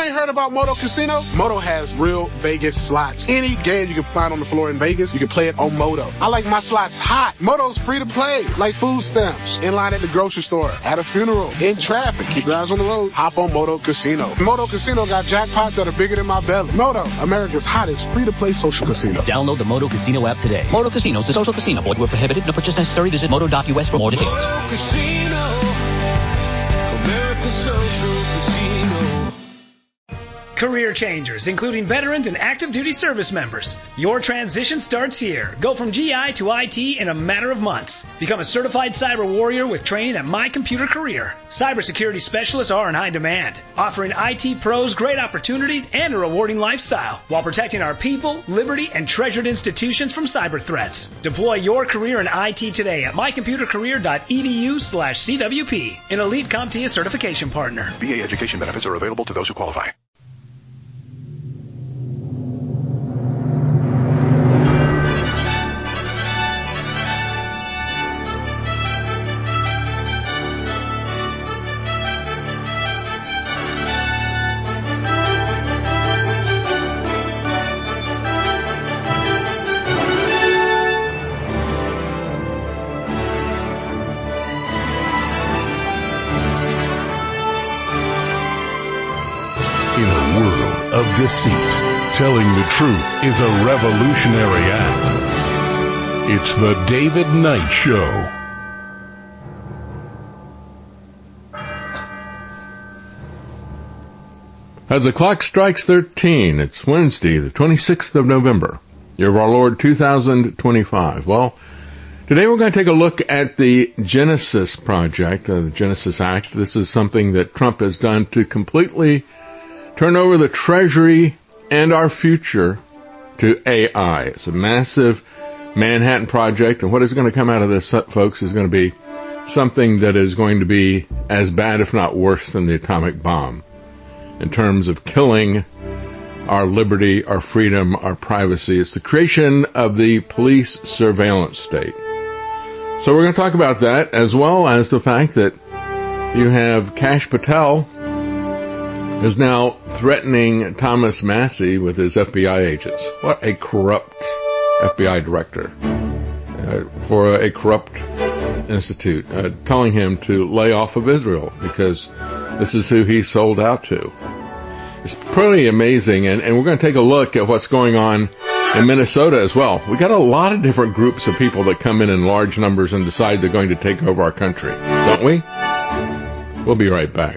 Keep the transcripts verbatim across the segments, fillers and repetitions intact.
ain't heard about Moto Casino? Moto has real Vegas slots. Any game you can find on the floor in Vegas, you can play it on Moto. I like my slots hot. Moto's free to play, like food stamps, in line at the grocery store, at a funeral, in traffic. Keep your eyes on the road. Hop on Moto Casino. Moto Casino got jackpots that are bigger than my belly. Moto, America's hottest free-to-play social casino. Download the Moto Casino app today. Moto Casino is a social casino. Void where prohibited. No purchase necessary. Visit moto dot U S for more details. Moto Casino, America's social casino. Career changers, including veterans and active duty service members. Your transition starts here. Go from G I to I T in a matter of months. Become a certified cyber warrior with training at My Computer Career. Cybersecurity specialists are in high demand, offering I T pros great opportunities and a rewarding lifestyle while protecting our people, liberty, and treasured institutions from cyber threats. Deploy your career in I T today at my computer career dot e d u slash C W P, an elite CompTIA certification partner. V A education benefits are available to those who qualify. Deceit. Telling the truth is a revolutionary act. It's the David Knight Show. As the clock strikes thirteen, it's Wednesday, the twenty-sixth of November, year of our Lord two thousand twenty-five. Well, today we're going to take a look at the Genesis Project, uh, the Genesis Act. This is something that Trump has done to completely turn over the Treasury and our future to A I. It's a massive Manhattan Project, and what is going to come out of this, folks, is going to be something that is going to be as bad, if not worse, than the atomic bomb in terms of killing our liberty, our freedom, our privacy. It's the creation of the police surveillance state. So we're going to talk about that, as well as the fact that you have Kash Patel is now threatening Thomas Massie with his F B I agents. What a corrupt F B I director uh, for a corrupt institute, uh, telling him to lay off of Israel because this is who he sold out to. It's pretty amazing, and, and we're going to take a look at what's going on in Minnesota as well. We got a lot of different groups of people that come in in large numbers and decide they're going to take over our country, don't we? We'll be right back.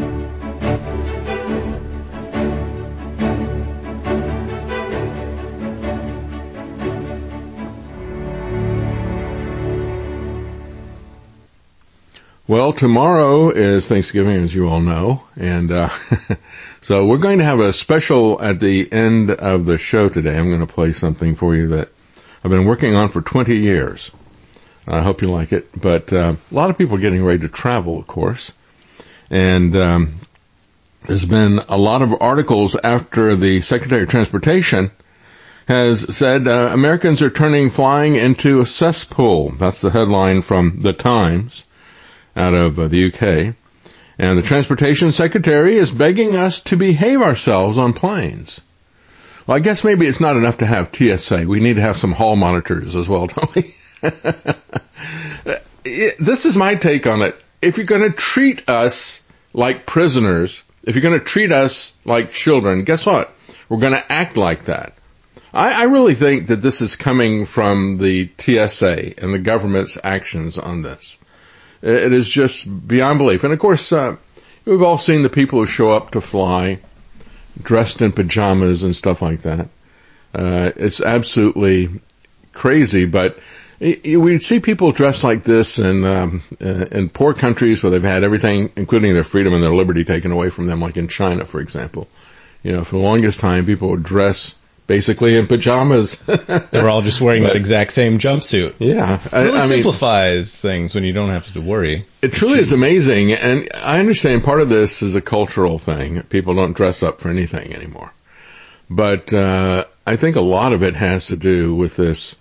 Well, tomorrow is Thanksgiving, as you all know, and uh, so we're going to have a special at the end of the show today. I'm going to play something for you that I've been working on for twenty years. I hope you like it, but uh, a lot of people are getting ready to travel, of course, and um, there's been a lot of articles after the Secretary of Transportation has said uh, Americans are turning flying into a cesspool. That's the headline from The Times out of uh, the U K. And the Transportation Secretary is begging us to behave ourselves on planes. Well, I guess maybe it's not enough to have T S A. We need to have some hall monitors as well, don't we? This is my take on it. If you're going to treat us like prisoners, if you're going to treat us like children, guess what? We're going to act like that. I, I really think that this is coming from the T S A and the government's actions on this. It is just beyond belief. And, of course, uh, we've all seen the people who show up to fly dressed in pajamas and stuff like that. Uh, it's absolutely crazy, but we see people dressed like this in, um, in poor countries where they've had everything, including their freedom and their liberty, taken away from them, like in China, for example. You know, for the longest time, people would dress basically in pajamas. They were all just wearing but, that exact same jumpsuit. Yeah. It really I, I simplifies mean, things when you don't have to worry. It truly is amazing, and I understand part of this is a cultural thing. People don't dress up for anything anymore. But uh, I think a lot of it has to do with this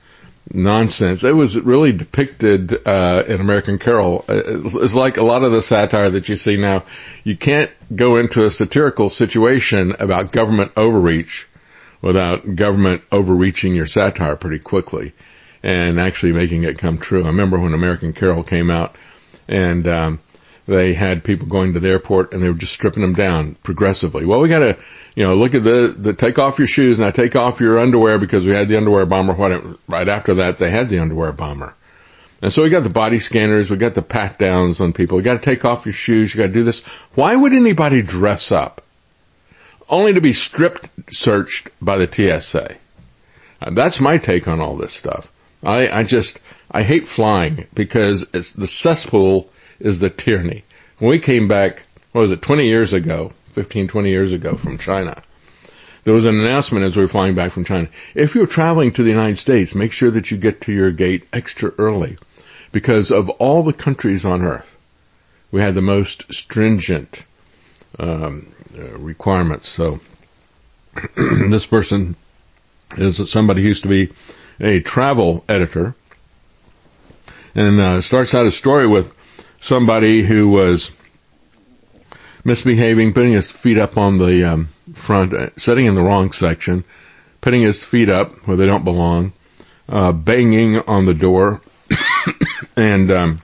nonsense. It was really depicted uh, in American Carol. It's like a lot of the satire that you see now. You can't go into a satirical situation about government overreach without government overreaching your satire pretty quickly and actually making it come true. I remember when American Carol came out, and um, they had people going to the airport and they were just stripping them down progressively. Well, we got to, you know, look at the, the take off your shoes, now take off your underwear, because we had the underwear bomber. Right after that, they had the underwear bomber. And so we got the body scanners, we got the pat downs on people. You got to take off your shoes, you got to do this. Why would anybody dress up only to be stripped searched by the T S A? And that's my take on all this stuff. I, I just, I hate flying because it's the cesspool is the tyranny. When we came back, what was it, twenty years ago, fifteen, twenty years ago from China, there was an announcement as we were flying back from China. If you're traveling to the United States, make sure that you get to your gate extra early, because of all the countries on earth, we had the most stringent um, uh, requirements. So this person is somebody who used to be a travel editor, and uh, starts out a story with somebody who was misbehaving, putting his feet up on the um, front, uh, sitting in the wrong section, putting his feet up where they don't belong, uh, banging on the door. and um,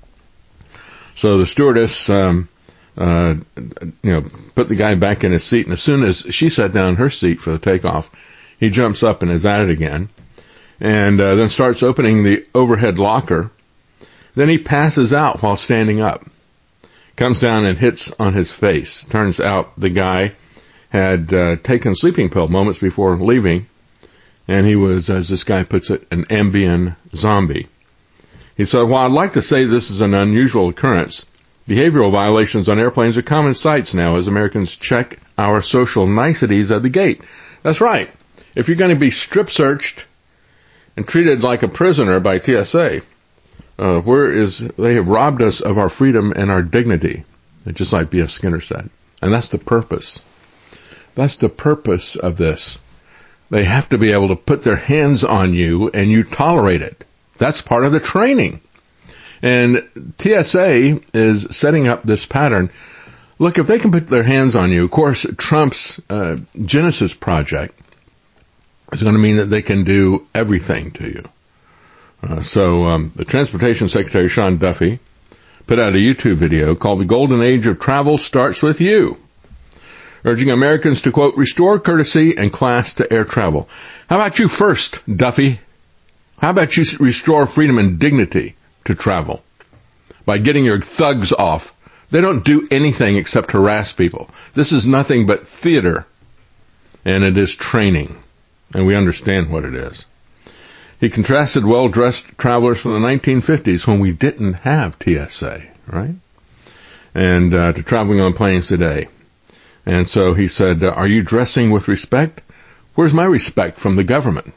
so the stewardess, um, uh, you know, put the guy back in his seat, and as soon as she sat down in her seat for the takeoff, he jumps up and is at it again, and uh, then starts opening the overhead locker. Then he passes out while standing up, comes down and hits on his face. Turns out the guy had uh, taken a sleeping pill moments before leaving, and he was, as this guy puts it, an Ambien zombie. He said, "While I'd like to say this is an unusual occurrence, behavioral violations on airplanes are common sights now as Americans check our social niceties at the gate." That's right. If you're going to be strip searched and treated like a prisoner by T S A, Uh, where is, they have robbed us of our freedom and our dignity, just like B F Skinner said. And that's the purpose. That's the purpose of this. They have to be able to put their hands on you and you tolerate it. That's part of the training. And T S A is setting up this pattern. Look, if they can put their hands on you, of course, Trump's uh, Genesis project is going to mean that they can do everything to you. Uh, so um, the Transportation Secretary, Sean Duffy, put out a YouTube video called "The Golden Age of Travel Starts With You," urging Americans to, quote, "restore courtesy and class to air travel." How about you first, Duffy? How about you restore freedom and dignity to travel by getting your thugs off? They don't do anything except harass people. This is nothing but theater, and it is training, and we understand what it is. He contrasted well-dressed travelers from the nineteen fifties when we didn't have T S A, right? And uh, to traveling on planes today. And so he said, uh, are you dressing with respect? Where's my respect from the government?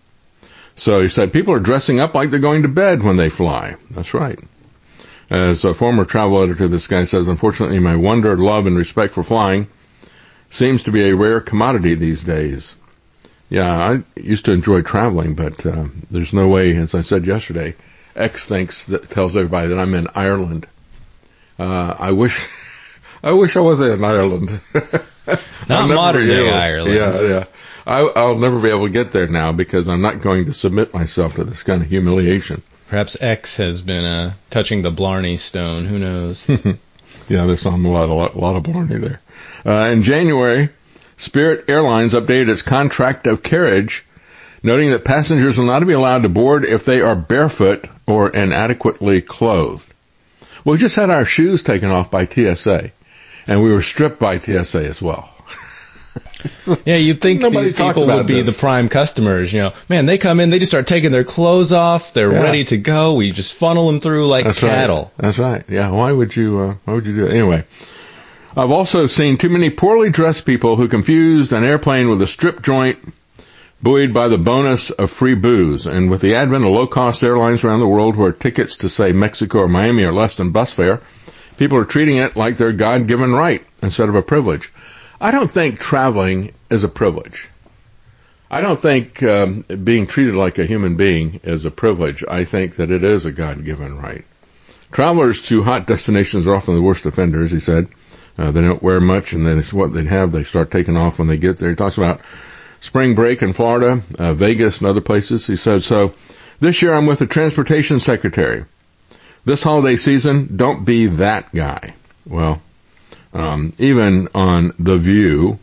So he said, people are dressing up like they're going to bed when they fly. That's right. As a former travel editor, this guy says, unfortunately, my wonder, love, and respect for flying seems to be a rare commodity these days. Yeah, I used to enjoy traveling, but uh, there's no way, as I said yesterday, X thinks that tells everybody that I'm in Ireland. Uh, I wish, I wish I was in Ireland. Not modern day Ireland. Yeah, yeah. I, I'll never be able to get there now because I'm not going to submit myself to this kind of humiliation. Perhaps X has been uh, touching the Blarney Stone. Who knows? Yeah, there's a lot, a lot, a lot of Blarney there. Uh, in January, Spirit Airlines updated its contract of carriage, noting that passengers will not be allowed to board if they are barefoot or inadequately clothed. Well, we just had our shoes taken off by T S A, and we were stripped by T S A as well. Yeah, you'd think Nobody these people would be this. the prime customers. You know, man, they come in, they just start taking their clothes off, they're Yeah. ready to go. We just funnel them through like That's cattle. Right. That's right. Yeah. Why would you? Uh, why would you do that? Anyway, I've also seen too many poorly dressed people who confused an airplane with a strip joint, buoyed by the bonus of free booze. And with the advent of low-cost airlines around the world, where tickets to, say, Mexico or Miami are less than bus fare, people are treating it like their God-given right instead of a privilege. I don't think traveling is a privilege. I don't think um, being treated like a human being is a privilege. I think that it is a God-given right. Travelers to hot destinations are often the worst offenders, he said. Uh, they don't wear much, and then it's what they have. They start taking off when they get there. He talks about spring break in Florida, uh, Vegas, and other places. He said, so this year I'm with the transportation secretary. This holiday season, don't be that guy. Well, um, even on The View,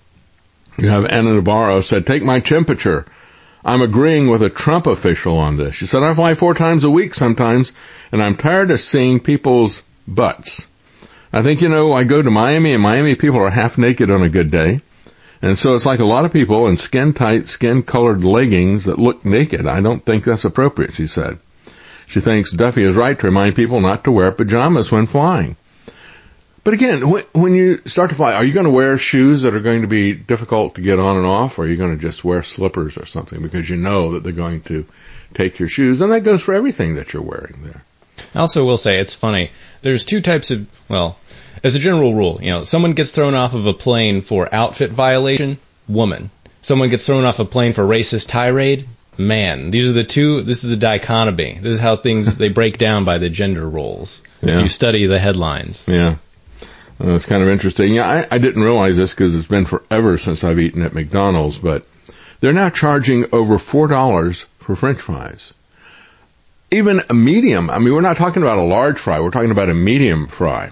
you have Anna Navarro said, take my temperature. I'm agreeing with a Trump official on this. She said, I fly four times a week sometimes, and I'm tired of seeing people's butts. I think, you know, I go to Miami, and Miami people are half naked on a good day. And so it's like a lot of people in skin-tight, skin-colored leggings that look naked. I don't think that's appropriate, she said. She thinks Duffy is right to remind people not to wear pajamas when flying. But again, when you start to fly, are you going to wear shoes that are going to be difficult to get on and off, or are you going to just wear slippers or something because you know that they're going to take your shoes? And that goes for everything that you're wearing there. I also will say, it's funny, there's two types of, well, as a general rule, you know, someone gets thrown off of a plane for outfit violation, woman. Someone gets thrown off a plane for racist tirade, man. These are the two, this is the dichotomy. This is how things, they break down by the gender roles. Yeah. If you study the headlines. Yeah. Uh, it's kind of interesting. Yeah, I, I didn't realize this because it's been forever since I've eaten at McDonald's, but they're now charging over four dollars for French fries. Even a medium. I mean, we're not talking about a large fry. We're talking about a medium fry.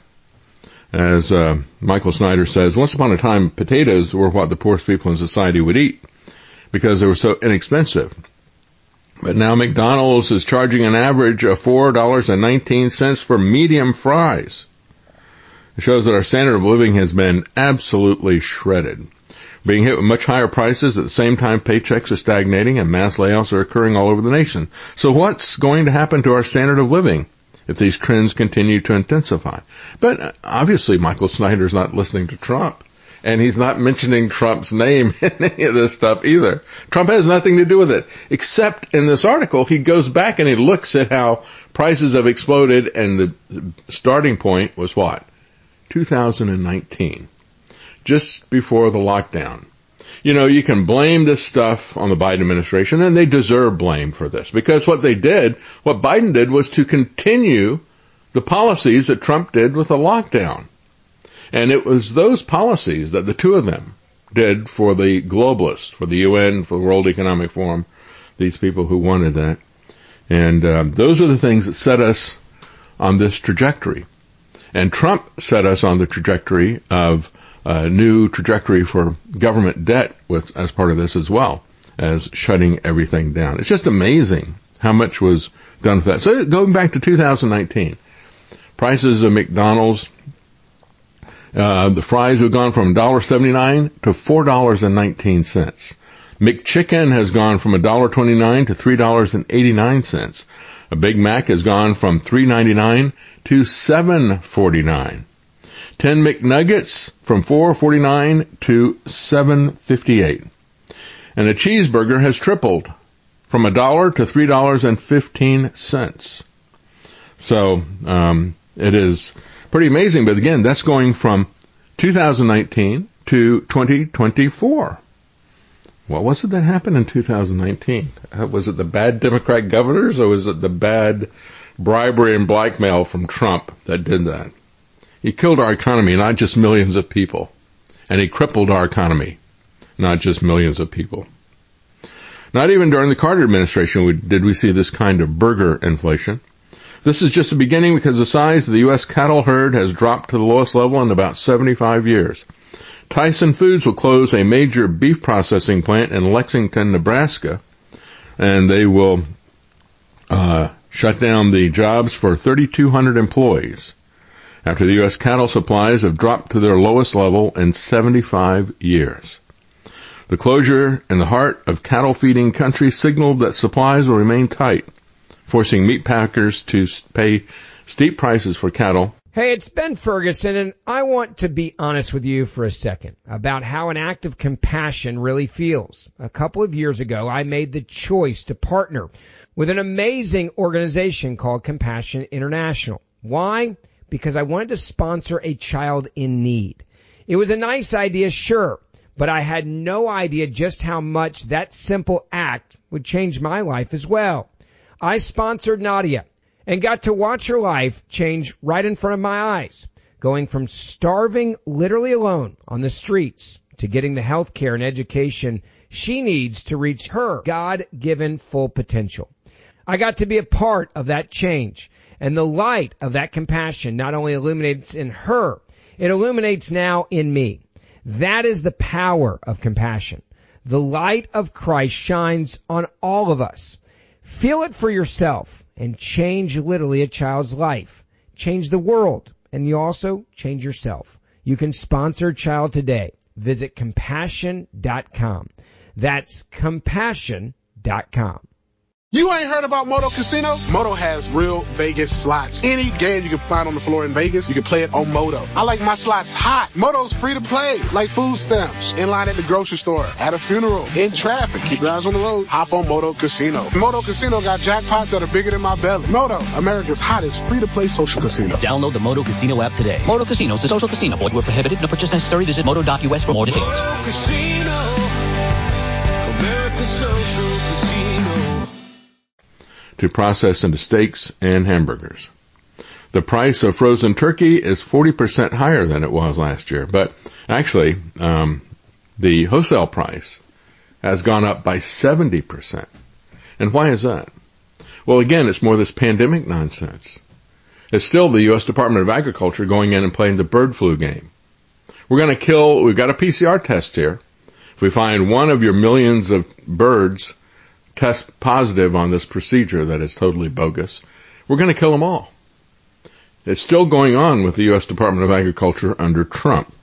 As uh, Michael Snyder says, once upon a time, potatoes were what the poorest people in society would eat because they were so inexpensive. But now McDonald's is charging an average of four dollars and nineteen cents for medium fries. It shows that our standard of living has been absolutely shredded. Being hit with much higher prices at the same time paychecks are stagnating and mass layoffs are occurring all over the nation. So what's going to happen to our standard of living if these trends continue to intensify? But obviously Michael Snyder's not listening to Trump, and he's not mentioning Trump's name in any of this stuff either. Trump has nothing to do with it, except in this article he goes back and he looks at how prices have exploded, and the starting point was what? two thousand nineteen, just before the lockdown. You know, you can blame this stuff on the Biden administration, and they deserve blame for this, because what they did, what Biden did, was to continue the policies that Trump did with the lockdown. And it was those policies that the two of them did for the globalists, for the U N, for the World Economic Forum, these people who wanted that. And um, those are the things that set us on this trajectory. And Trump set us on the trajectory of a new trajectory for government debt with as part of this as well as shutting everything down. It's just amazing how much was done for that. So going back to two thousand nineteen, prices of McDonald's, uh, the fries have gone from one dollar seventy-nine to four dollars and nineteen cents. McChicken has gone from one dollar twenty-nine to three dollars and eighty-nine cents. A Big Mac has gone from three ninety-nine to seven forty-nine. Ten McNuggets from four forty-nine to seven fifty-eight. And a cheeseburger has tripled from a dollar to three dollars and fifteen cents. So um, it is pretty amazing. But again, that's going from two thousand nineteen to twenty twenty-four. What was it that happened in two thousand nineteen? Uh, was it the bad Democrat governors, or was it the bad bribery and blackmail from Trump that did that? He killed our economy, not just millions of people. And he crippled our economy, not just millions of people. Not even during the Carter administration did we see this kind of burger inflation. This is just the beginning, because the size of the U S cattle herd has dropped to the lowest level in about seventy-five years. Tyson Foods will close a major beef processing plant in Lexington, Nebraska, and they will uh, shut down the jobs for thirty-two hundred employees after the U S cattle supplies have dropped to their lowest level in seventy-five years. The closure in the heart of cattle-feeding country signaled that supplies will remain tight, forcing meat packers to pay steep prices for cattle. Hey, it's Ben Ferguson, and I want to be honest with you for a second about how an act of compassion really feels. A couple of years ago, I made the choice to partner with an amazing organization called Compassion International. Why? Because I wanted to sponsor a child in need. It was a nice idea, sure, but I had no idea just how much that simple act would change my life as well. I sponsored Nadia and got to watch her life change right in front of my eyes, going from starving literally alone on the streets to getting the health care and education she needs to reach her God-given full potential. I got to be a part of that change, and the light of that compassion not only illuminates in her, it illuminates now in me. That is the power of compassion. The light of Christ shines on all of us. Feel it for yourself and change literally a child's life. Change the world, and you also change yourself. You can sponsor a child today. Visit compassion dot com. That's compassion dot com. You ain't heard about Moto Casino? Moto has real Vegas slots. Any game you can find on the floor in Vegas, you can play it on Moto. I like my slots hot. Moto's free to play, like food stamps. In line at the grocery store, at a funeral, in traffic. Keep your eyes on the road. Hop on Moto Casino. Moto Casino got jackpots that are bigger than my belly. Moto, America's hottest free-to-play social casino. Download the Moto Casino app today. Moto Casino is a social casino. Void where prohibited. No purchase necessary. Visit moto dot U S for more details. Moto Casino, America's social casino. To process into steaks and hamburgers. The price of frozen turkey is forty percent higher than it was last year, but actually, um, the wholesale price has gone up by seventy percent. And why is that? Well, again, it's more this pandemic nonsense. It's still the U S Department of Agriculture going in and playing the bird flu game. We're going to kill, we've got a P C R test here. If we find one of your millions of birds test positive on this procedure that is totally bogus, we're going to kill them all. It's still going on with the U S Department of Agriculture under Trump.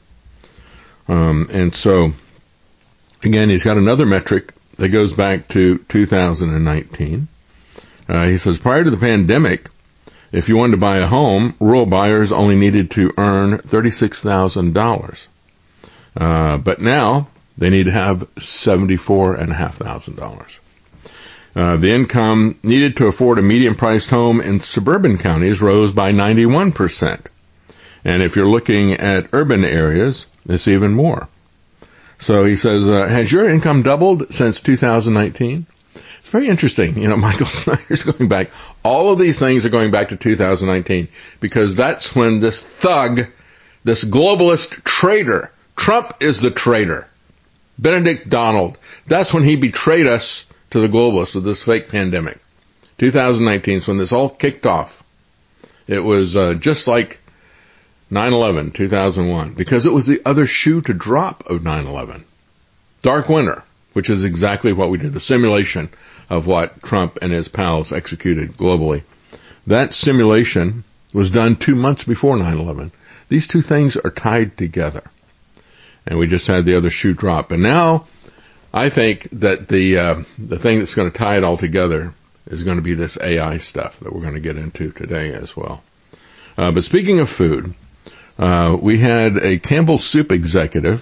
Um, and so, again, he's got another metric that goes back to two thousand nineteen. Uh, he says, prior to the pandemic, if you wanted to buy a home, rural buyers only needed to earn thirty-six thousand dollars. Uh, but now they need to have seventy-four thousand five hundred dollars. Uh, the income needed to afford a medium-priced home in suburban counties rose by ninety-one percent. And if you're looking at urban areas, it's even more. So he says, uh, has your income doubled since two thousand nineteen? It's very interesting. You know, Michael Snyder's going back. All of these things are going back to two thousand nineteen because that's when this thug, this globalist traitor, Trump is the traitor. Benedict Donald, that's when he betrayed us to the globalists with this fake pandemic. two thousand nineteen is when this all kicked off. It was uh, just like nine eleven, two thousand one, because it was the other shoe to drop of nine eleven. Dark winter, which is exactly what we did, the simulation of what Trump and his pals executed globally. That simulation was done two months before nine eleven. These two things are tied together. And we just had the other shoe drop. And now I think that the uh, the thing that's going to tie it all together is going to be this A I stuff that we're going to get into today as well. Uh, but speaking of food, uh, we had a Campbell Soup executive.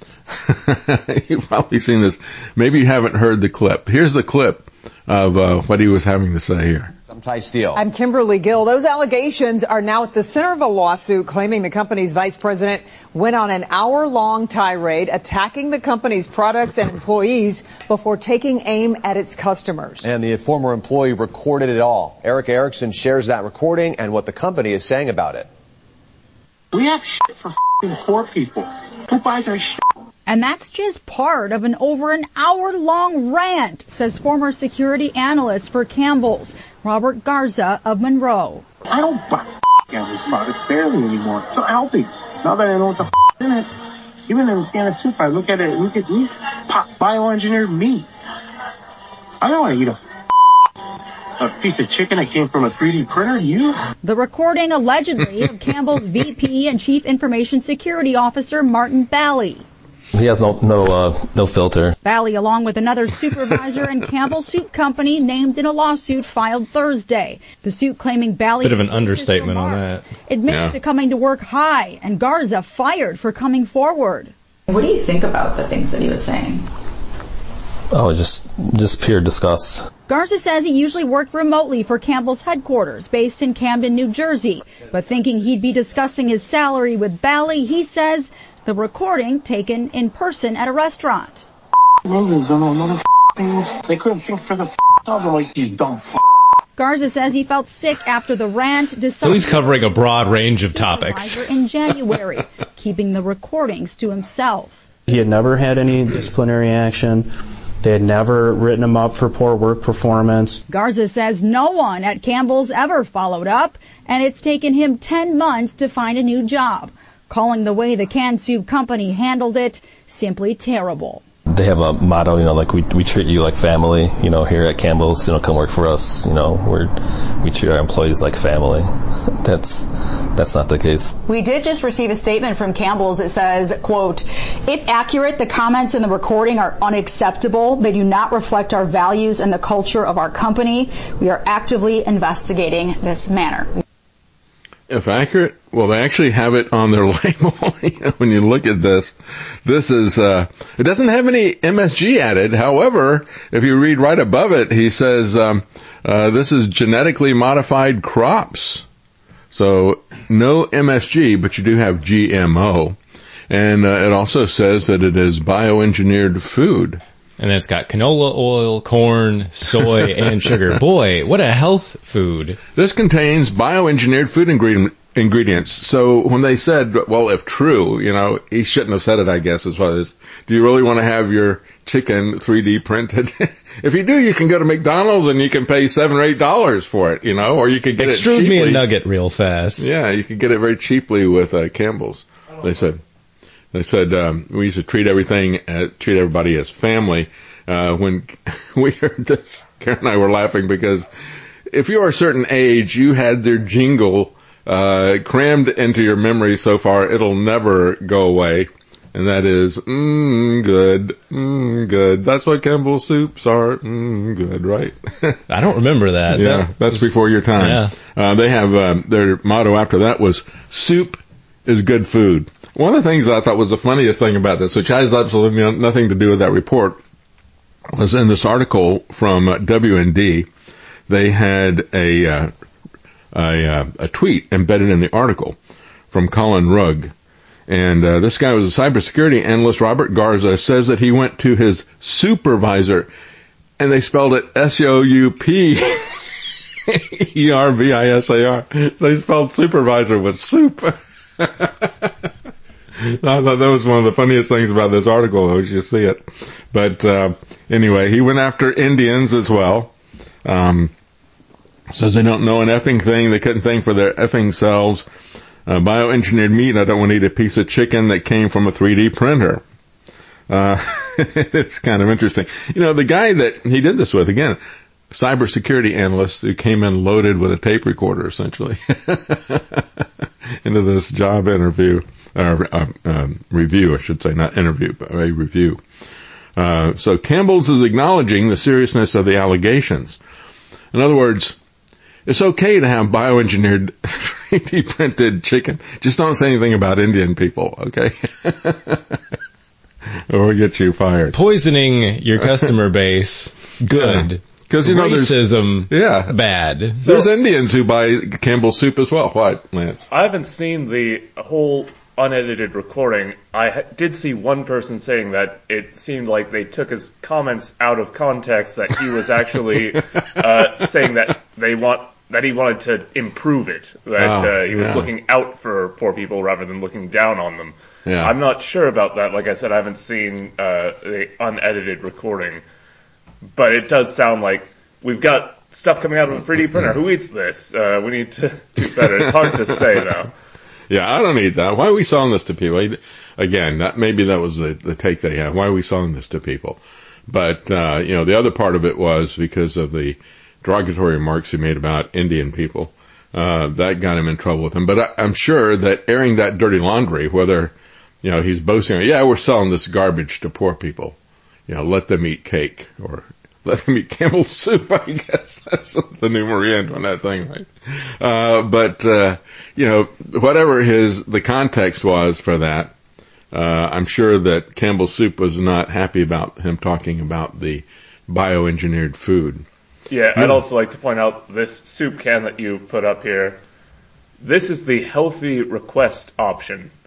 You've probably seen this. Maybe you haven't heard the clip. Here's the clip of uh, what he was having to say here. I'm Ty Steele. I'm Kimberly Gill. Those allegations are now at the center of a lawsuit claiming the company's vice president went on an hour-long tirade attacking the company's products and employees before taking aim at its customers. And the former employee recorded it all. Eric Erickson shares that recording and what the company is saying about it. We have shit for poor people. Who buys our shit? And that's just part of an over an hour-long rant, says former security analyst for Campbell's, Robert Garza of Monroe. I don't buy Campbell's products barely anymore. It's so healthy. Now that I know what the f- in it, even in a can of soup, I look at it, look at me, bioengineered meat. I don't want to eat a a piece of chicken that came from a three D printer. You? The recording allegedly of Campbell's V P and Chief Information Security Officer Martin Bally. He has no no uh, no filter. Bally, along with another supervisor in Campbell Soup Company, named in a lawsuit filed Thursday. The suit claiming Bally... Bit of an understatement on that. Admits Yeah. to coming to work high, and Garza fired for coming forward. What do you think about the things that he was saying? Oh, just just pure disgust. Garza says he usually worked remotely for Campbell's headquarters, based in Camden, New Jersey. But thinking he'd be discussing his salary with Bally, he says The recording taken in person at a restaurant. Indians don't know another thing. They couldn't think for the themselves like these dumb f***. Garza says he felt sick after the rant. So he's covering a broad range of topics. In January, keeping the recordings to himself. He had never had any disciplinary action. They had never written him up for poor work performance. Garza says no one at Campbell's ever followed up, and it's taken him ten months to find a new job, calling the way the canned soup company handled it simply terrible. They have a motto, you know, like we we treat you like family, you know, here at Campbell's, you know, come work for us, you know, we're, we treat our employees like family. That's that's not the case. We did just receive a statement from Campbell's that says, quote, if accurate, the comments in the recording are unacceptable. They do not reflect our values and the culture of our company. We are actively investigating this matter. If accurate, well, they actually have it on their label. You know, when you look at this, this is, uh, it doesn't have any M S G added. However, if you read right above it, he says, um, uh, this is genetically modified crops. So no M S G, but you do have G M O. And uh, it also says that it is bioengineered food. And then it's got canola oil, corn, soy, and sugar. Boy, what a health food. This contains bioengineered food ingredient, ingredients. So when they said, well, if true, you know, he shouldn't have said it, I guess, as far as, do you really want to have your chicken three D printed? If you do, you can go to McDonald's and you can pay seven or eight dollars for it, you know, or you could get Extrude it cheaply. me a nugget real fast. Yeah, you could get it very cheaply with uh, Campbell's. They said. They said um, we used to treat everything, uh, treat everybody as family. Uh, when we heard this, Karen and I were laughing because if you are a certain age, you had their jingle uh, crammed into your memory so far, it'll never go away. And that is, mmm, good, mmm, good. That's what Campbell's soups are, mmm, good, right? I don't remember that. Yeah, that, that's before your time. Yeah. Uh, they have, um, their motto after that was, soup is good food. One of the things that I thought was the funniest thing about this, which has absolutely nothing to do with that report, was in this article from uh, W N D. They had a, uh, a, uh, a tweet embedded in the article from Colin Rugg. And uh, this guy was a cybersecurity analyst. Robert Garza says that he went to his supervisor, and they spelled it S O U P E R V I S A R. They spelled supervisor with soup. I thought that was one of the funniest things about this article, as you see it. But uh, anyway, he went after Indians as well. Um, says they don't know an effing thing. They couldn't think for their effing selves. Uh, bioengineered meat, I don't want to eat a piece of chicken that came from a three D printer. Uh, it's kind of interesting. You know, the guy that he did this with, again, cybersecurity analyst who came in loaded with a tape recorder, essentially, into this job interview, or uh, um, review, I should say, not interview, but a review. Uh, so Campbell's is acknowledging the seriousness of the allegations. In other words, it's okay to have bioengineered three D printed chicken. Just don't say anything about Indian people, okay? Or we'll get you fired. Poisoning your customer base, good. Because, you know, racism, there's, yeah, bad. So, there's Indians who buy Campbell's soup as well. What, Lance? I haven't seen the whole unedited recording. I ha- did see one person saying that it seemed like they took his comments out of context, that he was actually uh, saying that they want that he wanted to improve it, that oh, uh, he was yeah. looking out for poor people rather than looking down on them. Yeah. I'm not sure about that. Like I said, I haven't seen uh, the unedited recording. But it does sound like we've got stuff coming out of a three D printer. Who eats this? Uh, we need to do better. It's hard to say, though. Yeah, I don't eat that. Why are we selling this to people? Again, that, maybe that was the, the take that he had. Why are we selling this to people? But, uh, you know, the other part of it was because of the derogatory remarks he made about Indian people. Uh, that got him in trouble with him. But I, I'm sure that airing that dirty laundry, whether, you know, he's boasting, yeah, we're selling this garbage to poor people. You know, let them eat cake, or let them eat Campbell's soup, I guess. That's the new Marie Antoinette thing, right? Uh, but, uh, you know, whatever his, the context was for that, uh, I'm sure that Campbell's soup was not happy about him talking about the bioengineered food. Yeah, I'd also like to point out this soup can that you put up here. This is the healthy request option.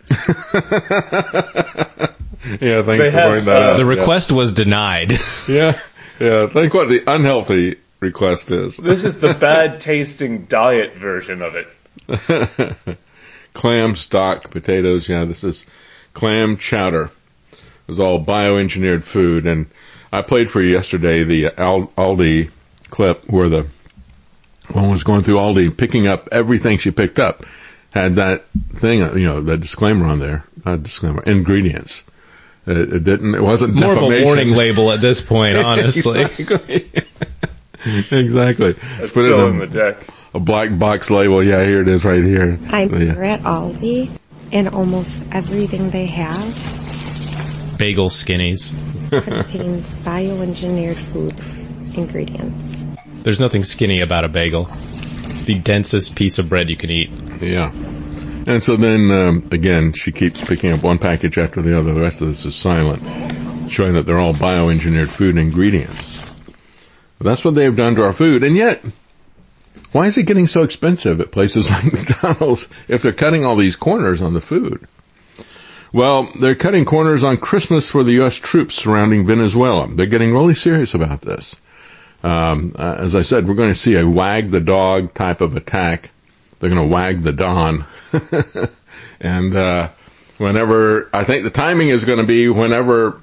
Yeah, thanks They for have, pointing that uh, out. The request yeah. was denied. Yeah, yeah. Think what the unhealthy request is. This is the bad tasting diet version of it. Clam stock, potatoes. Yeah, this is clam chowder. It was all bioengineered food. And I played for you yesterday the Aldi clip where the woman was going through Aldi, picking up everything she picked up. Had that thing, you know, the disclaimer on there. Not disclaimer, ingredients. It, it didn't, it wasn't More defamation. of a warning label at this point, honestly. Exactly. Exactly. It's Put still it in the deck. A black box label. Yeah, here it is right here. I'm yeah. here at Aldi, and almost everything they have Bagel skinnies. contains bioengineered food ingredients. There's nothing skinny about a bagel. The densest piece of bread you can eat. Yeah. And so then, um, again, she keeps picking up one package after the other. The rest of this is silent, showing that they're all bioengineered food ingredients. That's what they've done to our food. And yet, why is it getting so expensive at places like McDonald's if they're cutting all these corners on the food? Well, they're cutting corners on Christmas for the U S troops surrounding Venezuela. They're getting really serious about this. Um, uh, as I said, we're going to see a wag the dog type of attack. They're going to wag the Don. and uh, whenever, I think the timing is going to be whenever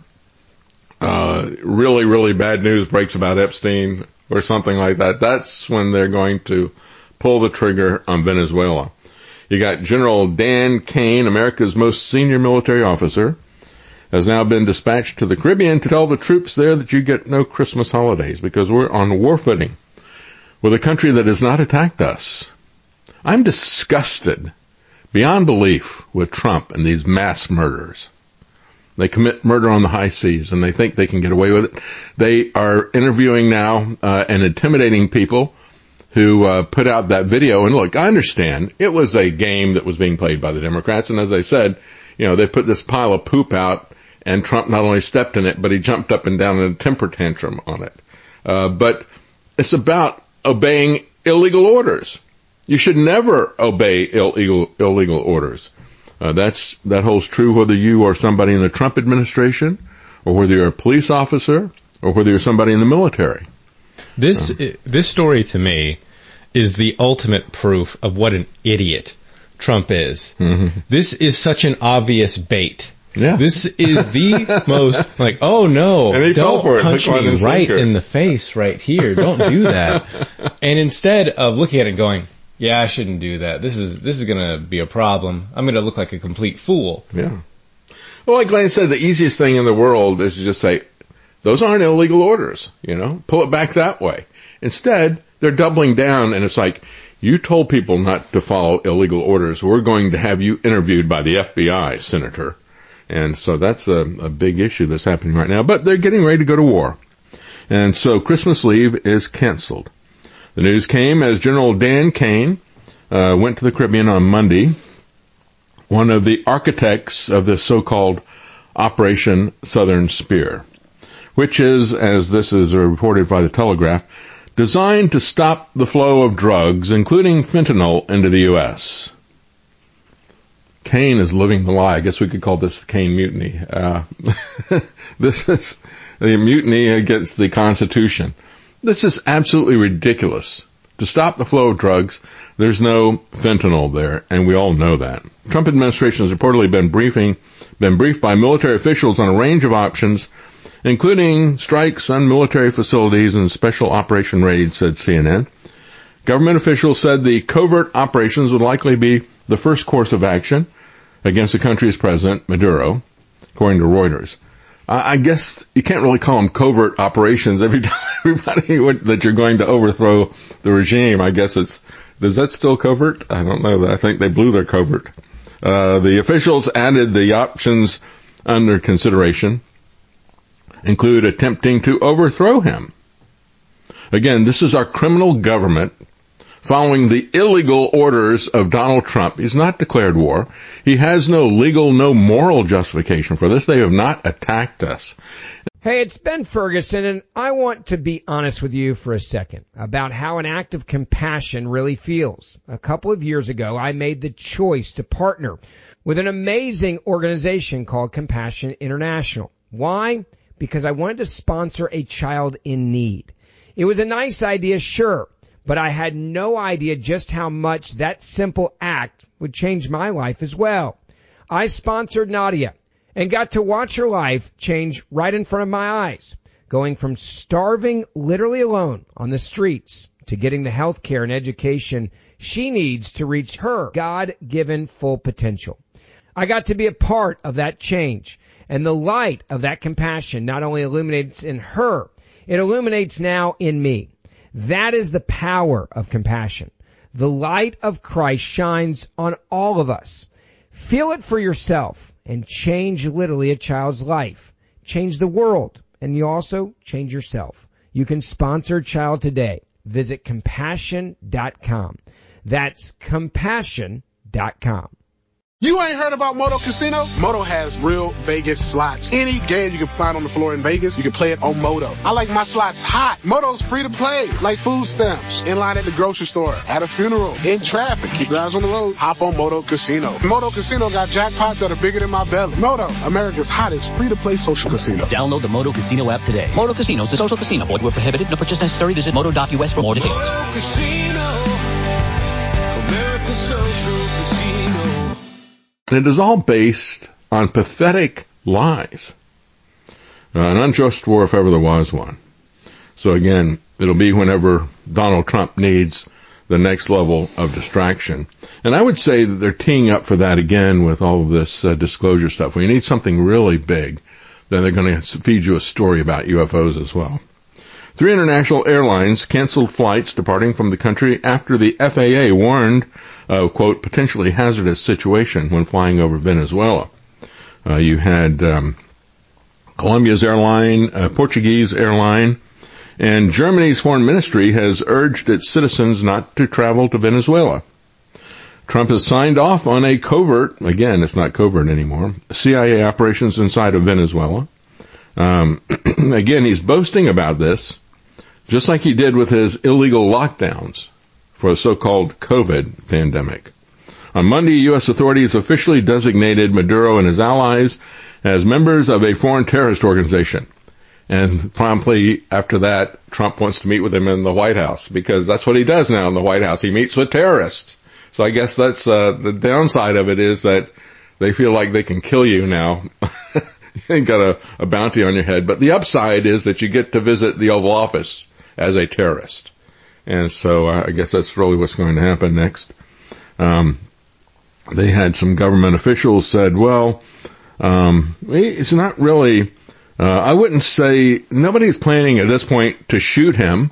uh, really, really bad news breaks about Epstein or something like that. That's when they're going to pull the trigger on Venezuela. You got General Dan Kane, America's most senior military officer, has now been dispatched to the Caribbean to tell the troops there that you get no Christmas holidays because we're on war footing with a country that has not attacked us. I'm disgusted beyond belief with Trump and these mass murders. They commit murder on the high seas and they think they can get away with it. They are interviewing now uh, and intimidating people who uh, put out that video. And look, I understand it was a game that was being played by the Democrats. And as I said, you know, they put this pile of poop out and Trump not only stepped in it, but he jumped up and down in a temper tantrum on it. Uh, but it's about obeying illegal orders. You should never obey illegal, illegal orders. Uh, that's, that holds true whether you are somebody in the Trump administration or whether you're a police officer or whether you're somebody in the military. This, uh, this story to me is the ultimate proof of what an idiot Trump is. Mm-hmm. This is such an obvious bait. Yeah. This is the most like, oh no, don't punch me right in the face right here. Don't do that. And instead of looking at it and going, yeah, I shouldn't do that. This is, this is going to be a problem. I'm going to look like a complete fool. Yeah. Well, like Glenn said, the easiest thing in the world is to just say, those aren't illegal orders, you know, pull it back that way. Instead, they're doubling down and it's like, you told people not to follow illegal orders. We're going to have you interviewed by the F B I, Senator. And so that's a, a big issue that's happening right now. But they're getting ready to go to war. And so Christmas leave is canceled. The news came as General Dan Kane uh, went to the Caribbean on Monday, one of the architects of this so-called Operation Southern Spear, which is, as this is reported by the Telegraph, designed to stop the flow of drugs, including fentanyl, into the U S Kane is living the lie. I guess we could call this the Kane Mutiny. Uh, this is the mutiny against the Constitution. This is absolutely ridiculous. To stop the flow of drugs, there's no fentanyl there, and we all know that. Trump administration has reportedly been briefing, been briefed by military officials on a range of options, including strikes on military facilities and special operation raids, said C N N. Government officials said the covert operations would likely be the first course of action against the country's president, Maduro, according to Reuters. I guess you can't really call them covert operations every time everybody that you're going to overthrow the regime. I guess it's, is that still covert? I don't know. I think they blew their covert. Uh, the officials added the options under consideration include attempting to overthrow him. Again, this is our criminal government following the illegal orders of Donald Trump. He's not declared war. He has no legal, no moral justification for this. They have not attacked us. Hey, it's Ben Ferguson, and I want to be honest with you for a second about how an act of compassion really feels. A couple of years ago, I made the choice to partner with an amazing organization called Compassion International. Why? Because I wanted to sponsor a child in need. It was a nice idea, sure, but I had no idea just how much that simple act would change my life as well. I sponsored Nadia and got to watch her life change right in front of my eyes, going from starving literally alone on the streets to getting the health care and education she needs to reach her God-given full potential. I got to be a part of that change, and the light of that compassion not only illuminates in her, it illuminates now in me. That is the power of compassion. The light of Christ shines on all of us. Feel it for yourself and change literally a child's life. Change the world, and you also change yourself. You can sponsor a child today. Visit compassion dot com. That's compassion dot com. You ain't heard about Moto Casino? Moto has real Vegas slots. Any game you can find on the floor in Vegas, you can play it on Moto. I like my slots hot. Moto's free to play, like food stamps. In line at the grocery store, at a funeral, in traffic. Keep your eyes on the road. Hop on Moto Casino. Moto Casino got jackpots that are bigger than my belly. Moto, America's hottest free-to-play social casino. Download the Moto Casino app today. Moto Casino is a social casino. Void where prohibited. No purchase necessary. Visit moto dot u s for more details. Moto Casino, America's social casino. And it is all based on pathetic lies. Uh, an unjust war if ever there was one. So again, it'll be whenever Donald Trump needs the next level of distraction. And I would say that they're teeing up for that again with all of this uh, disclosure stuff. When you need something really big, then they're going to feed you a story about U F Os as well. Three international airlines canceled flights departing from the country after the F A A warned of, quote, potentially hazardous situation when flying over Venezuela. Uh, you had um, Colombia's airline, uh, Portuguese airline, and Germany's foreign ministry has urged its citizens not to travel to Venezuela. Trump has signed off on a covert, again, it's not covert anymore, C I A operations inside of Venezuela. Um, again, he's boasting about this, just like he did with his illegal lockdowns for the so-called COVID pandemic. On Monday, U S authorities officially designated Maduro and his allies as members of a foreign terrorist organization. And promptly after that, Trump wants to meet with them in the White House, because that's what he does now in the White House. He meets with terrorists. So I guess that's uh, the downside of it, is that they feel like they can kill you now. You ain't got a, a bounty on your head. But the upside is that you get to visit the Oval Office as a terrorist. And so uh, I guess that's really what's going to happen next. Um, they had some government officials said, well, um, it's not really, uh, I wouldn't say, nobody's planning at this point to shoot him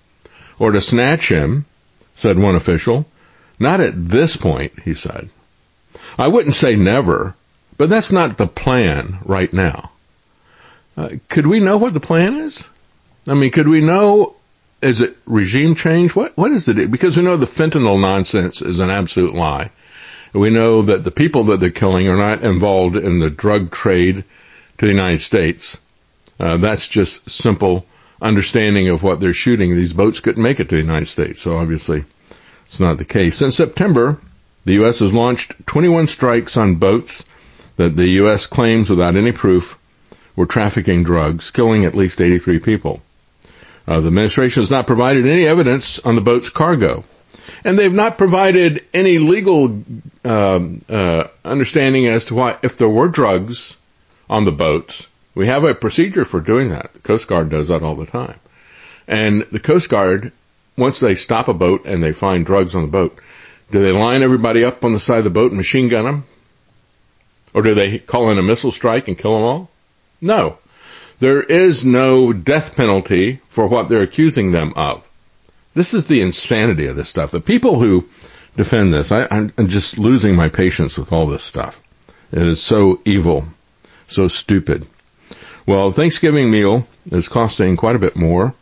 or to snatch him, said one official. Not at this point, he said. I wouldn't say never, but that's not the plan right now. Uh, could we know what the plan is? I mean, could we know, is it regime change? What, what is it? Because we know the fentanyl nonsense is an absolute lie. We know that the people that they're killing are not involved in the drug trade to the United States. Uh, that's just simple understanding of what they're shooting. These boats couldn't make it to the United States, so obviously it's not the case. Since September, the U S has launched twenty-one strikes on boats that the U S claims without any proof were trafficking drugs, killing at least eighty-three people. Uh, the administration has not provided any evidence on the boat's cargo. And they've not provided any legal um, uh, understanding as to why, if there were drugs on the boats, we have a procedure for doing that. The Coast Guard does that all the time. And the Coast Guard, once they stop a boat and they find drugs on the boat, do they line everybody up on the side of the boat and machine gun them? Or do they call in a missile strike and kill them all? No. There is no death penalty for what they're accusing them of. This is the insanity of this stuff. The people who defend this, I, I'm just losing my patience with all this stuff. It is so evil, so stupid. Well, Thanksgiving meal is costing quite a bit more.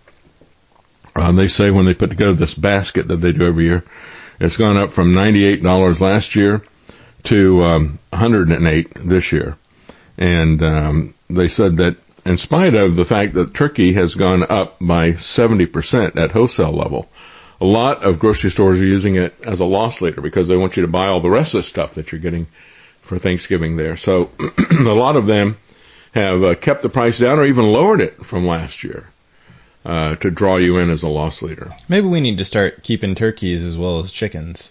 Uh, they say when they put together this basket that they do every year, it's gone up from ninety-eight dollars last year to um, one hundred eight dollars this year. And um, they said that in spite of the fact that turkey has gone up by seventy percent at wholesale level. A lot of grocery stores are using it as a loss leader because they want you to buy all the rest of the stuff that you're getting for Thanksgiving there. So a lot of them have uh, kept the price down or even lowered it from last year uh, to draw you in as a loss leader. Maybe we need to start keeping turkeys as well as chickens.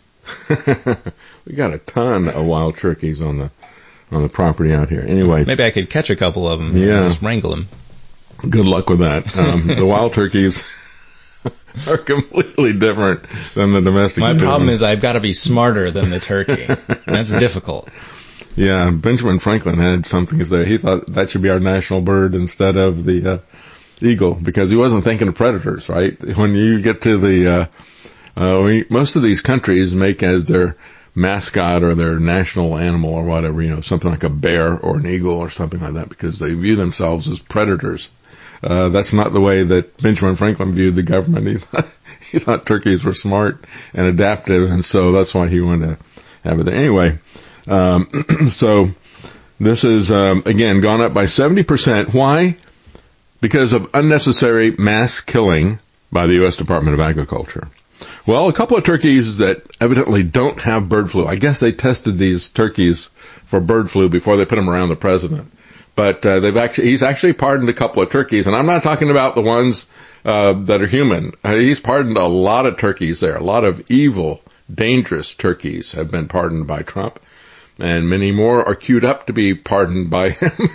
We got a ton of wild turkeys on the on the property out here. Anyway, maybe I could catch a couple of them. Yeah, and just wrangle them. Good luck with that. Um, the wild turkeys are completely different than the domestic. My problem is I've got to be smarter than the turkey. That's difficult. Yeah, Benjamin Franklin had something as there. He thought that should be our national bird instead of the uh, eagle because he wasn't thinking of predators, right? When you get to the, uh, uh, we, most of these countries make as their mascot or their national animal or whatever, you know, something like a bear or an eagle or something like that because they view themselves as predators. Uh, that's not the way that Benjamin Franklin viewed the government. He thought, he thought turkeys were smart and adaptive, and so that's why he wanted to have it there. Anyway, um, so this is, um, again, gone up by seventy percent. Why? Because of unnecessary mass killing by the U S Department of Agriculture. Well, a couple of turkeys that evidently don't have bird flu. I guess they tested these turkeys for bird flu before they put them around the president. But uh, they've actually, he's actually pardoned a couple of turkeys, and I'm not talking about the ones uh, that are human. Uh, he's pardoned a lot of turkeys there. A lot of evil, dangerous turkeys have been pardoned by Trump, and many more are queued up to be pardoned by him.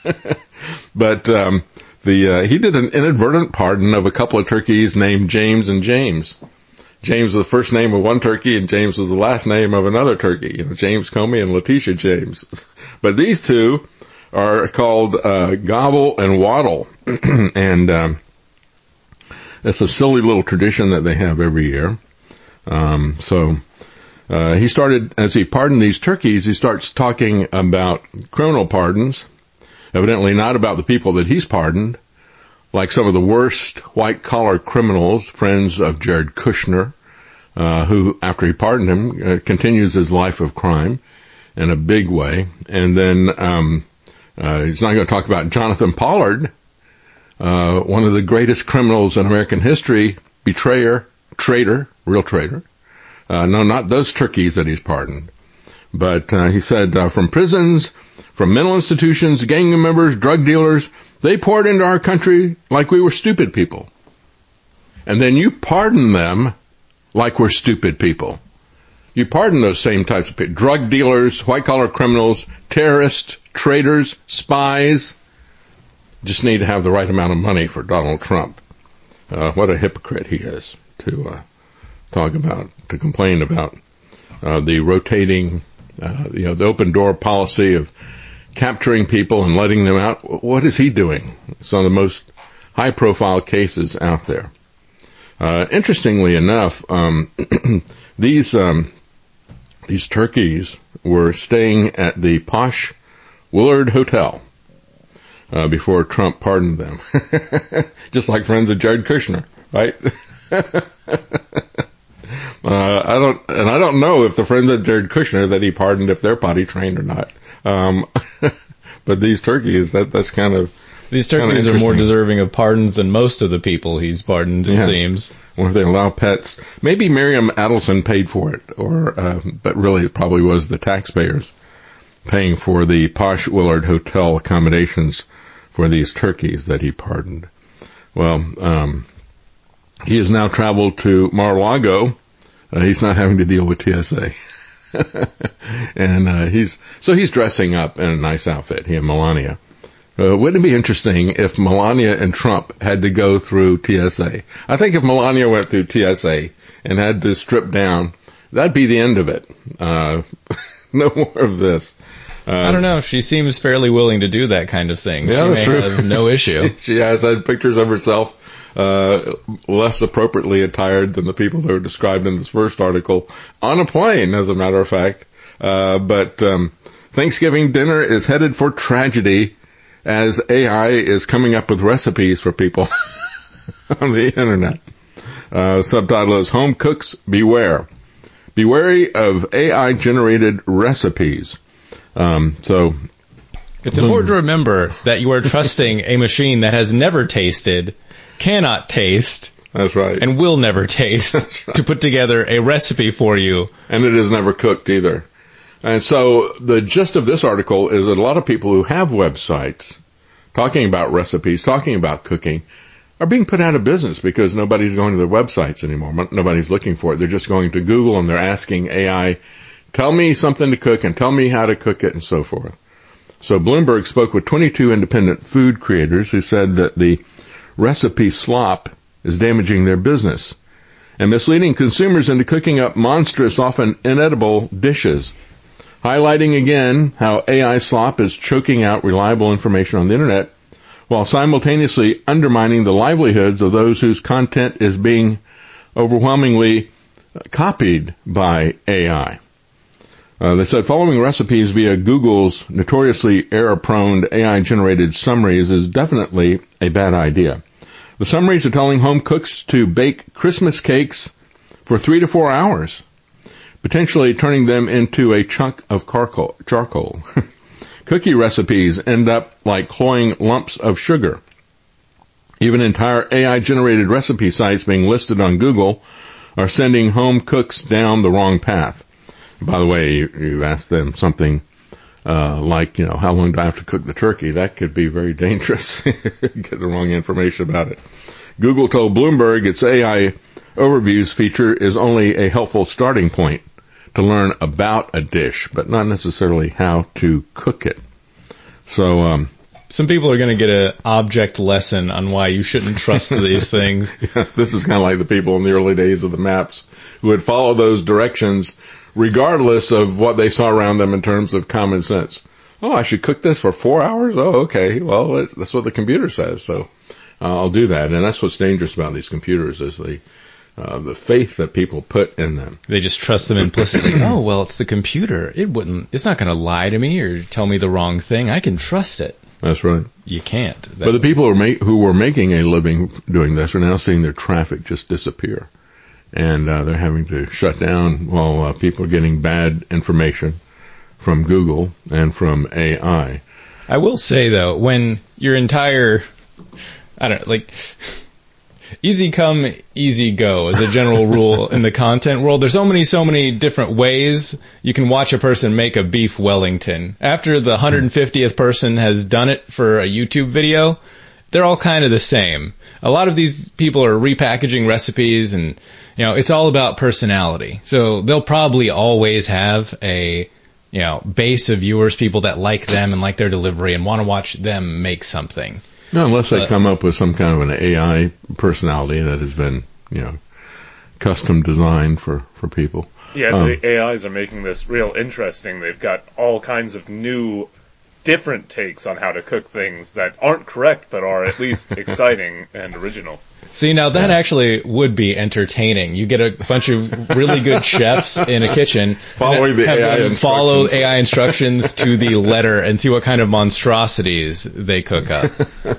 But um, the uh, he did an inadvertent pardon of a couple of turkeys named James and James. James was the first name of one turkey, and James was the last name of another turkey. You know, James Comey and Letitia James. But these two are called uh, Gobble and Waddle, and um, it's a silly little tradition that they have every year. Um, so uh, he started, as he pardoned these turkeys, he starts talking about criminal pardons, evidently not about the people that he's pardoned, like some of the worst white-collar criminals, friends of Jared Kushner, uh, who, after he pardoned him, uh, continues his life of crime in a big way. And then um Uh, he's not going to talk about Jonathan Pollard, uh, one of the greatest criminals in American history, betrayer, traitor, real traitor. Uh, no, not those turkeys that he's pardoned. But uh, he said, uh, from prisons, from mental institutions, gang members, drug dealers, they poured into our country like we were stupid people. And then you pardon them like we're stupid people. You pardon those same types of people. Drug dealers, white-collar criminals, terrorists, traitors, spies. Just need to have the right amount of money for Donald Trump. Uh, what a hypocrite he is to uh, talk about, to complain about uh, the rotating, uh, you know, the open door policy of capturing people and letting them out. What is he doing? It's one of the most high-profile cases out there. Uh, interestingly enough, um, these um, these turkeys were staying at the posh Willard Hotel uh, before Trump pardoned them, just like friends of Jared Kushner, right? uh, I don't, and I don't know if the friends of Jared Kushner that he pardoned, if they're potty trained or not. Um, but these turkeys, that that's kind of these turkeys are more deserving of pardons than most of the people he's pardoned. It yeah. seems. Or if they allow pets, maybe Miriam Adelson paid for it, or uh, but really it probably was the taxpayers paying for the posh Willard Hotel accommodations for these turkeys that he pardoned. Well, um, he has now traveled to Mar-a-Lago. Uh, he's not having to deal with T S A. and uh, he's so he's dressing up in a nice outfit, he and Melania. Uh, wouldn't it be interesting if Melania and Trump had to go through T S A? I think if Melania went through T S A and had to strip down, that'd be the end of it. Uh, no more of this. Uh, I don't know. She seems fairly willing to do that kind of thing. Yeah, she that's may true. have no issue. she, she has had pictures of herself uh less appropriately attired than the people that were described in this first article on a plane, as a matter of fact. Uh but um Thanksgiving dinner is headed for tragedy as A I is coming up with recipes for people on the internet. Uh subtitle is Home Cooks Beware. Be wary of A I generated recipes. Um so It's important to remember that you are trusting a machine that has never tasted, cannot taste, that's right, and will never taste right. to put together a recipe for you. And it is never cooked either. And so the gist of this article is that a lot of people who have websites talking about recipes, talking about cooking, are being put out of business because nobody's going to their websites anymore. Nobody's looking for it. They're just going to Google and they're asking A I, tell me something to cook and tell me how to cook it and so forth. So Bloomberg spoke with twenty-two independent food creators who said that the recipe slop is damaging their business and misleading consumers into cooking up monstrous, often inedible dishes, highlighting again how A I slop is choking out reliable information on the internet while simultaneously undermining the livelihoods of those whose content is being overwhelmingly copied by A I. Uh, they said following recipes via Google's notoriously error-prone A I-generated summaries is definitely a bad idea. The summaries are telling home cooks to bake Christmas cakes for three to four hours, potentially turning them into a chunk of charcoal. charcoal. Cookie recipes end up like cloying lumps of sugar. Even entire A I-generated recipe sites being listed on Google are sending home cooks down the wrong path. By the way, you, you ask them something uh, like, you know, how long do I have to cook the turkey? That could be very dangerous. Get the wrong information about it. Google told Bloomberg its A I overviews feature is only a helpful starting point to learn about a dish, but not necessarily how to cook it. So, um, some people are going to get an object lesson on why you shouldn't trust these things. Yeah, this is kind of like the people in the early days of the maps who would follow those directions regardless of what they saw around them in terms of common sense. Oh, I should cook this for four hours? Oh, okay. Well, that's, that's what the computer says, so uh, I'll do that. And that's what's dangerous about these computers is the uh, the faith that people put in them. They just trust them implicitly. Oh, well, it's the computer. It wouldn't. It's not going to lie to me or tell me the wrong thing. I can trust it. That's right. You can't. That but the people who, are ma- who were making a living doing this are now seeing their traffic just disappear. And uh, they're having to shut down while uh, people are getting bad information from Google and from A I. I will say, though, when your entire, I don't know, like, easy come, easy go as a general rule in the content world. There's so many, so many different ways you can watch a person make a beef Wellington. After the one hundred fiftieth person has done it for a YouTube video, they're all kind of the same. A lot of these people are repackaging recipes and, you know, it's all about personality. So they'll probably always have a, you know, base of viewers, people that like them and like their delivery and want to watch them make something. No, unless they but, come up with some kind of an A I personality that has been, you know, custom designed for, for people. Yeah, um, the A Is are making this real interesting. They've got all kinds of new, different takes on how to cook things that aren't correct, but are at least exciting and original. See, now that yeah. actually would be entertaining. You get a bunch of really good chefs in a kitchen, following the A I instructions. Follow A I instructions to the letter and see what kind of monstrosities they cook up.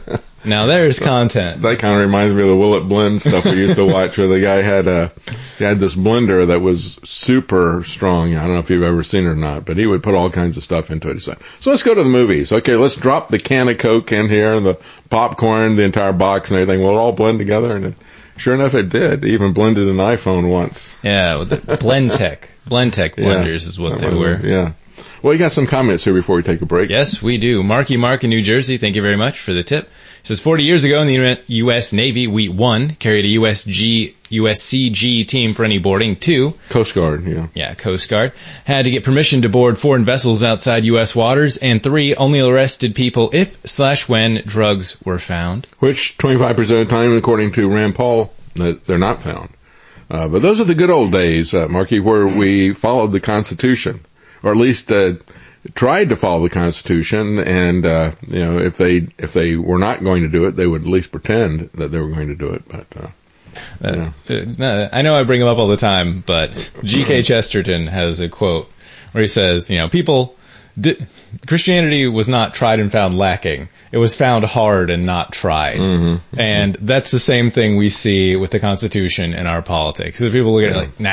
Now there's content. That kind of reminds me of the Willet Blend stuff we used to watch, where the guy had a he had this blender that was super strong. I don't know if you've ever seen it or not, but he would put all kinds of stuff into it. He said, "So let's go to the movies. Okay, let's drop the can of Coke in here and the popcorn, the entire box, and everything. We'll all blend together." And it, sure enough, it did. It even blended an iPhone once. Yeah, with the Blendtec, Blendtec blenders yeah, is what they were. Yeah. Well, you got some comments here before we take a break. Yes, we do. Marky Mark in New Jersey, thank you very much for the tip. It says forty years ago in the U S Navy, we, one, carried a U S G, U S C G team for any boarding. Two, Coast Guard, yeah. Yeah, Coast Guard. Had to get permission to board foreign vessels outside U S waters. And three, only arrested people if slash when drugs were found. Which twenty-five percent of the time, according to Rand Paul, they're not found. Uh, but those are the good old days, uh, Marky, where we followed the Constitution. Or at least, uh, tried to follow the Constitution, and uh, you know, if they if they were not going to do it, they would at least pretend that they were going to do it. But uh, uh, yeah. I know I bring him up all the time, but G K Chesterton has a quote where he says, you know, people di- Christianity was not tried and found lacking; it was found hard and not tried. Mm-hmm. And that's the same thing we see with the Constitution and our politics. So people look at it like, nah.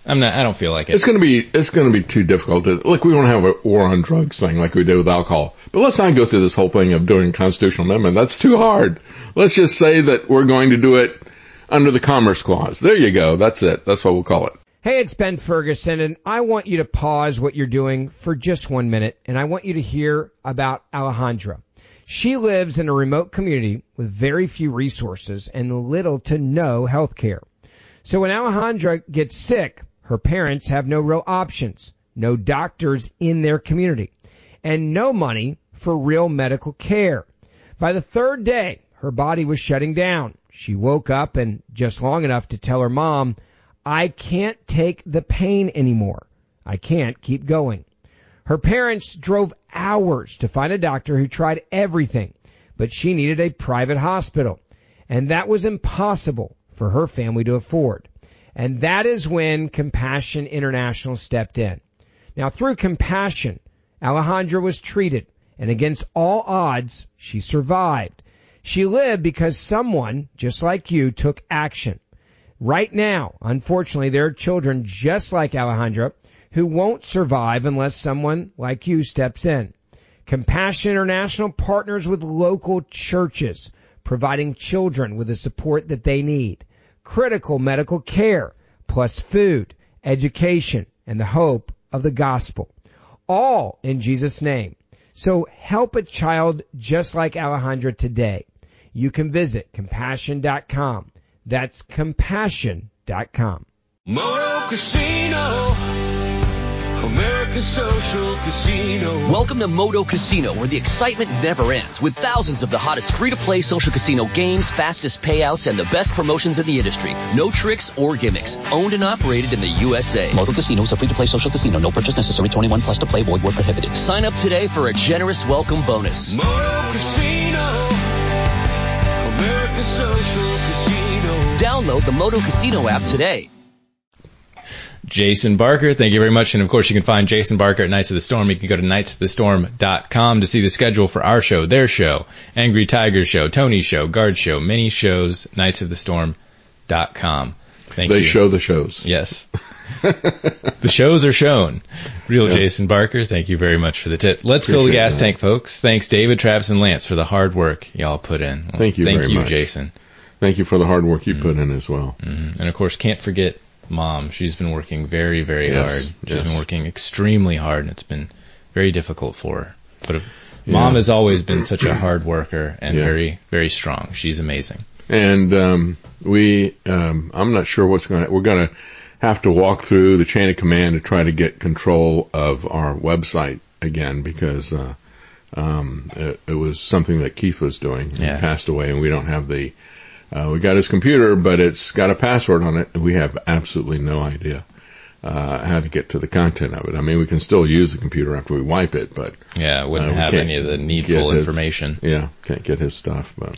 I'm not. I don't feel like it. It's going to be it's going to be too difficult. To, look, we don't have a war on drugs thing like we did with alcohol. But let's not go through this whole thing of doing constitutional amendment. That's too hard. Let's just say that we're going to do it under the Commerce Clause. There you go. That's it. That's what we'll call it. Hey, it's Ben Ferguson, and I want you to pause what you're doing for just one minute, and I want you to hear about Alejandra. She lives in a remote community with very few resources and little to no health care. So when Alejandra gets sick, her parents have no real options, no doctors in their community, and no money for real medical care. By the third day, her body was shutting down. She woke up and just long enough to tell her mom, I can't take the pain anymore. I can't keep going. Her parents drove hours to find a doctor who tried everything, but she needed a private hospital, and that was impossible for her family to afford. And that is when Compassion International stepped in. Now, through Compassion, Alejandra was treated, and against all odds, she survived. She lived because someone, just like you, took action. Right now, unfortunately, there are children just like Alejandra who won't survive unless someone like you steps in. Compassion International partners with local churches, providing children with the support that they need, critical medical care, plus food, education, and the hope of the gospel, all in Jesus' name. So help a child just like Alejandra today. You can visit compassion dot com. That's compassion dot com. Moto Casino, America's social casino. Welcome to Moto Casino, where the excitement never ends, with thousands of the hottest free-to-play social casino games, fastest payouts, and the best promotions in the industry. No tricks or gimmicks. Owned and operated in the U S A. Moto Casino is a free-to-play social casino. No purchase necessary. twenty-one plus to play. Void where prohibited. Sign up today for a generous welcome bonus. Moto Casino, America's social casino. Download the Moto Casino app today. Jason Barker, thank you very much. And of course, you can find Jason Barker at Knights of the Storm. You can go to knights of the storm dot com to see the schedule for our show, their show, Angry Tiger Show, Tony's show, Guard Show, many shows, knights of the storm dot com. Thank they you. They show the shows. Yes. The shows are shown. Real yes. Jason Barker, thank you very much for the tip. Let's Appreciate fill the gas that. tank, folks. Thanks, David, Travis, and Lance, for the hard work y'all put in. Well, thank you thank very you, much. Jason. Thank you for the hard work you mm-hmm. put in as well. Mm-hmm. And of course, can't forget Mom. She's been working very, very yes, hard. She's yes. been working extremely hard, and it's been very difficult for her. But if, yeah. Mom has always been such a hard worker and yeah. very, very strong. She's amazing. And um, we, um, I'm not sure what's going to, we're going to have to walk through the chain of command to try to get control of our website again, because uh, um, it, it was something that Keith was doing. Yeah. He passed away, and we don't have the, Uh, we got his computer, but it's got a password on it, and we have absolutely no idea uh, how to get to the content of it. I mean, we can still use the computer after we wipe it, but yeah, it wouldn't uh, have any of the needful his, information. Yeah, can't get his stuff. But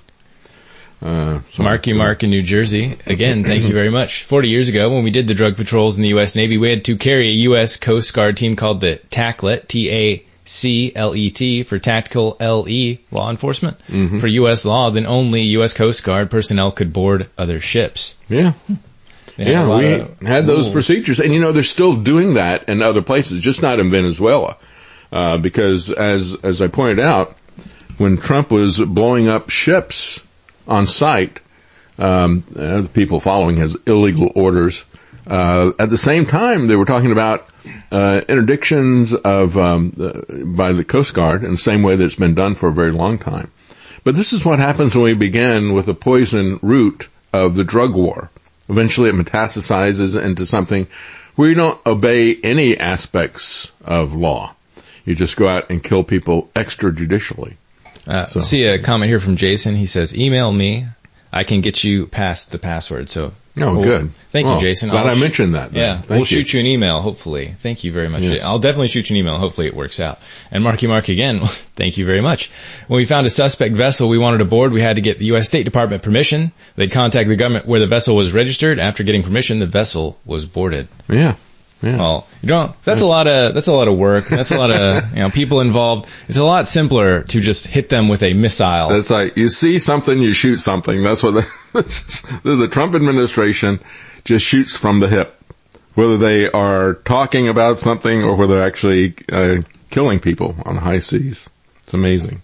uh, so Marky Mark in New Jersey, again, thank you very much. Forty years ago, when we did the drug patrols in the U S Navy, we had to carry a U S Coast Guard team called the TACLET, T A C L E T, for Tactical L E, law enforcement. Mm-hmm. For U S law, then only U S Coast Guard personnel could board other ships. Yeah. Yeah, we had those rules. procedures. And, you know, they're still doing that in other places, just not in Venezuela. Uh, because, as as I pointed out, when Trump was blowing up ships on site, um, uh, the people following his illegal orders, uh, at the same time, they were talking about uh, interdictions of um, uh, by the Coast Guard in the same way that it's been done for a very long time. But this is what happens when we begin with the poison root of the drug war. Eventually it metastasizes into something where you don't obey any aspects of law. You just go out and kill people extrajudicially. Uh, so. See a comment here from Jason. He says, email me. I can get you past the password. So, oh, we'll, good. Thank well, you, Jason. Glad I'll I sh- mentioned that. Then. Yeah, Thank we'll you. shoot you an email, hopefully. Thank you very much. Yes. I'll definitely shoot you an email. Hopefully it works out. And Marky Mark again, thank you very much. When we found a suspect vessel we wanted aboard, we had to get the U S State Department permission. They'd contact the government where the vessel was registered. After getting permission, the vessel was boarded. Yeah. Yeah. Well, you know, that's a lot of, that's a lot of work. That's a lot of, you know, people involved. It's a lot simpler to just hit them with a missile. That's like, you see something, you shoot something. That's what the, the Trump administration just shoots from the hip. whether they are talking about something or whether they're actually uh, killing people on the high seas. It's amazing.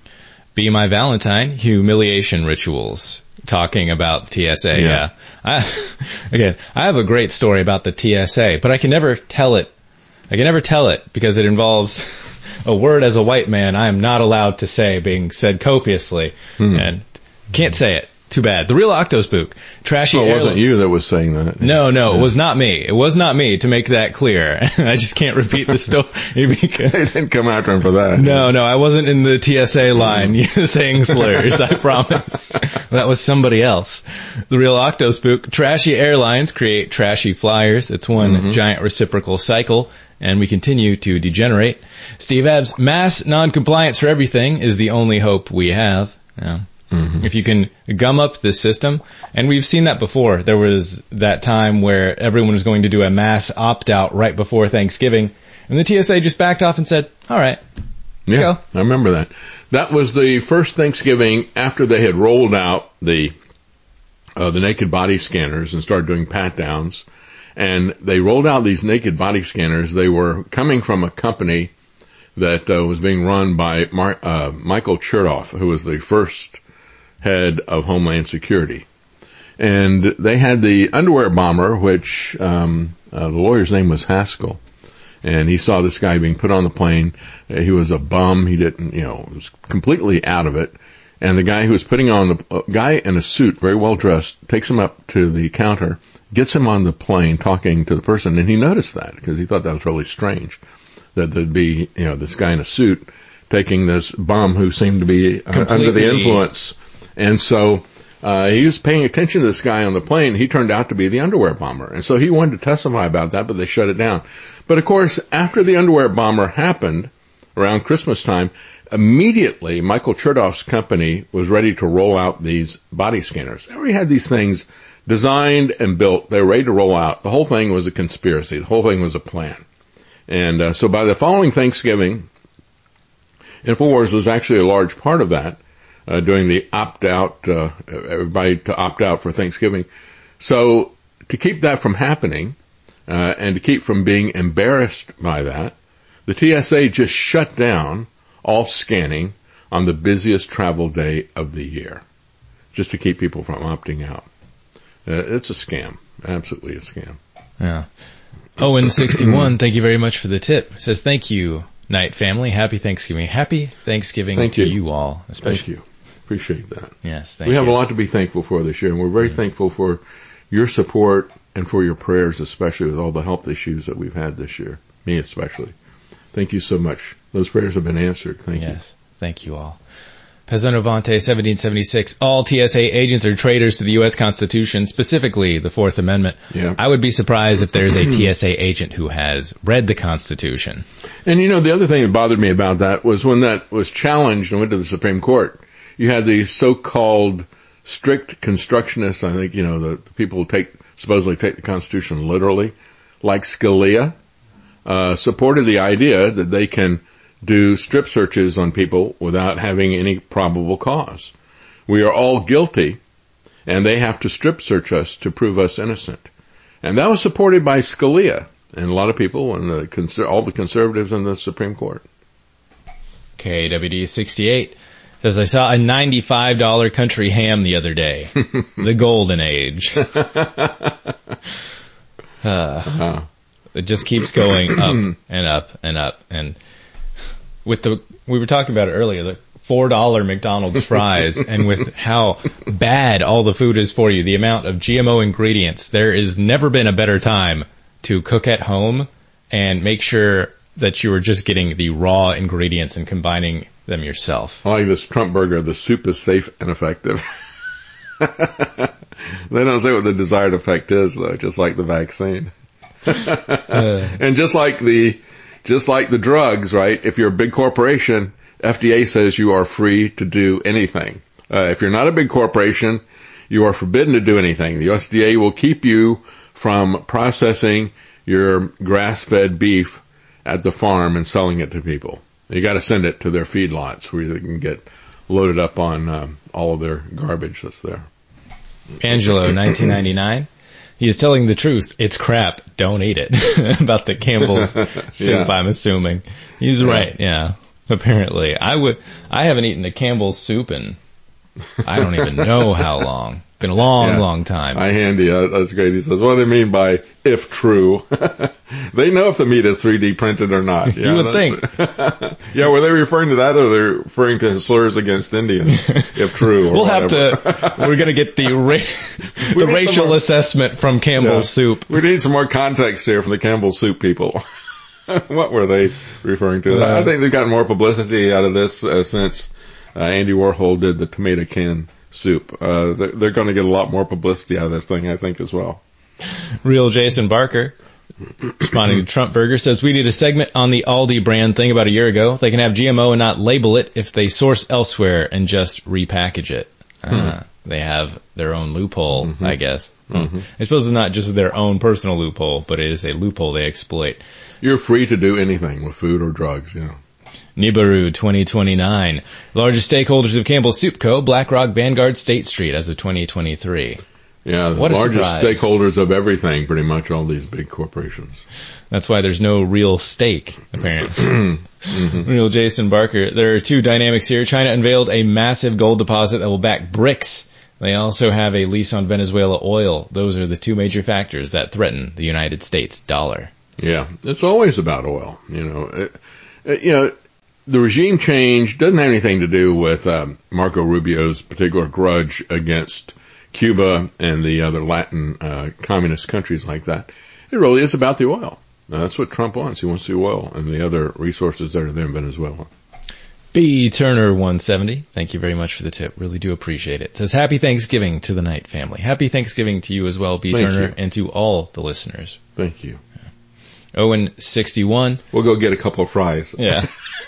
Be My Valentine, humiliation rituals. Talking about the T S A, yeah. yeah. I, again, I have a great story about the T S A, but I can never tell it. I can never tell it because it involves a word as a white man I am not allowed to say being said copiously, hmm. and can't say it. Too bad. The Real Octospook. Trashy. Oh, it wasn't you that was saying that. No, no, yeah. It was not me. It was not me, to make that clear. I just can't repeat the story. Because they didn't come after him for that. No, no, I wasn't in the T S A line saying slurs, I promise. That was somebody else. The Real Octospook. Trashy airlines create trashy flyers. It's one mm-hmm. giant reciprocal cycle, and we continue to degenerate. Steve Abbs, mass non-compliance for everything is the only hope we have. Yeah. Mm-hmm. If you can gum up the system, and we've seen that before. There was that time where everyone was going to do a mass opt-out right before Thanksgiving, and the T S A just backed off and said, all right, yeah, go. I remember that. That was the first Thanksgiving after they had rolled out the uh, the naked body scanners and started doing pat-downs, and they rolled out these naked body scanners. They were coming from a company that uh, was being run by Mar- uh, Michael Chertoff, who was the first head of Homeland Security. And they had the underwear bomber, which um, uh, the lawyer's name was Haskell. And he saw this guy being put on the plane. Uh, he was a bum. He didn't, you know, was completely out of it. And the guy who was putting on the uh, guy in a suit, very well dressed, takes him up to the counter, gets him on the plane talking to the person. And he noticed that because he thought that was really strange, that there'd be, you know, this guy in a suit taking this bum who seemed to be uh, under the influence. And so uh, he was paying attention to this guy on the plane. He turned out to be the underwear bomber. And so he wanted to testify about that, but they shut it down. But, of course, after the underwear bomber happened around Christmas time, immediately Michael Chertoff's company was ready to roll out these body scanners. They already had these things designed and built. They were ready to roll out. The whole thing was a conspiracy. The whole thing was a plan. And uh, so by the following Thanksgiving, InfoWars was actually a large part of that. Uh, doing the opt-out, uh, everybody to opt out for Thanksgiving. So to keep that from happening, uh, and to keep from being embarrassed by that, the T S A just shut down all scanning on the busiest travel day of the year, just to keep people from opting out. Uh, it's a scam. Absolutely a scam. Yeah. Owen sixty-one, thank you very much for the tip. Says, thank you, Night family. Happy Thanksgiving. Happy Thanksgiving thank to you. you all. Especially. Thank you. Appreciate that. Yes, thank we have you. a lot to be thankful for this year, and we're very mm-hmm. thankful for your support and for your prayers, especially with all the health issues that we've had this year, me especially. Thank you so much. Those prayers have been answered. Thank yes, you. Yes, thank you all. Pesanovante, seventeen seventy-six, all T S A agents are traitors to the U S Constitution, specifically the Fourth Amendment. Yeah. I would be surprised if there's a T S A agent who has read the Constitution. And, you know, the other thing that bothered me about that was when that was challenged and went to the Supreme Court, you had these so-called strict constructionists, I think, you know, the, the people who take, supposedly take the Constitution literally, like Scalia, uh, supported the idea that they can do strip searches on people without having any probable cause. We are all guilty, and they have to strip search us to prove us innocent. And that was supported by Scalia and a lot of people and the all the conservatives in the Supreme Court. K W D sixty-eight says, I saw a ninety-five dollars country ham the other day. The golden age. uh, uh-huh. It just keeps going up and up and up. And with the, we were talking about it earlier, the four dollars McDonald's fries, and with how bad all the food is for you, the amount of G M O ingredients, there has never been a better time to cook at home and make sure that you are just getting the raw ingredients and combining them yourself. I like this Trump burger. The soup is safe and effective. They don't say what the desired effect is, though, just like the vaccine. uh, and just like the, just like the drugs, right? If you're a big corporation, F D A says you are free to do anything. Uh, if you're not a big corporation, you are forbidden to do anything. The U S D A will keep you from processing your grass-fed beef at the farm and selling it to people. You got to send it to their feedlots where they can get loaded up on um, all of their garbage that's there. Angelo, nineteen ninety-nine. He is telling the truth. It's crap. Don't eat it. About the Campbell's soup, Yeah. I'm assuming. He's Yeah. right, yeah. Apparently. I would I haven't eaten a Campbell's soup in I don't even know how long. Been a long, Yeah. long time. I handy. Uh, that's great. He says, what do they mean by if true? They know if the meat is three D printed or not. You Yeah, would that's- think. Yeah, were they referring to that or they're referring to slurs against Indians? If true or We'll whatever. have to, we're going to get the ra- the need some racial more- assessment from Campbell's Yeah. soup. We need some more context here from the Campbell Soup people. What were they referring to? Uh, I think they've gotten more publicity out of this uh, since uh, Andy Warhol did the tomato can soup. Uh, they're, they're going to get a lot more publicity out of this thing, I think, as well. Real Jason Barker, responding to Trump Burger, says we did a segment on the Aldi brand thing about a year ago. They can have G M O and not label it if they source elsewhere and just repackage it. Uh, they have their own loophole, Mm-hmm. I guess. Hmm. I suppose it's not just their own personal loophole, but it is a loophole they exploit. You're free to do anything with food or drugs, you know. Nibiru twenty twenty-nine. Largest stakeholders of Campbell's Soup Co., BlackRock, Vanguard, State Street as of twenty twenty-three. Yeah, the What a largest surprise. stakeholders of everything, pretty much all these big corporations. That's why there's no real stake, apparently. Mm-hmm. Real Jason Barker. There are two dynamics here. China unveiled a massive gold deposit that will back BRICS. They also have a lease on Venezuela oil. Those are the two major factors that threaten the United States dollar. Yeah, it's always about oil. You know, it, it, you know, the regime change doesn't have anything to do with um, Marco Rubio's particular grudge against Cuba and the other Latin uh, communist countries like that. It really is about the oil. Now, that's what Trump wants. He wants the oil and the other resources that are there in Venezuela. B. Turner one seventy. Thank you very much for the tip. Really do appreciate it. Says happy Thanksgiving to the Knight family. Happy Thanksgiving to you as well, B. Thank Turner, you. and to all the listeners. Thank you. Owen sixty-one. We'll go get a couple of fries. Yeah.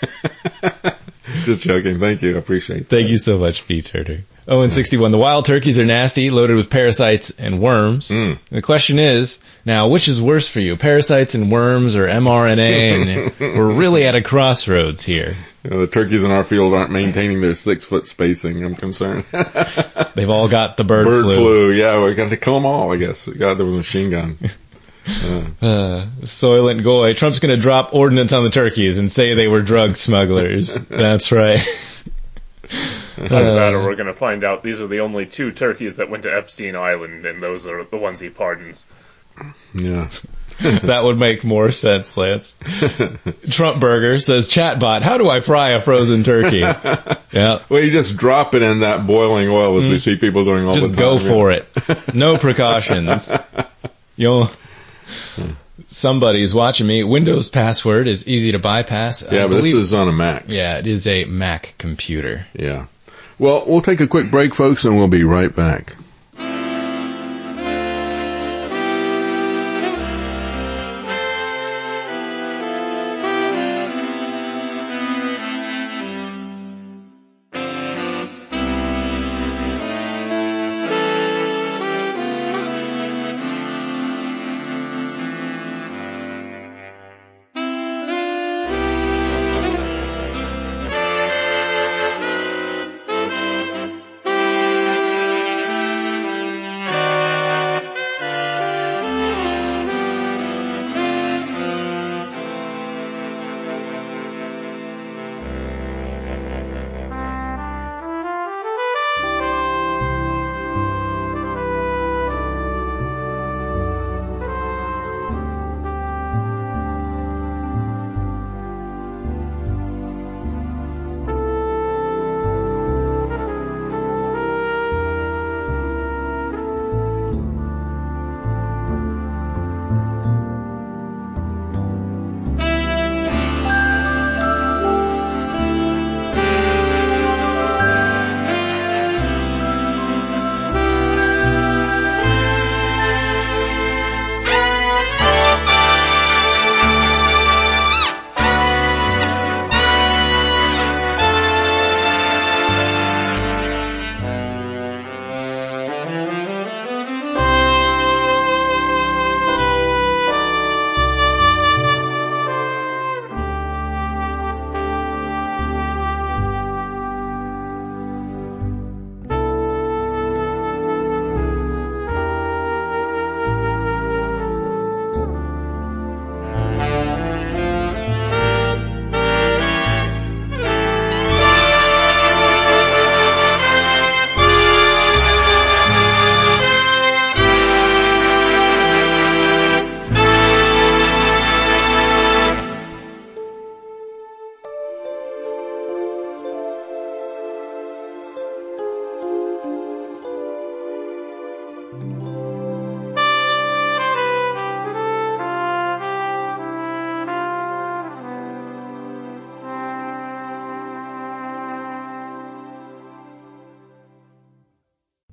Just joking. Thank you. I appreciate that. Thank you so much, B. Turner. Owen sixty-one. The wild turkeys are nasty, loaded with parasites and worms. Mm. The question is, now, which is worse for you, parasites and worms or mRNA? And we're really at a crossroads here. You know, the turkeys in our field aren't maintaining their six foot spacing. I'm concerned. They've all got the bird, Bird flu. flu. Yeah, we got to kill them all, I guess. God, there was a machine gun. Uh, Uh, Soylent Goy. Trump's going to drop ordinance on the turkeys and say they were drug smugglers. That's right. Either that or we're going to find out these are the only two turkeys that went to Epstein Island, and those are the ones he pardons. yeah. That would make more sense, Lance. Trump Burger says, chatbot, how do I fry a frozen turkey? Yeah. Well, you just drop it in that boiling oil as we see people doing all Just the time. go for it. No precautions. You'll... Somebody's watching me. Windows password is easy to bypass. Yeah, I but believe- this is on a Mac. Yeah, it is a Mac computer. Yeah. Well, we'll take a quick break, folks, and we'll be right back.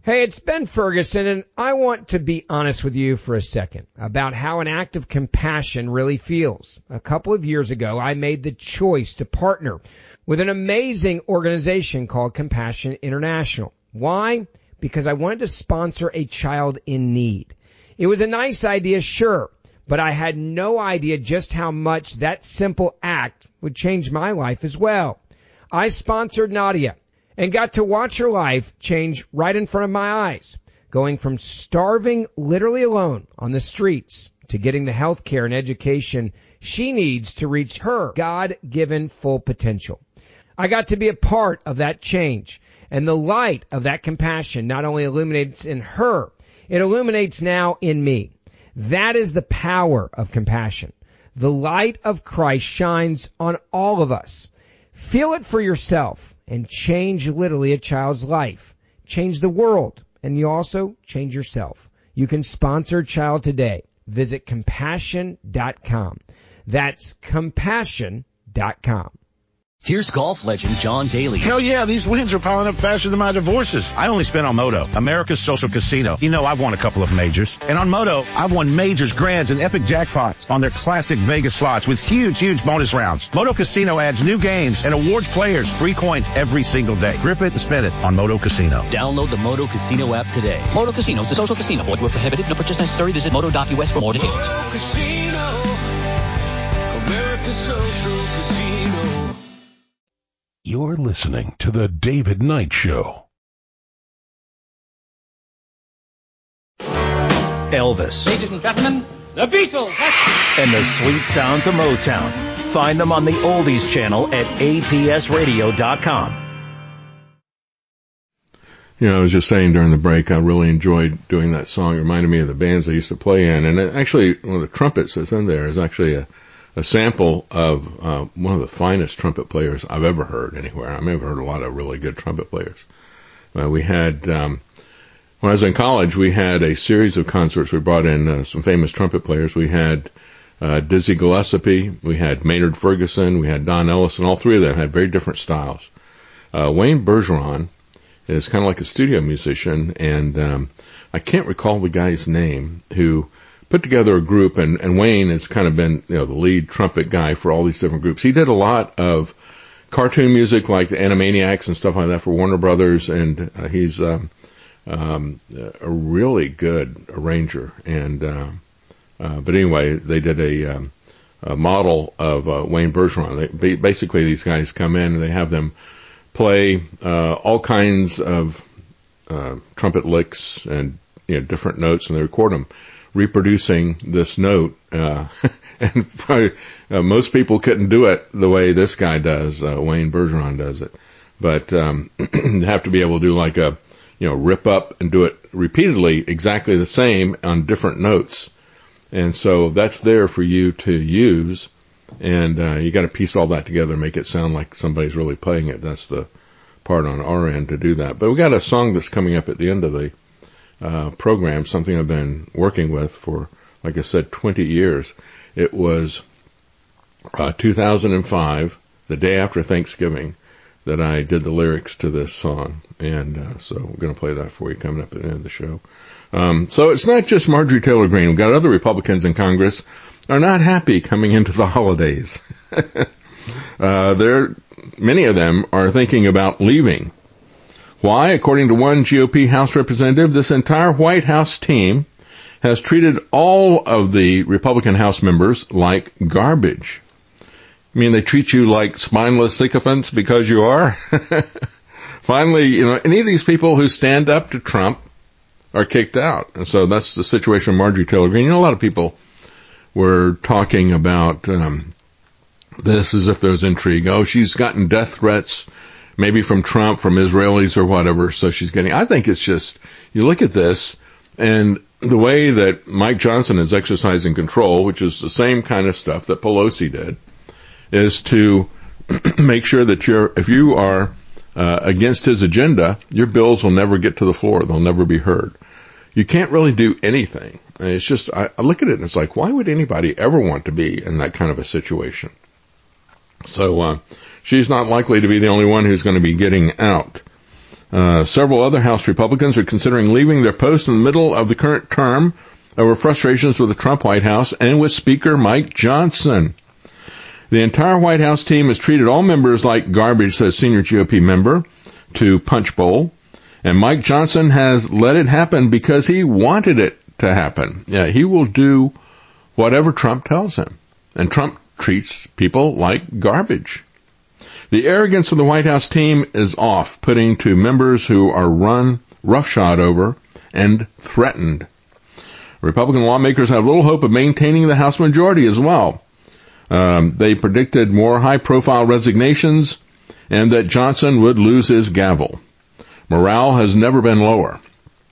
Hey, it's Ben Ferguson, and I want to be honest with you for a second about how an act of compassion really feels. A couple of years ago, I made the choice to partner with an amazing organization called Compassion International. Why? Because I wanted to sponsor a child in need. It was a nice idea, sure, but I had no idea just how much that simple act would change my life as well. I sponsored Nadia and got to watch her life change right in front of my eyes, going from starving literally alone on the streets to getting the health care and education she needs to reach her God-given full potential. I got to be a part of that change, and the light of that compassion not only illuminates in her, it illuminates now in me. That is the power of compassion. The light of Christ shines on all of us. Feel it for yourself and change literally a child's life. Change the world, and you also change yourself. You can sponsor a child today. Visit compassion dot com. That's compassion dot com. Here's golf legend John Daly. Hell yeah, these wins are piling up faster than my divorces. I only spent on Moto, America's social casino. You know I've won a couple of majors. And on Moto, I've won majors, grands, and epic jackpots on their classic Vegas slots with huge, huge bonus rounds. Moto Casino adds new games and awards players free coins every single day. Grip it and spend it on Moto Casino. Download the Moto Casino app today. Moto Casino is a social casino. Void where prohibited. No purchase necessary. Visit moto dot u s for more details. Moto Casino, America's social casino. You're listening to The David Knight Show. Elvis. Ladies and gentlemen, the Beatles. And the sweet sounds of Motown. Find them on the Oldies channel at A P S radio dot com. You know, I was just saying during the break, I really enjoyed doing that song. It reminded me of the bands I used to play in. And it actually, one of the trumpets that's in there is actually a a sample of uh, one of the finest trumpet players I've ever heard anywhere. I mean, I've heard a lot of really good trumpet players. Uh, we had, um, when I was in college, we had a series of concerts. We brought in uh, some famous trumpet players. We had uh, Dizzy Gillespie, we had Maynard Ferguson, we had Don Ellis, and all three of them had very different styles. Uh, Wayne Bergeron is kind of like a studio musician, and um, I can't recall the guy's name who put together a group, and, and Wayne has kind of been, you know, the lead trumpet guy for all these different groups. He did a lot of cartoon music like the Animaniacs and stuff like that for Warner Brothers, and uh, he's um, um, a really good arranger. And uh, uh, but anyway, they did a, um, a model of uh, Wayne Bergeron. They, basically, these guys come in and they have them play uh, all kinds of uh, trumpet licks and, you know, different notes, and they record them, reproducing this note, uh, and probably, uh, most people couldn't do it the way this guy does, uh, Wayne Bergeron does it. But, um, you have to be able to do like a, you know, rip up and do it repeatedly exactly the same on different notes. And so that's there for you to use, and, uh, you gotta piece all that together and make it sound like somebody's really playing it. That's the part on our end to do that. But we got a song that's coming up at the end of the Uh, program, something I've been working with for, like I said, twenty years. It was uh, two thousand five, the day after Thanksgiving, that I did the lyrics to this song. And uh, so we're going to play that for you coming up at the end of the show. Um, so it's not just Marjorie Taylor Greene. We've got other Republicans in Congress are not happy coming into the holidays. uh, they're, many of them are thinking about leaving. Why? According to one G O P House representative, this entire White House team has treated all of the Republican House members like garbage. I mean, they treat you like spineless sycophants because you are. Finally, you know, any of these people who stand up to Trump are kicked out. And so that's the situation with Marjorie Taylor Greene. You know, a lot of people were talking about um, this as if there was intrigue. Oh, she's gotten death threats, maybe from Trump, from Israelis or whatever, so she's getting, I think it's just, you look at this, and the way that Mike Johnson is exercising control, which is the same kind of stuff that Pelosi did, is to make sure that you're, if you are uh, against his agenda, your bills will never get to the floor. They'll never be heard. You can't really do anything. And it's just, I, I look at it and it's like, why would anybody ever want to be in that kind of a situation? So, uh, she's not likely to be the only one who's going to be getting out. Uh, several other House Republicans are considering leaving their posts in the middle of the current term over frustrations with the Trump White House and with Speaker Mike Johnson. The entire White House team has treated all members like garbage, says senior G O P member to Punchbowl. And Mike Johnson has let it happen because he wanted it to happen. Yeah, he will do whatever Trump tells him. And Trump treats people like garbage. The arrogance of the White House team is off, putting to members who are run roughshod over and threatened. Republican lawmakers have little hope of maintaining the House majority as well. Um, they predicted more high-profile resignations and that Johnson would lose his gavel. Morale has never been lower.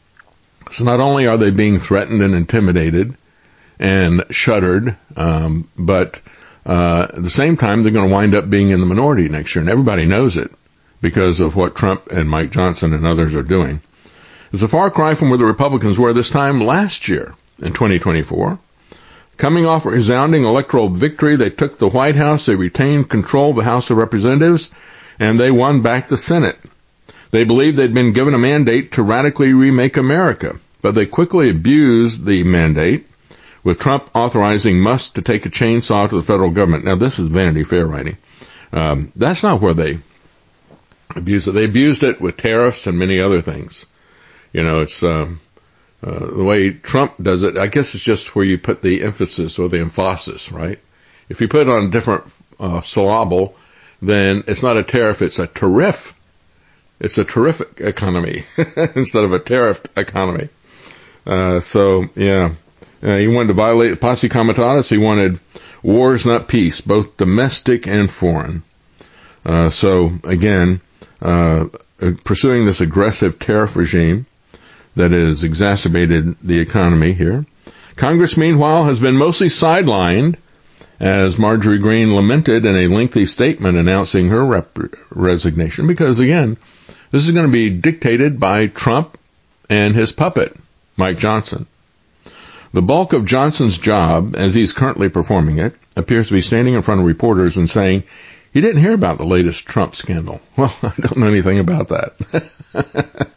So not only are they being threatened and intimidated and shuddered, um, but uh, at the same time they're going to wind up being in the minority next year, and everybody knows it because of what Trump and Mike Johnson and others are doing. It's a far cry from where the Republicans were this time last year in twenty twenty-four. Coming off a resounding electoral victory, they took the White House, they retained control of the House of Representatives, and they won back the Senate. They believed they'd been given a mandate to radically remake America, but they quickly abused the mandate, with Trump authorizing Musk to take a chainsaw to the federal government. Now, this is Vanity Fair writing. Um, that's not where they abused it. They abused it with tariffs and many other things. You know, it's um, uh, the way Trump does it. I guess it's just where you put the emphasis or the emphasis, right? If you put it on a different uh, syllable, then it's not a tariff, it's a tariff. It's a terrific economy instead of a tariff economy. Uh, so, yeah, uh, he wanted to violate the posse comitatus. He wanted wars, not peace, both domestic and foreign. Uh, so, again, uh, pursuing this aggressive tariff regime that has exacerbated the economy here. Congress, meanwhile, has been mostly sidelined, as Marjorie Greene lamented in a lengthy statement announcing her rep- resignation, because, again, this is going to be dictated by Trump and his puppet, Mike Johnson. The bulk of Johnson's job, as he's currently performing it, appears to be standing in front of reporters and saying, he didn't hear about the latest Trump scandal. Well, I don't know anything about that.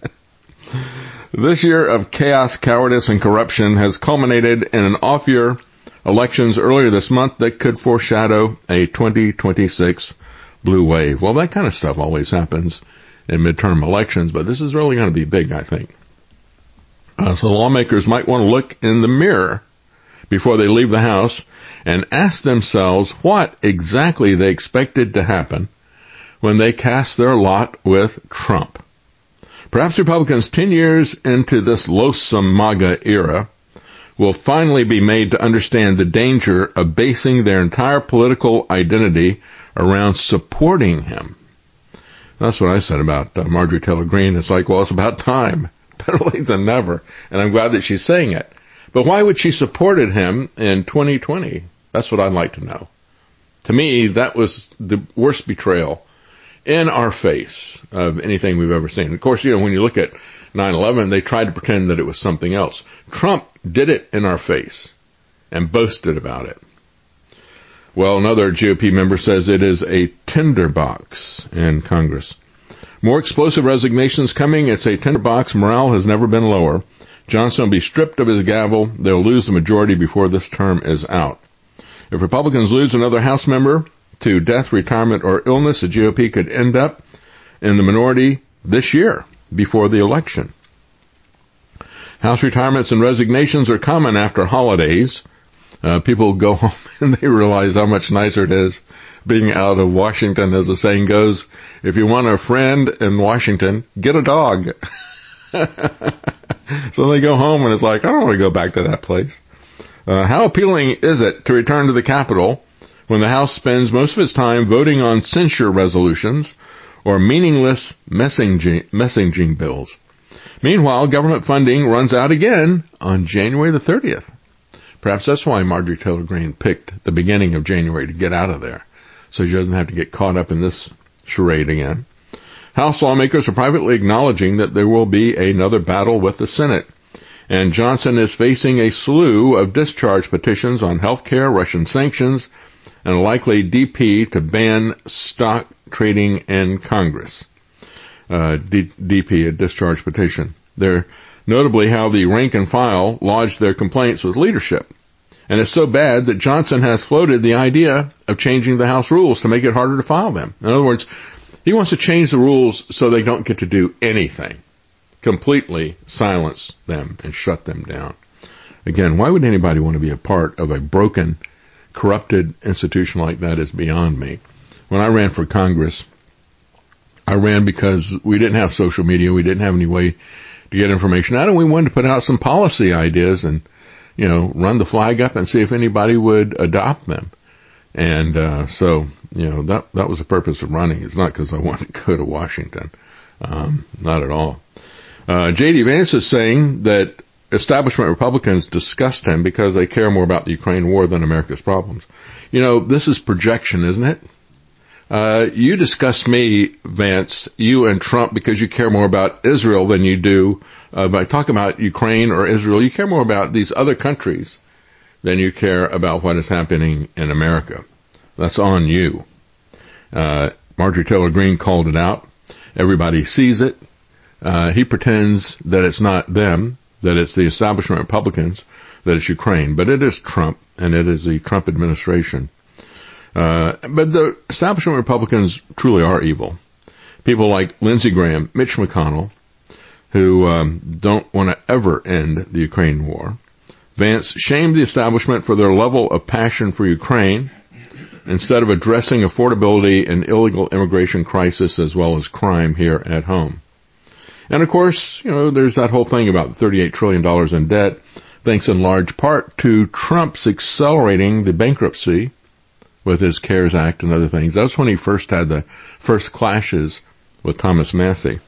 This year of chaos, cowardice, and corruption has culminated in an off-year elections earlier this month that could foreshadow a twenty twenty-six blue wave. Well, that kind of stuff always happens in midterm elections, but this is really going to be big, I think. Uh, so lawmakers might want to look in the mirror before they leave the House and ask themselves what exactly they expected to happen when they cast their lot with Trump. Perhaps Republicans ten years into this loathsome MAGA era will finally be made to understand the danger of basing their entire political identity around supporting him. That's what I said about uh, Marjorie Taylor Greene. It's like, well, it's about time. Better late than never. And I'm glad that she's saying it. But why would she supported him in twenty twenty? That's what I'd like to know. To me, that was the worst betrayal in our face of anything we've ever seen. Of course, you know, when you look at nine eleven, they tried to pretend that it was something else. Trump did it in our face and boasted about it. Well, another G O P member says it is a tinderbox in Congress. More explosive resignations coming. It's a tinderbox. Morale has never been lower. Johnson will be stripped of his gavel. They'll lose the majority before this term is out. If Republicans lose another House member to death, retirement, or illness, the G O P could end up in the minority this year before the election. House retirements and resignations are common after holidays. Uh, people go home and they realize how much nicer it is being out of Washington. As the saying goes, if you want a friend in Washington, get a dog. So they go home and it's like, I don't want to go back to that place. Uh, how appealing is it to return to the Capitol when the House spends most of its time voting on censure resolutions or meaningless messaging, messaging bills? Meanwhile, government funding runs out again on January the thirtieth. Perhaps that's why Marjorie Taylor Greene picked the beginning of January to get out of there, so she doesn't have to get caught up in this charade again. House lawmakers are privately acknowledging that there will be another battle with the Senate, and Johnson is facing a slew of discharge petitions on health care, Russian sanctions, and a likely D P to ban stock trading in Congress. uh, D- DP, a discharge petition. They're notably how the rank and file lodged their complaints with leadership. And it's so bad that Johnson has floated the idea of changing the House rules to make it harder to file them. In other words, he wants to change the rules so they don't get to do anything. Completely silence them and shut them down. Again, why would anybody want to be a part of a broken, corrupted institution like that is beyond me. When I ran for Congress, I ran because we didn't have social media. We didn't have any way to get information out, and we wanted to put out some policy ideas and, you know, run the flag up and see if anybody would adopt them. And uh, so, you know, that that was the purpose of running. It's not because I wanted to go to Washington. Um, not at all. Uh, J D. Vance is saying that establishment Republicans disgust him because they care more about the Ukraine war than America's problems. You know, this is projection, isn't it? Uh, you disgust me, Vance, you and Trump, because you care more about Israel than you do uh, by talking about Ukraine or Israel. You care more about these other countries than you care about what is happening in America. That's on you. Uh, Marjorie Taylor Greene called it out. Everybody sees it. Uh, he pretends that it's not them, that it's the establishment Republicans, that it's Ukraine. But it is Trump, and it is the Trump administration. Uh, but the establishment Republicans truly are evil. People like Lindsey Graham, Mitch McConnell, who um, don't want to ever end the Ukraine war. Vance shamed the establishment for their level of passion for Ukraine instead of addressing affordability and illegal immigration crisis as well as crime here at home. And of course, you know, there's that whole thing about thirty-eight trillion dollars in debt, thanks in large part to Trump's accelerating the bankruptcy with his CARES Act and other things. That's when he first had the first clashes with Thomas Massie.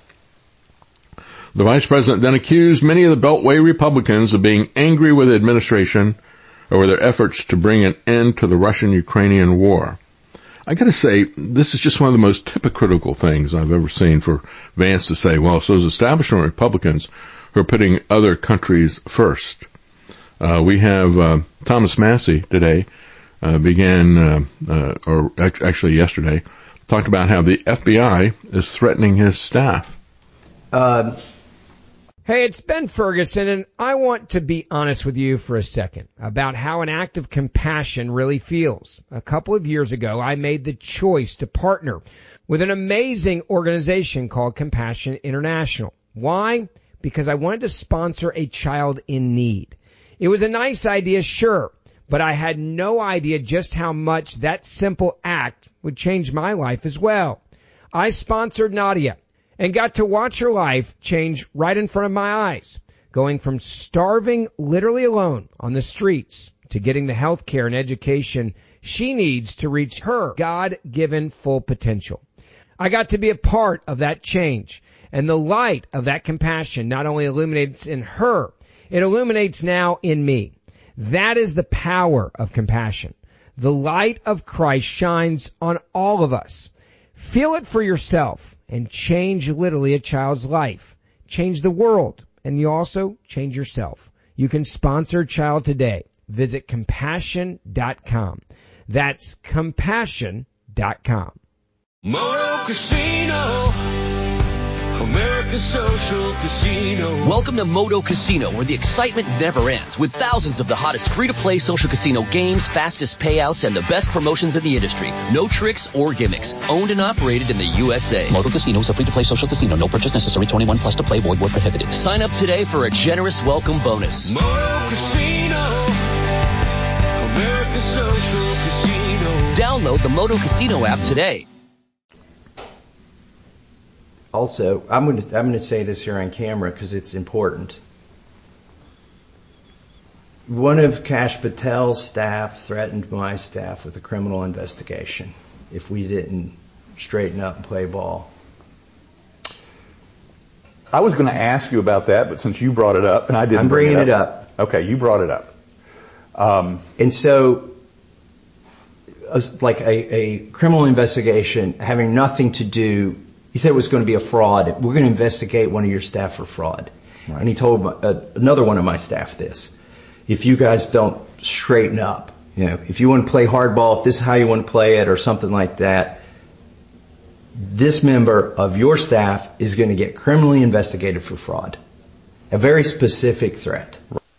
The vice president then accused many of the Beltway Republicans of being angry with the administration over their efforts to bring an end to the Russian-Ukrainian war. I gotta say, this is just one of the most hypocritical things I've ever seen for Vance to say, well, so those establishment Republicans who are putting other countries first. Uh, we have uh, Thomas Massie today, uh, began, uh, uh, or actually yesterday, talked about how the F B I is threatening his staff. Uh, hey, it's Ben Ferguson, and I want to be honest with you for a second about how an act of compassion really feels. A couple of years ago, I made the choice to partner with an amazing organization called Compassion International. Why? Because I wanted to sponsor a child in need. It was a nice idea, sure, but I had no idea just how much that simple act would change my life as well. I sponsored Nadia and got to watch her life change right in front of my eyes, going from starving literally alone on the streets to getting the health care and education she needs to reach her God-given full potential. I got to be a part of that change, and the light of that compassion not only illuminates in her, it illuminates now in me. That is the power of compassion. The light of Christ shines on all of us. Feel it for yourself and change literally a child's life. Change the world, and you also change yourself. You can sponsor a child today. Visit compassion dot com. That's compassion dot com. Moto Casino, America's social casino. Welcome to Moto Casino, where the excitement never ends, with thousands of the hottest free-to-play social casino games, fastest payouts, and the best promotions in the industry. No tricks or gimmicks. Owned and operated in the U S A. Moto Casino is a free-to-play social casino. No purchase necessary. twenty-one plus to play. Void where prohibited. Sign up today for a generous welcome bonus. Moto Casino, America's social casino. Download the Moto Casino app today. Also, I'm going to I'm going to say this here on camera because it's important. One of Kash Patel's staff threatened my staff with a criminal investigation if we didn't straighten up and play ball. I was going to ask you about that, but since you brought it up, and I didn't I'm bringing bring it up. it up. Okay, you brought it up. Um, and so, like a, a criminal investigation having nothing to do. He said it was going to be a fraud. We're going to investigate one of your staff for fraud. Right. And he told my, uh, another one of my staff this. If you guys don't straighten up, you know, if you want to play hardball, if this is how you want to play it or something like that, this member of your staff is going to get criminally investigated for fraud. A very specific threat.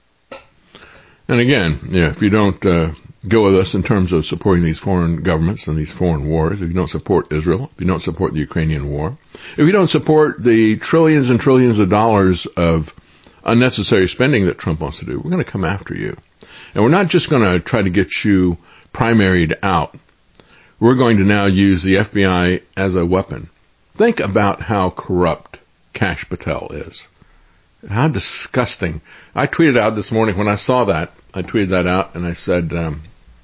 And again, yeah, if you don't uh, go with us in terms of supporting these foreign governments and these foreign wars, if you don't support Israel, if you don't support the Ukrainian war, if you don't support the trillions and trillions of dollars of unnecessary spending that Trump wants to do, we're going to come after you. And we're not just going to try to get you primaried out. We're going to now use the F B I as a weapon. Think about how corrupt Kash Patel is. How disgusting. I tweeted out this morning when I saw that, I tweeted that out and I said, um,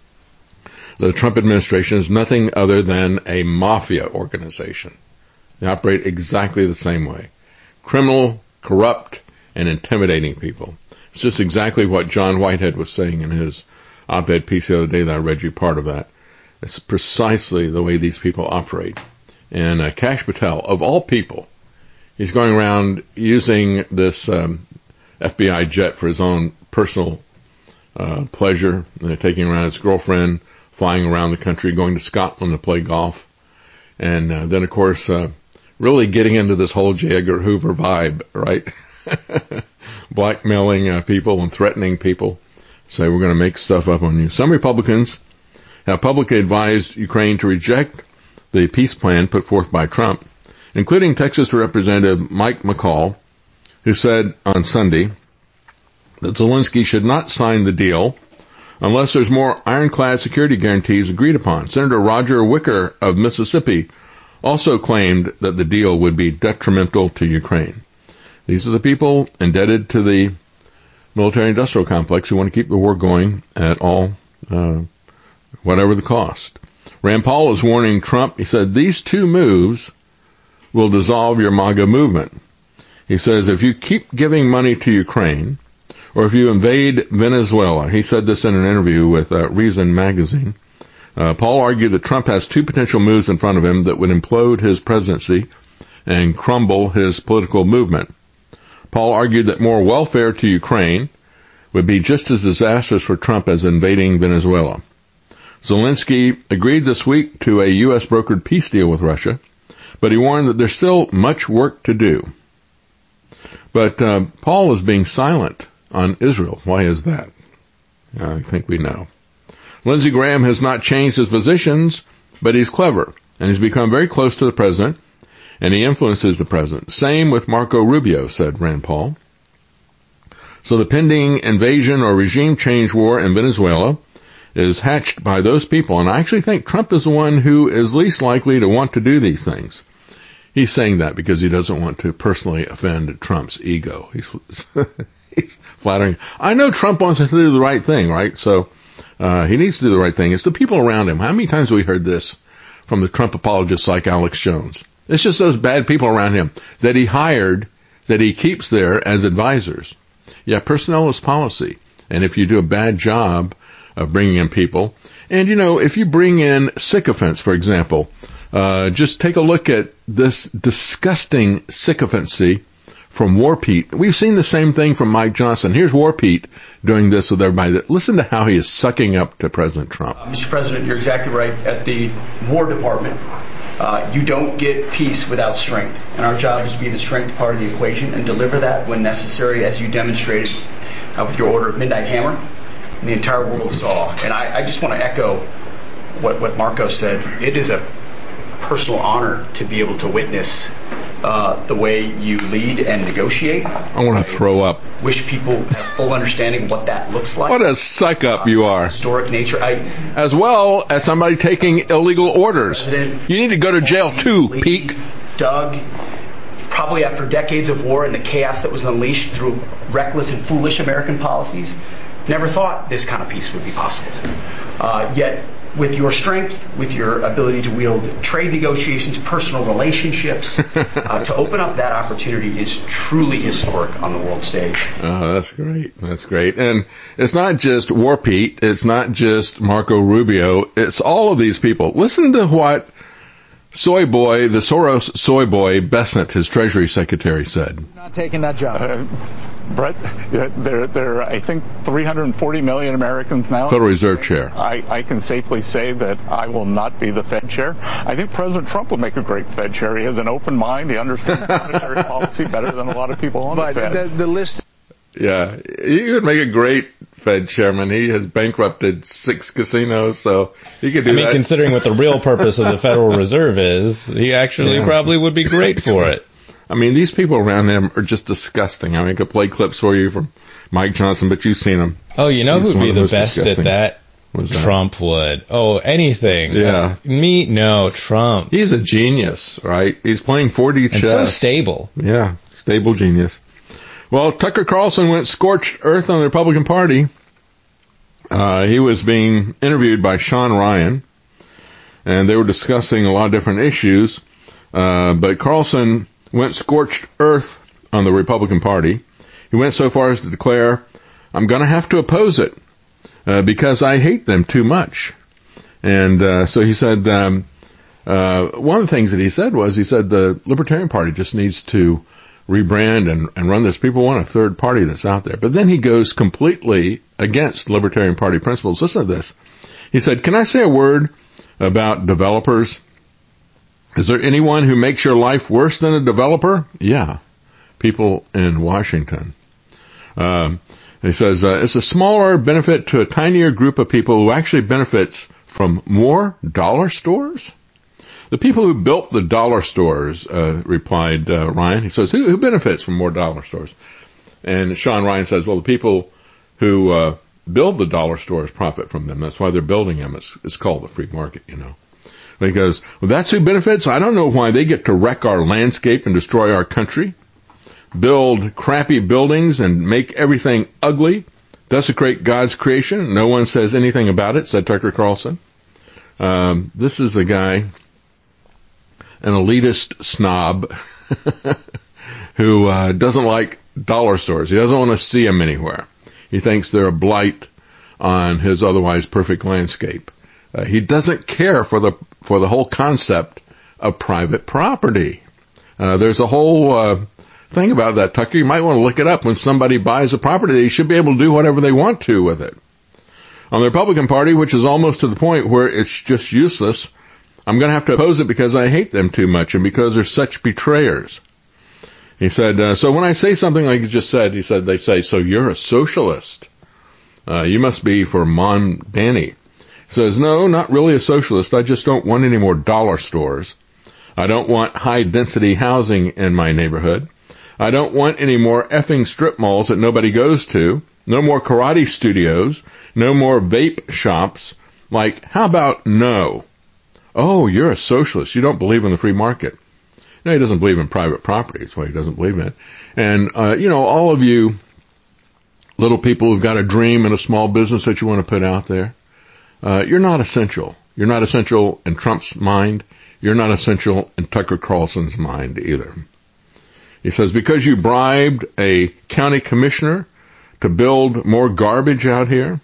the Trump administration is nothing other than a mafia organization. They operate exactly the same way. Criminal, corrupt, and intimidating people. It's just exactly what John Whitehead was saying in his op-ed piece the other day that I read you part of that. It's precisely the way these people operate. And uh, Kash Patel, of all people, he's going around using this um, F B I jet for his own personal uh, pleasure, uh, taking around his girlfriend, flying around the country, going to Scotland to play golf. And uh, then, of course, uh, really getting into this whole J. Edgar Hoover vibe, right? Blackmailing uh, people and threatening people. Say, we're going to make stuff up on you. Some Republicans have publicly advised Ukraine to reject the peace plan put forth by Trump, including Texas Representative Mike McCall, who said on Sunday that Zelensky should not sign the deal unless there's more ironclad security guarantees agreed upon. Senator Roger Wicker of Mississippi also claimed that the deal would be detrimental to Ukraine. These are the people indebted to the military-industrial complex who want to keep the war going at all, uh, whatever the cost. Rand Paul is warning Trump. He said, these two moves will dissolve your MAGA movement. He says, if you keep giving money to Ukraine, or if you invade Venezuela, he said this in an interview with uh, Reason magazine, uh, Paul argued that Trump has two potential moves in front of him that would implode his presidency and crumble his political movement. Paul argued that more welfare to Ukraine would be just as disastrous for Trump as invading Venezuela. Zelensky agreed this week to a U S brokered peace deal with Russia, but he warned that there's still much work to do. But uh, Paul is being silent on Israel. Why is that? I think we know. Lindsey Graham has not changed his positions, but he's clever, and he's become very close to the president, and he influences the president. Same with Marco Rubio, said Rand Paul. So the pending invasion or regime change war in Venezuela is hatched by those people, and I actually think Trump is the one who is least likely to want to do these things. He's saying that because he doesn't want to personally offend Trump's ego. He's, he's flattering. I know Trump wants to do the right thing, right? So uh, he needs to do the right thing. It's the people around him. How many times have we heard this from the Trump apologists like Alex Jones? It's just those bad people around him that he hired, that he keeps there as advisors. Yeah, personnel is policy. And if you do a bad job of bringing in people, and you know, if you bring in sycophants, for example, uh, just take a look at this disgusting sycophancy from War Pete. We've seen the same thing from Mike Johnson. Here's War Pete doing this with everybody. Listen to how he is sucking up to President Trump. Uh, Mister President, you're exactly right. At the War Department, uh, you don't get peace without strength. And our job is to be the strength part of the equation and deliver that when necessary, as you demonstrated uh, with your order of Midnight Hammer. And the entire world saw. And I, I just want to echo what, what Marco said. It is a personal honor to be able to witness uh, the way you lead and negotiate. I want to throw up. Wish people have full understanding of what that looks like. What a suck up uh, you are. Historic nature. I, As well as somebody taking illegal orders. You need to go to jail too, Pete. Doug, probably after decades of war and the chaos that was unleashed through reckless and foolish American policies, never thought this kind of peace would be possible. Uh, yet, with your strength, with your ability to wield trade negotiations, personal relationships, uh, to open up that opportunity is truly historic on the world stage. Oh, that's great. That's great. And it's not just War Pete. It's not just Marco Rubio. It's all of these people. Listen to what Soy boy, the Soros soy boy, Bessent, his Treasury Secretary, said. Not taking that job. Uh, Brett, there, there are, I think, three hundred forty million Americans now. Federal Reserve Chair. I, I can safely say that I will not be the Fed Chair. I think President Trump would make a great Fed Chair. He has an open mind. He understands monetary policy better than a lot of people on but the Fed. The, the list... Yeah, he would make a great Fed chairman. He has bankrupted six casinos, so he could do I mean, that. considering what the real purpose of the Federal Reserve is, he actually Yeah. probably would be great for it. I mean, these people around him are just disgusting. I mean, I could play clips for you from Mike Johnson, but you've seen him. Oh, you know He's who'd one be of the most best disgusting. at that? that? Trump would. Oh, anything. Yeah. Uh, me? No, Trump. He's a genius, right? He's playing four D chess. And so stable. Yeah, stable genius. Well, Tucker Carlson went scorched earth on the Republican Party. Uh, he was being interviewed by Sean Ryan, and they were discussing a lot of different issues. Uh, but Carlson went scorched earth on the Republican Party. He went so far as to declare, I'm going to have to oppose it uh, because I hate them too much. And uh, so he said, um, uh, one of the things that he said was, he said the Libertarian Party just needs to rebrand and, and run this. People want a third party that's out there. But then he goes completely against Libertarian Party principles. Listen to this. He said, can I say a word about developers? Is there anyone who makes your life worse than a developer? Yeah, people in Washington. Um, he says, uh, it's a smaller benefit to a tinier group of people who actually benefits from more dollar stores. The people who built the dollar stores, uh, replied uh, Ryan. He says, who, who benefits from more dollar stores? And Sean Ryan says, well, the people who uh, build the dollar stores profit from them. That's why they're building them. It's, it's called the free market, you know. And he goes, well, that's who benefits? I don't know why they get to wreck our landscape and destroy our country, build crappy buildings and make everything ugly, desecrate God's creation. No one says anything about it, said Tucker Carlson. Um, this is a guy, an elitist snob who uh, doesn't like dollar stores. He doesn't want to see them anywhere. He thinks they're a blight on his otherwise perfect landscape. Uh, he doesn't care for the for the whole concept of private property. Uh, there's a whole uh, thing about that, Tucker. You might want to look it up. When somebody buys a property, they should be able to do whatever they want to with it. On the Republican Party, which is almost to the point where it's just useless, I'm going to have to oppose it because I hate them too much and because they're such betrayers. He said, uh, so when I say something like you just said, he said, they say, so you're a socialist. Uh, you must be for Mondani. He says, no, not really a socialist. I just don't want any more dollar stores. I don't want high-density housing in my neighborhood. I don't want any more effing strip malls that nobody goes to. No more karate studios. No more vape shops. Like, how about no? Oh, you're a socialist. You don't believe in the free market. No, he doesn't believe in private property. That's why he doesn't believe in it. And, uh, you know, all of you little people who've got a dream and a small business that you want to put out there, uh, you're not essential. You're not essential in Trump's mind. You're not essential in Tucker Carlson's mind either. He says, because you bribed a county commissioner to build more garbage out here.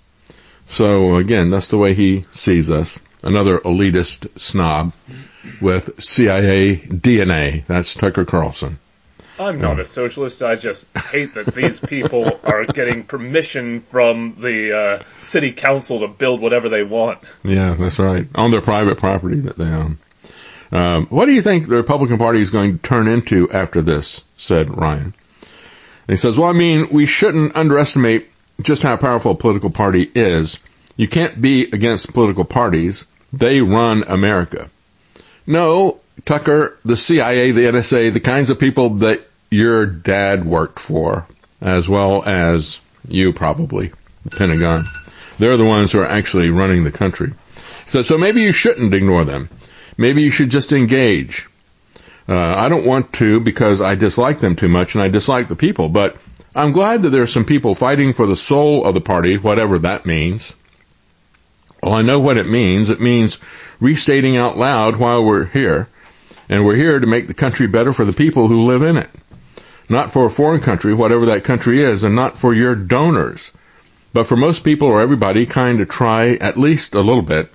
So again, that's the way he sees us. Another elitist snob with C I A D N A. That's Tucker Carlson. I'm not a socialist. I just hate that these people are getting permission from the uh, city council to build whatever they want. Yeah, that's right. On their private property that they own. Um, what do you think the Republican Party is going to turn into after this, said Ryan. And he says, well, I mean, we shouldn't underestimate just how powerful a political party is. You can't be against political parties. They run America. No, Tucker, the C I A, the N S A, the kinds of people that your dad worked for, as well as you probably, the Pentagon, they're the ones who are actually running the country. So, so maybe you shouldn't ignore them. Maybe you should just engage. Uh, I don't want to because I dislike them too much and I dislike the people, but I'm glad that there are some people fighting for the soul of the party, whatever that means. Well, I know what it means. It means restating out loud while we're here. And we're here to make the country better for the people who live in it. Not for a foreign country, whatever that country is, and not for your donors. But for most people or everybody, kind of try at least a little bit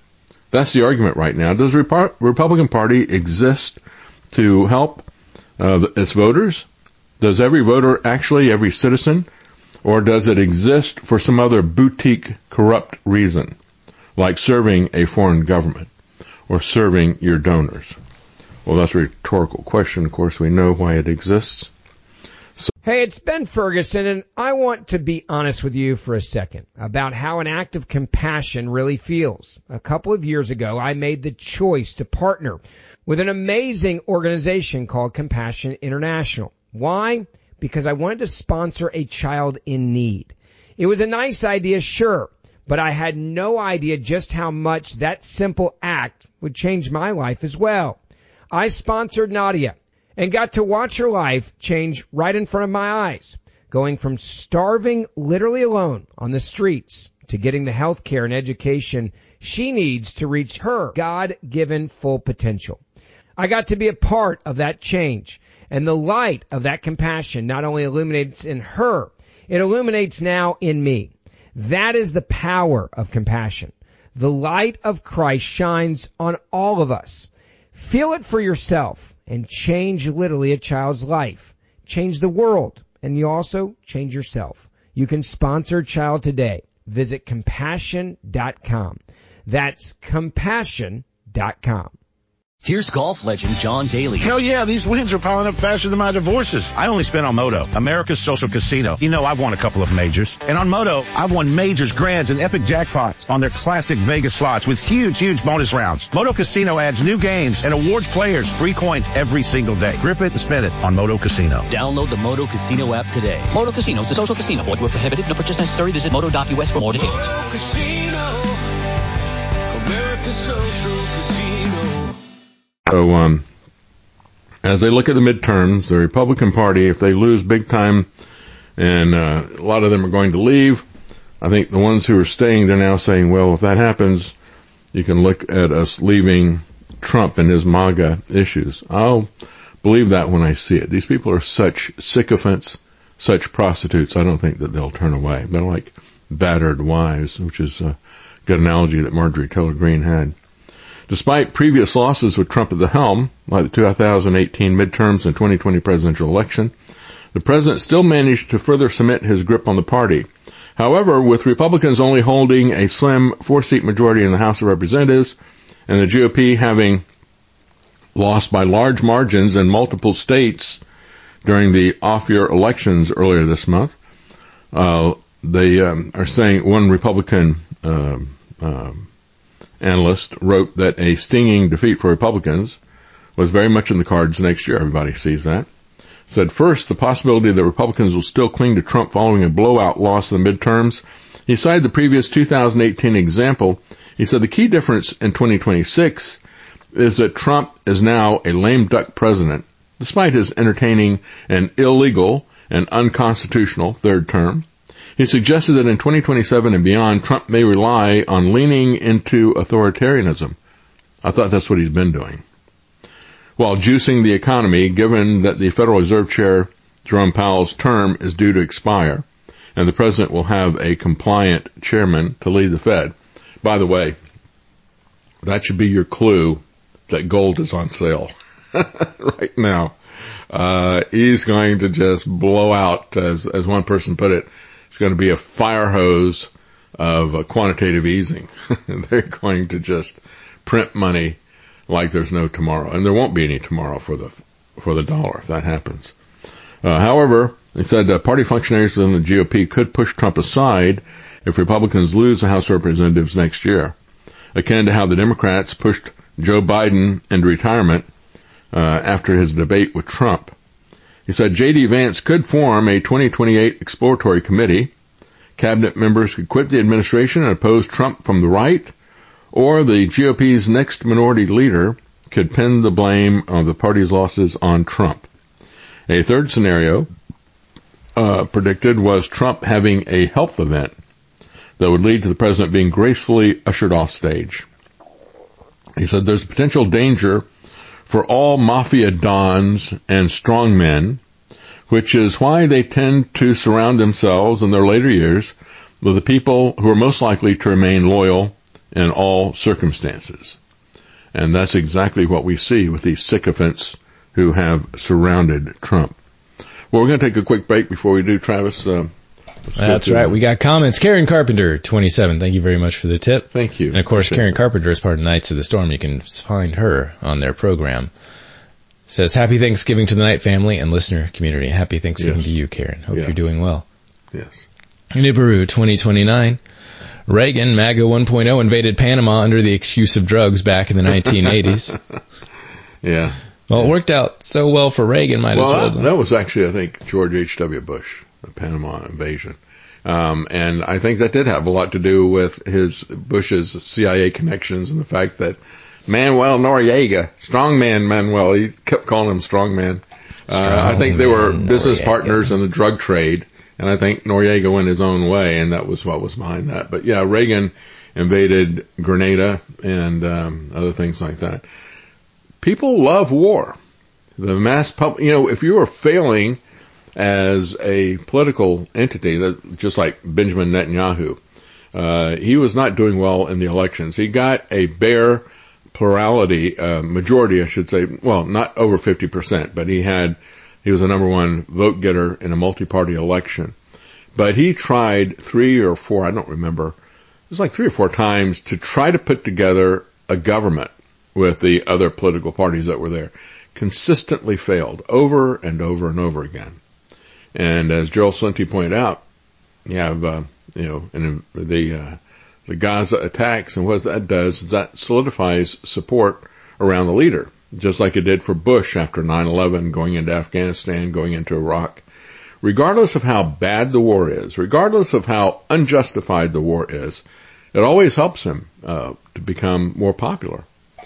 That's the argument right now. Does the Repu- Republican Party exist to help uh, its voters? Does every voter, actually every citizen, or does it exist for some other boutique corrupt reason, like serving a foreign government or serving your donors? Well, that's a rhetorical question. Of course, we know why it exists. So- Hey, it's Ben Ferguson, and I want to be honest with you for a second about how an act of compassion really feels. A couple of years ago, I made the choice to partner with an amazing organization called Compassion International. Why? Because I wanted to sponsor a child in need. It was a nice idea, sure, but I had no idea just how much that simple act would change my life as well. I sponsored Nadia and got to watch her life change right in front of my eyes, going from starving literally alone on the streets to getting the health care and education she needs to reach her God-given full potential. I got to be a part of that change, and the light of that compassion not only illuminates in her, it illuminates now in me. That is the power of compassion. The light of Christ shines on all of us. Feel it for yourself and change literally a child's life. Change the world, and you also change yourself. You can sponsor a child today. Visit compassion dot com. That's compassion dot com. Here's golf legend John Daly. Hell yeah, these wins are piling up faster than my divorces. I only spent on Moto, America's social casino. You know I've won a couple of majors. And on Moto, I've won majors, grands, and epic jackpots on their classic Vegas slots with huge, huge bonus rounds. Moto Casino adds new games and awards players free coins every single day. Grip it and spend it on Moto Casino. Download the Moto Casino app today. Moto Casino is a social casino. Void where prohibited. No purchase necessary. Visit moto dot u s for more details. Moto Casino, America's social casino. So, um, as they look at the midterms, the Republican Party, if they lose big time, and uh, a lot of them are going to leave, I think the ones who are staying, they're now saying, well, if that happens, you can look at us leaving Trump and his MAGA issues. I'll believe that when I see it. These people are such sycophants, such prostitutes, I don't think that they'll turn away. They're like battered wives, which is a good analogy that Marjorie Taylor Greene had. Despite previous losses with Trump at the helm, like the two thousand eighteen midterms and twenty twenty presidential election, the president still managed to further cement his grip on the party. However, with Republicans only holding a slim four-seat majority in the House of Representatives and the G O P having lost by large margins in multiple states during the off-year elections earlier this month, uh, they um, are saying one Republican uh, uh, analyst wrote that a stinging defeat for Republicans was very much in the cards next year. Everybody sees that. Said first, the possibility that Republicans will still cling to Trump following a blowout loss in the midterms. He cited the previous two thousand eighteen example. He said the key difference in twenty twenty-six is that Trump is now a lame duck president, despite his entertaining an illegal and unconstitutional third term. He suggested that in twenty twenty-seven and beyond, Trump may rely on leaning into authoritarianism. I thought that's what he's been doing. While juicing the economy, given that the Federal Reserve Chair, Jerome Powell's term is due to expire, and the president will have a compliant chairman to lead the Fed. By the way, that should be your clue that gold is on sale right now. Uh, he's going to just blow out, as, as one person put it, it's going to be a fire hose of uh, quantitative easing. They're going to just print money like there's no tomorrow, and there won't be any tomorrow for the for the dollar if that happens. Uh, however, they said uh, party functionaries within the G O P could push Trump aside if Republicans lose the House of Representatives next year, akin to how the Democrats pushed Joe Biden into retirement uh, after his debate with Trump. He said J D. Vance could form a twenty twenty-eight exploratory committee. Cabinet members could quit the administration and oppose Trump from the right, or the G O P's next minority leader could pin the blame of the party's losses on Trump. A third scenario uh, predicted was Trump having a health event that would lead to the president being gracefully ushered off stage. He said there's a potential danger for all mafia dons and strongmen, which is why they tend to surround themselves in their later years with the people who are most likely to remain loyal in all circumstances. And that's exactly what we see with these sycophants who have surrounded Trump. Well, we're going to take a quick break before we do, Travis. Uh, That's right. We got comments. Karen Carpenter, twenty-seven. Thank you very much for the tip. Thank you. And, of course, Appreciate Karen that. Carpenter is part of Knights of the Storm. You can find her on their program. Says, happy Thanksgiving to the Knight family and listener community. Happy Thanksgiving Yes. to you, Karen. Hope Yes. you're doing well. Yes. Nibiru, twenty twenty-nine. Reagan, MAGA one point oh, invaded Panama under the excuse of drugs back in the nineteen eighties. Yeah. Well, it worked out so well for Reagan, might Well, as well. that, that was actually, I think, George H W. Bush, the Panama invasion. Um, and I think that did have a lot to do with his Bush's C I A connections and the fact that Manuel Noriega, strongman Manuel, he kept calling him strongman. Uh, I think they were Strongman business Noriega. partners in the drug trade, and I think Noriega went his own way, and that was what was behind that. But yeah, Reagan invaded Grenada and um, other things like that. People love war. The mass public, you know, if you are failing as a political entity, that just like Benjamin Netanyahu, uh, he was not doing well in the elections. He got a bare plurality, uh, majority, I should say, well, not over fifty percent, but he had, he was the number one vote getter in a multi-party election. But he tried three or four, I don't remember, it was like three or four times to try to put together a government with the other political parties that were there. Consistently failed over and over and over again. And as Joel Slinty pointed out, you have, uh, you know, in the, uh, the Gaza attacks, and what that does is that solidifies support around the leader, just like it did for Bush after nine eleven, going into Afghanistan, going into Iraq. Regardless of how bad the war is, regardless of how unjustified the war is, it always helps him uh, to become more popular.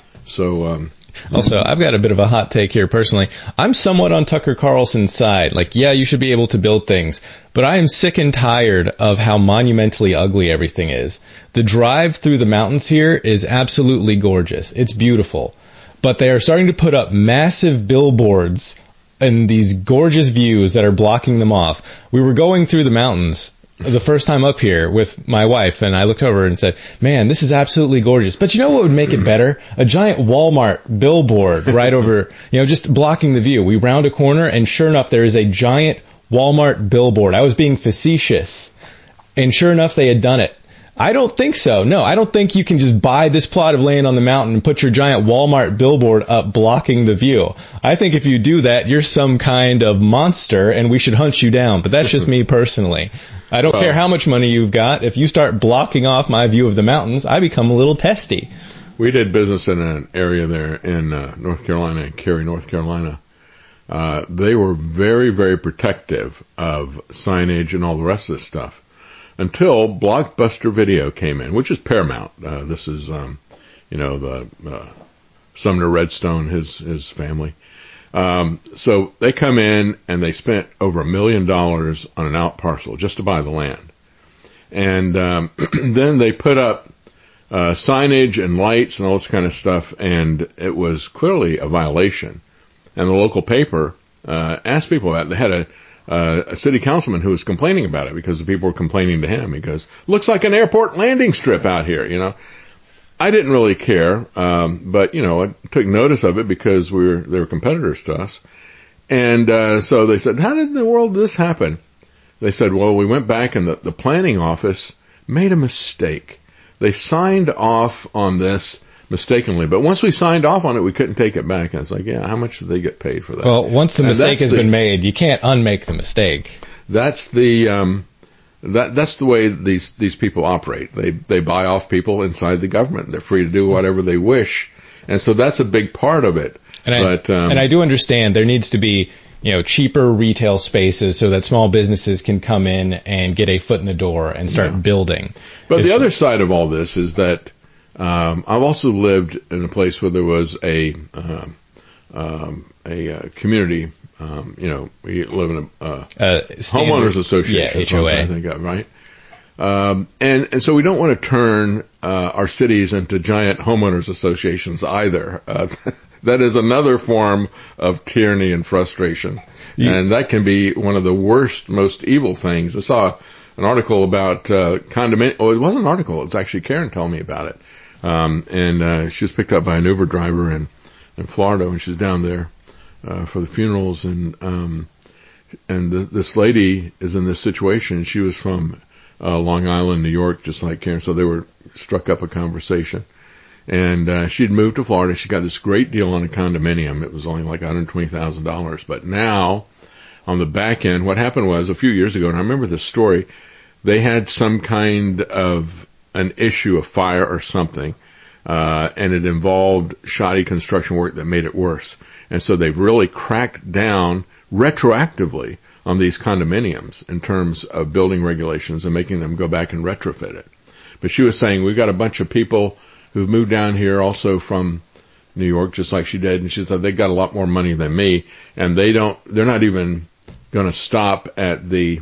So, um, Also, I've got a bit of a hot take here personally. I'm somewhat on Tucker Carlson's side. Like, yeah, you should be able to build things, but I am sick and tired of how monumentally ugly everything is. The drive through the mountains here is absolutely gorgeous. It's beautiful. But they are starting to put up massive billboards and these gorgeous views that are blocking them off. We were going through the mountains the first time up here with my wife, and I looked over and said, man, this is absolutely gorgeous. But you know what would make it better? A giant Walmart billboard right over, you know, just blocking the view. We round a corner, and sure enough, there is a giant Walmart billboard. I was being facetious, and sure enough, they had done it. I don't think so. No, I don't think you can just buy this plot of land on the mountain and put your giant Walmart billboard up blocking the view. I think if you do that, you're some kind of monster and we should hunt you down. But that's just me personally. I don't well, care how much money you've got. If you start blocking off my view of the mountains, I become a little testy. We did business in an area there in uh, North Carolina, in Cary, North Carolina. Uh, they were very, very protective of signage and all the rest of this stuff. Until Blockbuster Video came in, which is Paramount. Uh, this is, um, you know, the uh, Sumner Redstone, his his family. Um, so they come in and they spent over a million dollars on an out parcel just to buy the land, and um, then they put up uh, signage and lights and all this kind of stuff, and it was clearly a violation. And the local paper uh, asked people about it. They had a Uh, a city councilman who was complaining about it because the people were complaining to him. He goes, looks like an airport landing strip out here, you know. I didn't really care, um, but, you know, I took notice of it because we were, they were competitors to us. And uh, so they said, how did in the world did this happen? They said, well, we went back and the, the planning office made a mistake. They signed off on this mistakenly, but once we signed off on it, we couldn't take it back. And it's like, yeah, how much did they get paid for that? Well, once the and mistake has the, been made, you can't unmake the mistake. That's the um, that that's the way these these people operate. They they buy off people inside the government. They're free to do whatever they wish, and so that's a big part of it. And I, but, um, and I do understand there needs to be, you know, cheaper retail spaces so that small businesses can come in and get a foot in the door and start yeah. building. But if, the other side of all this is that um, I've also lived in a place where there was a uh, um, a uh, community. Um, you know, we live in a uh, uh, homeowners association. Yeah, H O A. I think of, right? Um, and, and so we don't want to turn uh, our cities into giant homeowners associations either. Uh, that is another form of tyranny and frustration. Yeah. And that can be one of the worst, most evil things. I saw an article about uh, condominium. Oh, it wasn't an article. It was actually Karen telling me about it. Um, and uh, she was picked up by an Uber driver in, in Florida, and she's down there uh, for the funerals. And um, and th- this lady is in this situation. She was from uh, Long Island, New York, just like Karen. So they were struck up a conversation. And uh, she'd moved to Florida. She got this great deal on a condominium. It was only like one hundred twenty thousand dollars. But now, on the back end, what happened was a few years ago, and I remember this story, they had some kind of an issue, a fire or something, uh, and it involved shoddy construction work that made it worse. And so they've really cracked down retroactively on these condominiums in terms of building regulations and making them go back and retrofit it. But she was saying, we've got a bunch of people who've moved down here also from New York, just like she did, and she said they got a lot more money than me, and they don't, they're not even going to stop at the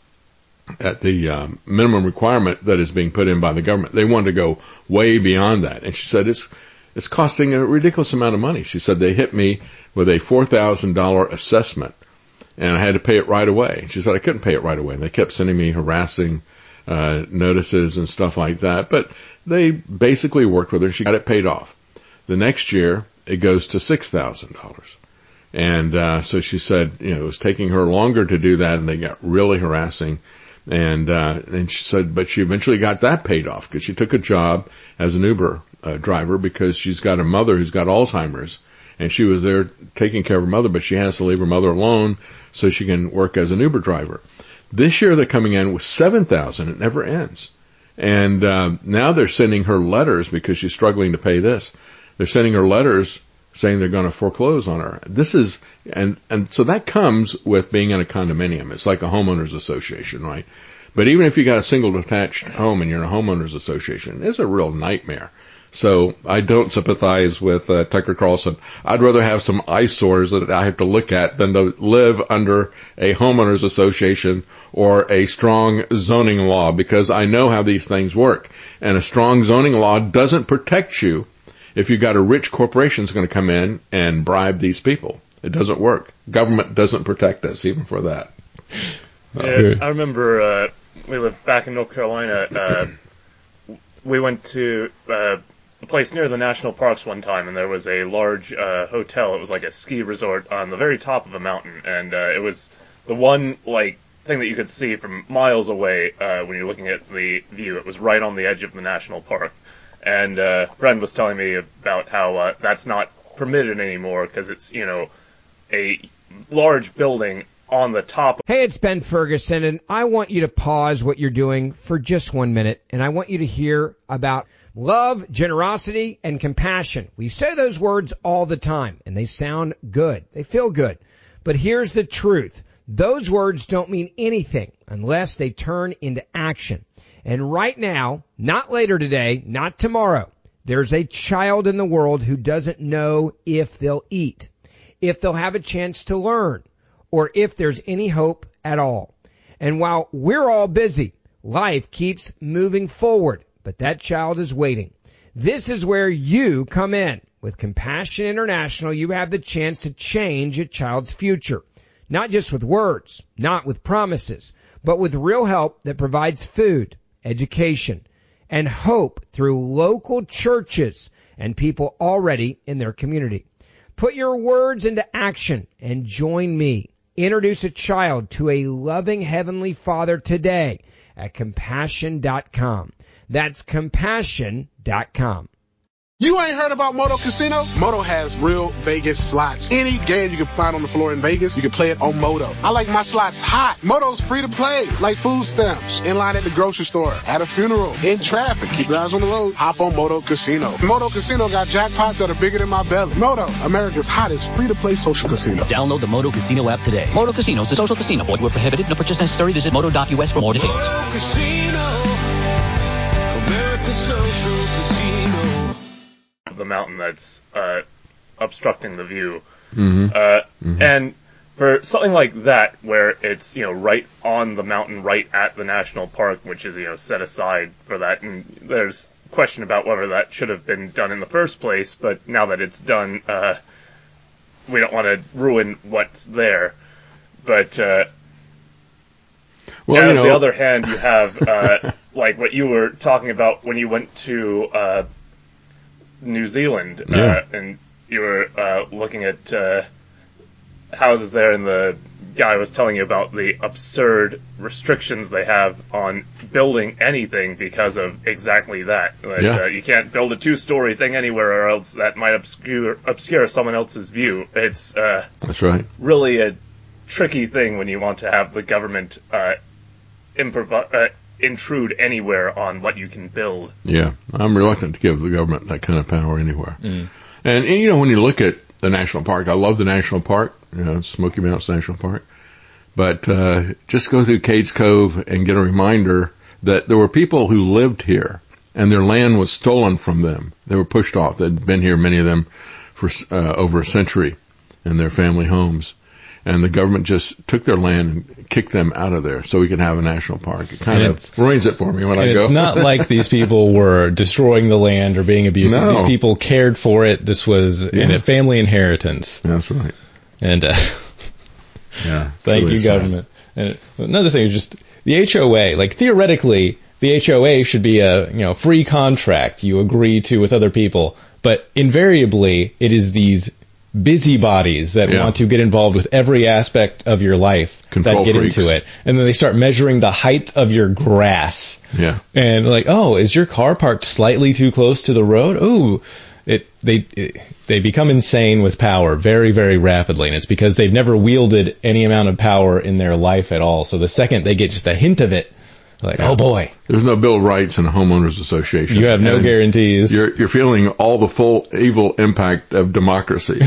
at the um, minimum requirement that is being put in by the government. They want to go way beyond that. And she said it's it's costing a ridiculous amount of money. She said they hit me with a four thousand dollars assessment, and I had to pay it right away. She said I couldn't pay it right away. And they kept sending me harassing uh notices and stuff like that. But they basically worked with her. She got it paid off. The next year, it goes to six thousand dollars. And uh so she said, you know, it was taking her longer to do that, and they got really harassing. And uh and she said, but she eventually got that paid off because she took a job as an Uber uh, driver because she's got a mother who's got Alzheimer's, and she was there taking care of her mother, but she has to leave her mother alone so she can work as an Uber driver. This year they're coming in with seven thousand. It never ends. And uh, now they're sending her letters because she's struggling to pay this. They're sending her letters saying they're going to foreclose on her. This is, and, and so that comes with being in a condominium. It's like a homeowners association, right? But even if you got a single detached home and you're in a homeowners association, it's a real nightmare. So I don't sympathize with uh, Tucker Carlson. I'd rather have some eyesores that I have to look at than to live under a homeowners association or a strong zoning law, because I know how these things work. And a strong zoning law doesn't protect you if you've got a rich corporation that's going to come in and bribe these people. It doesn't work. Government doesn't protect us even for that. Yeah, I remember uh, we lived back in North Carolina. Uh, we went to uh, a place near the national parks one time, and there was a large uh, hotel. It was like a ski resort on the very top of a mountain, and uh, it was the one like thing that you could see from miles away uh, when you're looking at the view. It was right on the edge of the national park. And uh, Bren was telling me about how uh, that's not permitted anymore because it's, you know, a large building on the top. Hey, it's Ben Ferguson, and I want you to pause what you're doing for just one minute, and I want you to hear about love, generosity, and compassion. We say those words all the time, and they sound good. They feel good. But here's the truth. Those words don't mean anything unless they turn into action. And right now, not later today, not tomorrow, there's a child in the world who doesn't know if they'll eat, if they'll have a chance to learn, or if there's any hope at all. And while we're all busy, life keeps moving forward, but that child is waiting. This is where you come in. With Compassion International, you have the chance to change a child's future. Not just with words, not with promises, but with real help that provides food, education, and hope through local churches and people already in their community. Put your words into action and join me. Introduce a child to a loving Heavenly Father today at compassion dot com. That's compassion dot com. You ain't heard about Moto Casino? Moto has real Vegas slots. Any game you can find on the floor in Vegas, you can play it on Moto. I like my slots hot. Moto's free to play, like food stamps. In line at the grocery store, at a funeral, in traffic. Keep your eyes on the road. Hop on Moto Casino. Moto Casino got jackpots that are bigger than my belly. Moto, America's hottest free-to-play social casino. Download the Moto Casino app today. Moto Casino is a social casino. Void where prohibited. No purchase necessary. Visit moto dot U S for more details. Moto Casino, America's social casino. The mountain that's uh, obstructing the view. Mm-hmm. Uh, mm-hmm. And for something like that, where it's, you know, right on the mountain, right at the national park, which is, you know, set aside for that, and there's question about whether that should have been done in the first place, but now that it's done, uh, we don't want to ruin what's there. But, uh, Well, and you know, on the other hand, you have uh, like what you were talking about when you went to uh, New Zealand, uh, Yeah. and you were uh, looking at uh, houses there, and the guy was telling you about the absurd restrictions they have on building anything because of exactly that. Like, Yeah. uh, you can't build a two-story thing anywhere, or else that might obscure obscure someone else's view. It's uh, That's right. really a tricky thing when you want to have the government uh, improv- uh, intrude anywhere on what you can build. Yeah, I'm reluctant to give the government that kind of power anywhere. Mm. And, and you know, when you look at the national park, I love the national park, you know, Smoky Mountains National Park. But uh, just go through Cades Cove and get a reminder that there were people who lived here, and their land was stolen from them. They were pushed off. They'd been here, many of them, for uh, over a century in their family homes. And the government just took their land and kicked them out of there so we could have a national park. It kind And of ruins it for me when I And go. it's not like these people were destroying the land or being abusive. No. These people cared for it. This was Yeah. a family inheritance. That's right. And uh, Yeah. thank really you, sad. government. And another thing is just the H O A. Like theoretically, the H O A should be a you know free contract you agree to with other people, but invariably it is these busybodies that Yeah. want to get involved with every aspect of your life Control that get freaks. into it, and then they start measuring the height of your grass. Yeah. And like, oh, is your car parked slightly too close to the road? Ooh, it they it, they become insane with power very very rapidly, and it's because they've never wielded any amount of power in their life at all. So the second they get just a hint of it, like, Yeah. oh boy, There's no Bill of Rights in a homeowners association. you have no And guarantees. You're you're feeling all the full evil impact of democracy,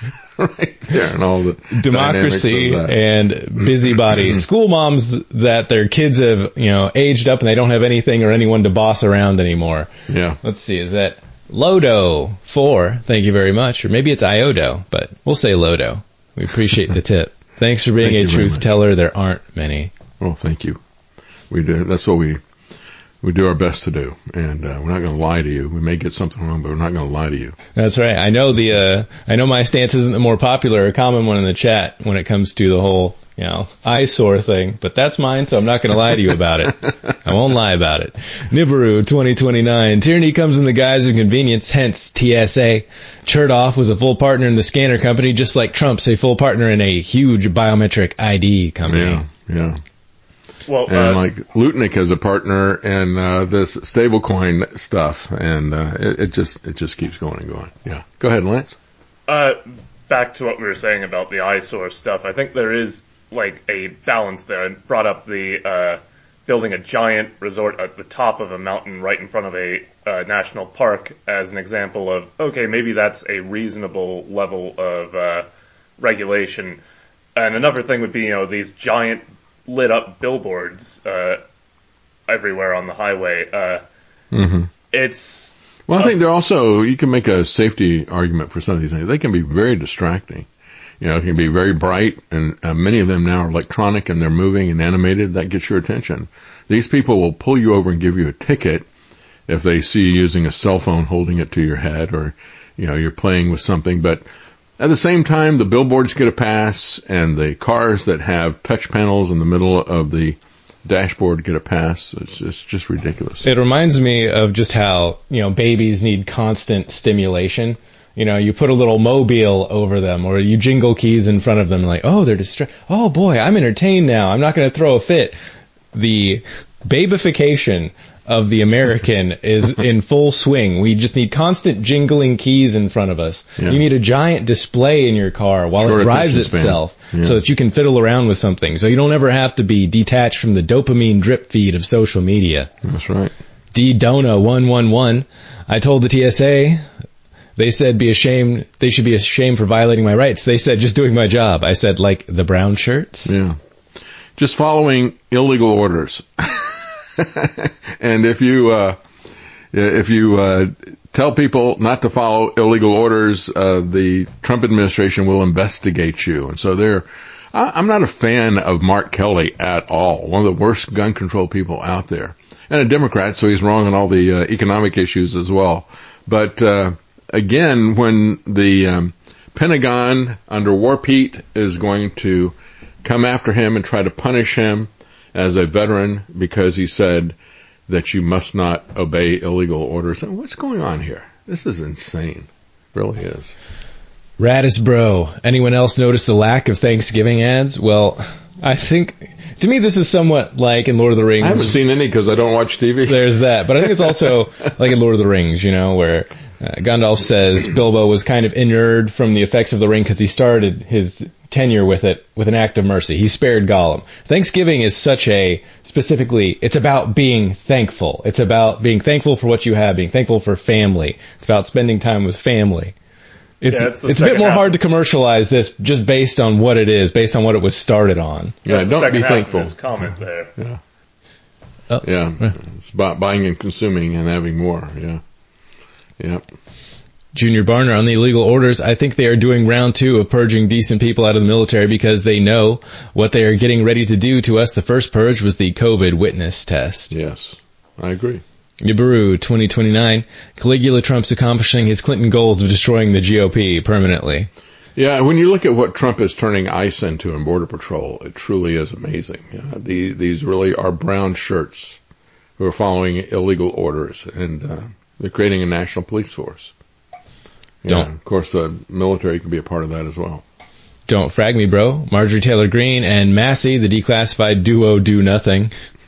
right there, and all the Democracy dynamics of that. and busybody school moms that their kids have you know aged up and they don't have anything or anyone to boss around anymore. Yeah. Let's see, is that Lodo four? Thank you very much, or maybe it's Iodo, but we'll say Lodo. We appreciate the tip. Thanks for being Thank a you very truth much. teller. There aren't many. Well, thank you. We do. That's what we we do our best to do, and uh, we're not going to lie to you. We may get something wrong, but we're not going to lie to you. That's right. I know the uh, I know my stance isn't the more popular or common one in the chat when it comes to the whole you know eyesore thing, but that's mine, so I'm not going to lie to you about it. I won't lie about it. Nibiru twenty twenty-nine. Tyranny comes in the guise of convenience, hence T S A. Chertoff was a full partner in the scanner company, just like Trump's a full partner in a huge biometric I D company. Yeah, yeah. Well, And uh, like Lutnick is a partner in uh, this stablecoin stuff, and uh, it, it just it just keeps going and going. Yeah, go ahead, Lance. Uh, back to what we were saying about the eyesore stuff. I think there is like a balance there. I brought up the uh, building a giant resort at the top of a mountain right in front of a uh, national park as an example of okay, maybe that's a reasonable level of uh, regulation. And another thing would be you know these giant lit up billboards uh, everywhere on the highway. Uh, Mm-hmm. it's Well, I think they're also, you can make a safety argument for some of these things. They can be very distracting. You know, it can be very bright, and uh, many of them now are electronic and they're moving and animated. That gets your attention. These people will pull you over and give you a ticket if they see you using a cell phone holding it to your head, or, you know, you're playing with something. But at the same time, the billboards get a pass, and the cars that have touch panels in the middle of the dashboard get a pass. It's just, just ridiculous. It reminds me of just how, you know, babies need constant stimulation. You know, you put a little mobile over them, or you jingle keys in front of them, like, oh, they're distra- oh boy, I'm entertained now. I'm not going to throw a fit. The babification of the American is in full swing. We just need constant jingling keys in front of us. Yeah. You need a giant display in your car while Short it drives attention span. itself, Yeah. so that you can fiddle around with something. So you don't ever have to be detached from the dopamine drip feed of social media. That's right. D Dona one one one. I told the T S A, they said be ashamed, they should be ashamed for violating my rights. They said just doing my job. I said, like the brown shirts? Yeah. Just following illegal orders. And if you, uh, if you, uh, tell people not to follow illegal orders, uh, the Trump administration will investigate you. And so they're, I, I'm not a fan of Mark Kelly at all. One of the worst gun control people out there. And a Democrat, so he's wrong on all the uh, economic issues as well. But, uh, again, when the, um, Pentagon under War Pete is going to come after him and try to punish him, as a veteran because he said that you must not obey illegal orders. What's going on here? This is insane. It really is. Raddest bro. Anyone else notice the lack of Thanksgiving ads? Well, I think, to me, this is somewhat like in Lord of the Rings. I haven't seen any because I don't watch T V. There's that. But I think it's also like in Lord of the Rings, you know, where uh, Gandalf says Bilbo was kind of inured from the effects of the ring because he started his tenure with it with an act of mercy. He spared Gollum. Thanksgiving is such a, specifically, it's about being thankful. It's about being thankful for what you have, being thankful for family. It's about spending time with family. It's yeah, it's, it's a bit more hard to commercialize this just based on what it is, based on what it was started on. Yeah, yeah don't be thankful. Of this comment there. Yeah, oh. yeah, it's about buying and consuming and having more. Yeah, yeah. Junior Barner on the illegal orders. I think they are doing round two of purging decent people out of the military because they know what they are getting ready to do to us. The first purge was the COVID witness test. Yes, I agree. Yabaru twenty twenty-nine, Caligula Trump's accomplishing his Clinton goals of destroying the G O P permanently. Yeah, when you look at what Trump is turning ICE into in Border Patrol, it truly is amazing. Uh, the, these really are brown shirts who are following illegal orders, and uh, they're creating a national police force. Yeah, Don't. Of course, the military can be a part of that as well. Don't frag me, bro. Marjorie Taylor Greene and Massey, the declassified duo, do nothing.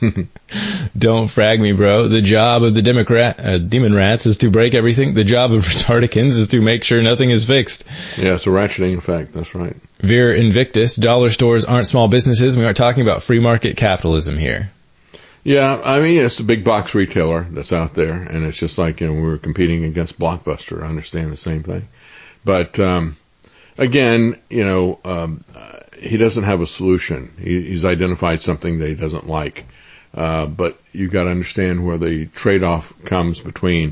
Don't frag me, bro. The job of the Democrat, uh, Demon Rats is to break everything. The job of Retardicans is to make sure nothing is fixed. Yeah, it's a ratcheting effect. That's right. Veer Invictus, dollar stores aren't small businesses. We aren't talking about free market capitalism here. Yeah, I mean, it's a big box retailer that's out there, and it's just like, you know, we were competing against Blockbuster. I understand the same thing. But, um, again, you know, um, uh, he doesn't have a solution. He, he's identified something that he doesn't like. Uh, but you've got to understand where the trade-off comes between,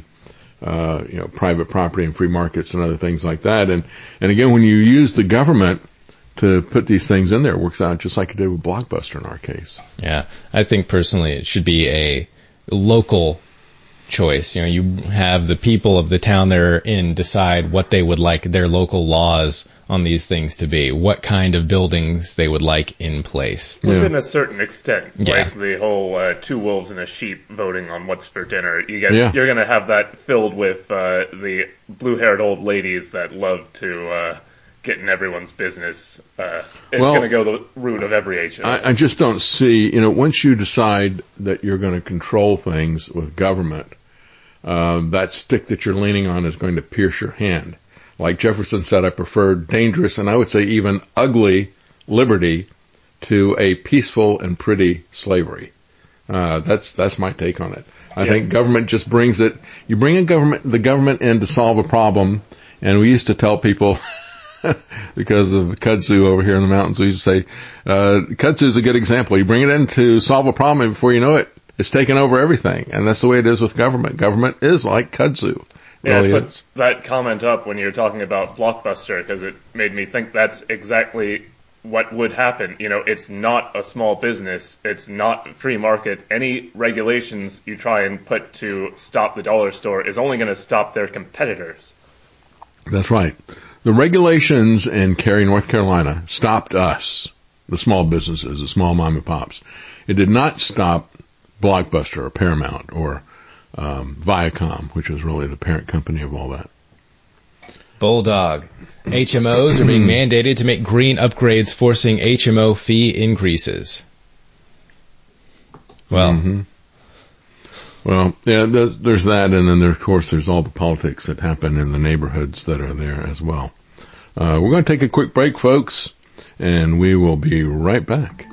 uh, you know, private property and free markets and other things like that. And, and again, when you use the government to put these things in there, it works out just like it did with Blockbuster in our case. Yeah, I think personally it should be a local choice. You know, you have the people of the town they're in decide what they would like their local laws on these things to be, what kind of buildings they would like in place. Within yeah. a certain extent, yeah. like the whole uh, two wolves and a sheep voting on what's for dinner. You get, yeah. You're going to have that filled with uh, the blue-haired old ladies that love to uh, get in everyone's business. Uh, it's well, going to go the route of every H O. I, I just don't see, you know, once you decide that you're going to control things with government, uh, that stick that you're leaning on is going to pierce your hand. Like Jefferson said, I prefer dangerous and I would say even ugly liberty to a peaceful and pretty slavery. Uh, that's, that's my take on it. I yeah. think government just brings it, you bring a government, the government in to solve a problem. And we used to tell people, because of kudzu over here in the mountains, we used to say, uh, kudzu is a good example. You bring it in to solve a problem and before you know it, it's taken over everything. And that's the way it is with government. Government is like kudzu. Yeah, really I put is. that comment up when you were talking about Blockbuster because it made me think that's exactly what would happen. You know, it's not a small business. It's not free market. Any regulations you try and put to stop the dollar store is only going to stop their competitors. That's right. The regulations in Cary, North Carolina stopped us, the small businesses, the small mom and pops. It did not stop Blockbuster or Paramount or Um, Viacom, which is really the parent company of all that. Bulldog. H M Os are being mandated to make green upgrades, forcing H M O fee increases. Well, mm-hmm. well, yeah, there's, there's that, and then there, of course, there's all the politics that happen in the neighborhoods that are there as well. Uh, we're going to take a quick break, folks, and we will be right back.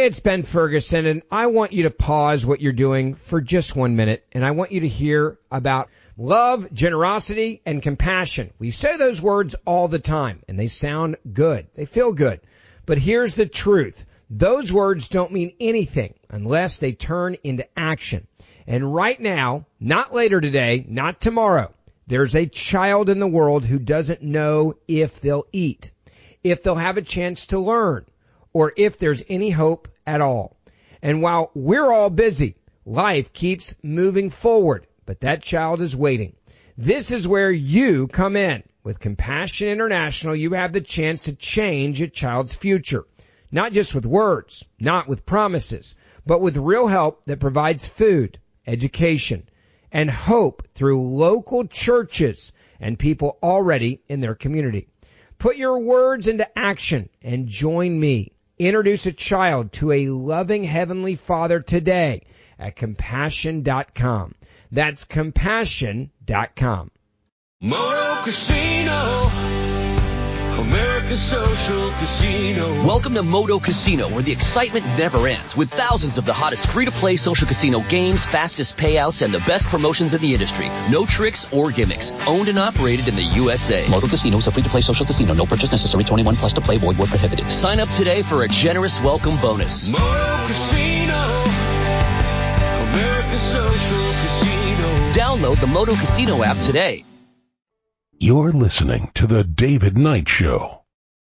Hey, it's Ben Ferguson, and I want you to pause what you're doing for just one minute, and I want you to hear about love, generosity, and compassion. We say those words all the time, and they sound good. They feel good. But here's the truth. Those words don't mean anything unless they turn into action. And right now, not later today, not tomorrow, there's a child in the world who doesn't know if they'll eat, if they'll have a chance to learn, or if there's any hope at all. And while we're all busy, life keeps moving forward, but that child is waiting. This is where you come in. With Compassion International, you have the chance to change a child's future. Not just with words, not with promises, but with real help that provides food, education, and hope through local churches and people already in their community. Put your words into action and join me. Introduce a child to a loving Heavenly Father today at compassion dot com. That's compassion dot com. Moto Casino, America's social casino. Welcome to Moto Casino, where the excitement never ends, with thousands of the hottest free-to-play social casino games, fastest payouts, and the best promotions in the industry. No tricks or gimmicks. Owned and operated in the U S A. Moto Casino is a free-to-play social casino. No purchase necessary. twenty-one plus to play. Void where prohibited. Sign up today for a generous welcome bonus. Moto Casino, America's social casino. Download the Moto Casino app today. You're listening to The David Knight Show.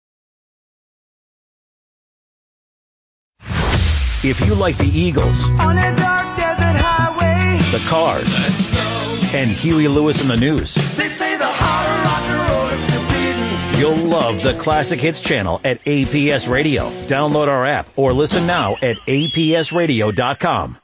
If you like the Eagles, On a dark desert highway, the Cars, let's go. and Huey Lewis in the News, They say the heart of rock and roll is still beating. you'll love the Classic Hits channel at A P S Radio. Download our app or listen now at A P S radio dot com.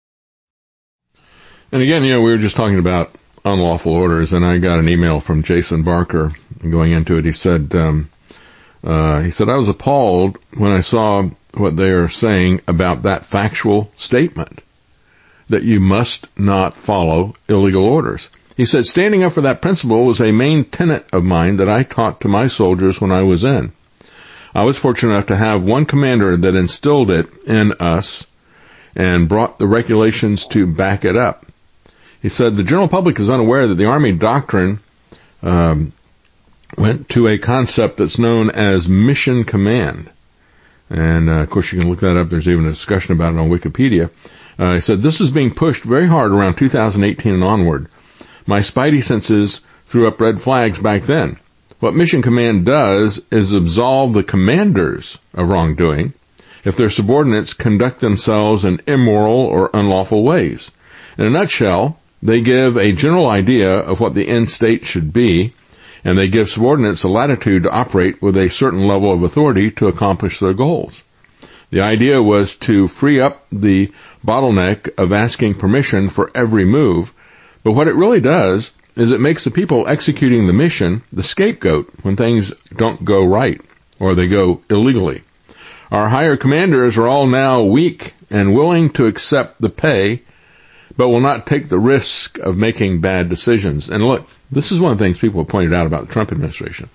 And again, you know, we were just talking about unlawful orders, and I got an email from Jason Barker going into it. He said, um, uh, he said, I was appalled when I saw what they are saying about that factual statement, that you must not follow illegal orders. He said, standing up for that principle was a main tenet of mine that I taught to my soldiers when I was in. I was fortunate enough to have one commander that instilled it in us and brought the regulations to back it up. He said, the general public is unaware that the Army doctrine um, went to a concept that's known as mission command. And, uh, of course, you can look that up. There's even a discussion about it on Wikipedia. Uh, he said, this is being pushed very hard around two thousand eighteen and onward. My spidey senses threw up red flags back then. What mission command does is absolve the commanders of wrongdoing if their subordinates conduct themselves in immoral or unlawful ways. In a nutshell, they give a general idea of what the end state should be, and they give subordinates a latitude to operate with a certain level of authority to accomplish their goals. The idea was to free up the bottleneck of asking permission for every move, but what it really does is it makes the people executing the mission the scapegoat when things don't go right or they go illegally. Our higher commanders are all now weak and willing to accept the pay, but will not take the risk of making bad decisions. And look, this is one of the things people have pointed out about the Trump administration.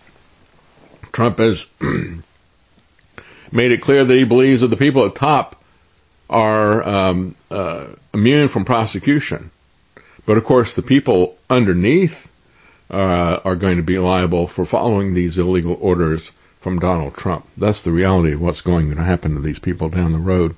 Trump has made it clear that he believes that the people at top are um, uh, immune from prosecution. But, of course, the people underneath uh, are going to be liable for following these illegal orders from Donald Trump. That's the reality of what's going to happen to these people down the road.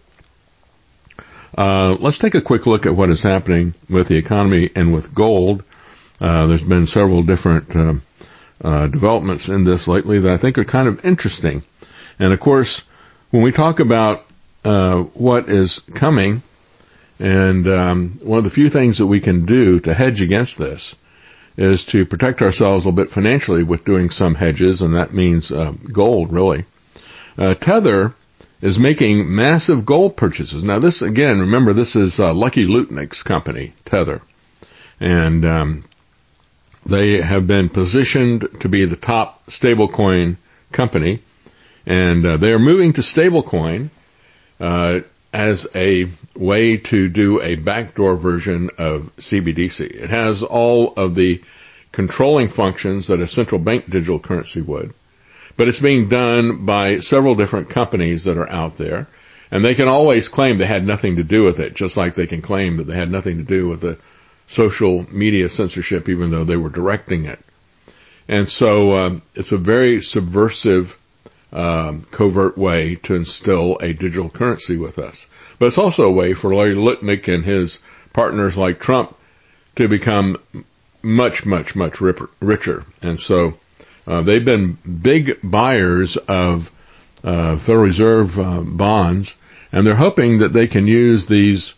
Uh, let's take a quick look at what is happening with the economy and with gold. Uh, there's been several different uh, uh, developments in this lately that I think are kind of interesting. And, of course, when we talk about uh, what is coming, and um, one of the few things that we can do to hedge against this is to protect ourselves a little bit financially with doing some hedges, and that means uh, gold, really. Uh, Tether is making massive gold purchases. Now, this, again, remember, this is uh, Lucky Lutnick's company, Tether. And um, they have been positioned to be the top stablecoin company. And uh, they are moving to stablecoin uh, as a way to do a backdoor version of C B D C. It has all of the controlling functions that a central bank digital currency would. But it's being done by several different companies that are out there. And they can always claim they had nothing to do with it, just like they can claim that they had nothing to do with the social media censorship, even though they were directing it. And so um, it's a very subversive, um, covert way to instill a digital currency with us. But it's also a way for Larry Lutnick and his partners like Trump to become much, much, much richer. And so uh, they've been big buyers of uh, Federal Reserve uh, bonds, and they're hoping that they can use these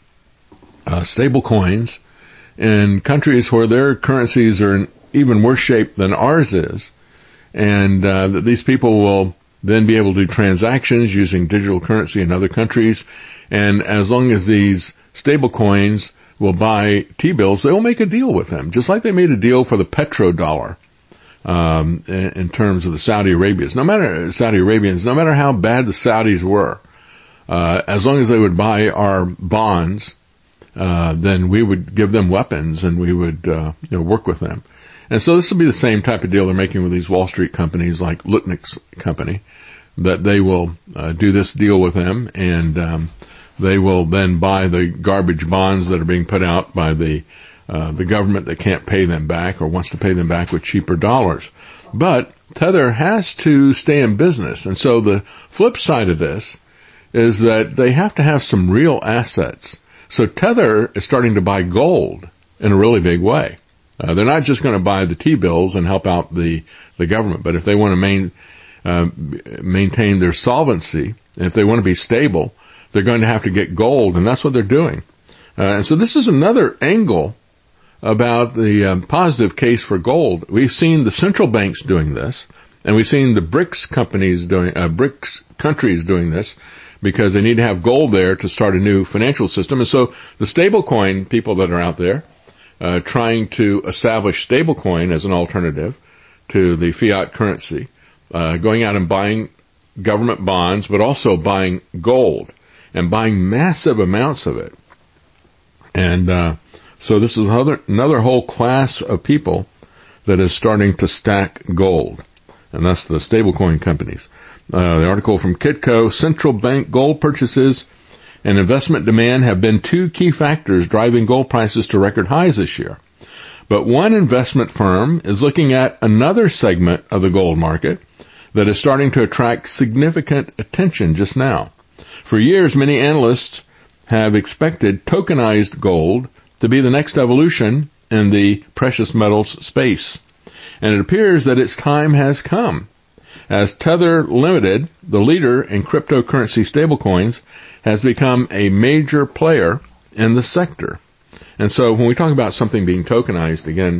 uh, stable coins in countries where their currencies are in even worse shape than ours is, and uh, that these people will then be able to do transactions using digital currency in other countries. And as long as these stable coins will buy T-bills, they will make a deal with them, just like they made a deal for the petrodollar um, in, in terms of the Saudi Arabians. No matter Saudi Arabians, no matter how bad the Saudis were, uh, as long as they would buy our bonds, uh, then we would give them weapons and we would uh, you know, work with them. And so this will be the same type of deal they're making with these Wall Street companies like Lutnick's company, that they will uh, do this deal with them, and um, they will then buy the garbage bonds that are being put out by the uh, the government that can't pay them back or wants to pay them back with cheaper dollars. But Tether has to stay in business, and so the flip side of this is that they have to have some real assets. So Tether is starting to buy gold in a really big way. Uh, they're not just going to buy the T-bills and help out the, the government, but if they want to main, uh, maintain their solvency, and if they want to be stable, they're going to have to get gold, and that's what they're doing. Uh, and so this is another angle about the um, positive case for gold. We've seen the central banks doing this, and we've seen the BRICS companies doing, uh, BRICS countries doing this, because they need to have gold there to start a new financial system. And so the stablecoin people that are out there, Uh, trying to establish stablecoin as an alternative to the fiat currency, uh, going out and buying government bonds, but also buying gold and buying massive amounts of it. And uh, so this is another, another whole class of people that is starting to stack gold, and that's the stablecoin companies. Uh, the article from Kitco: central bank gold purchases and investment demand have been two key factors driving gold prices to record highs this year. But one investment firm is looking at another segment of the gold market that is starting to attract significant attention just now. For years, many analysts have expected tokenized gold to be the next evolution in the precious metals space. And it appears that its time has come, as Tether Limited, the leader in cryptocurrency stablecoins, has become a major player in the sector. And so when we talk about something being tokenized, again,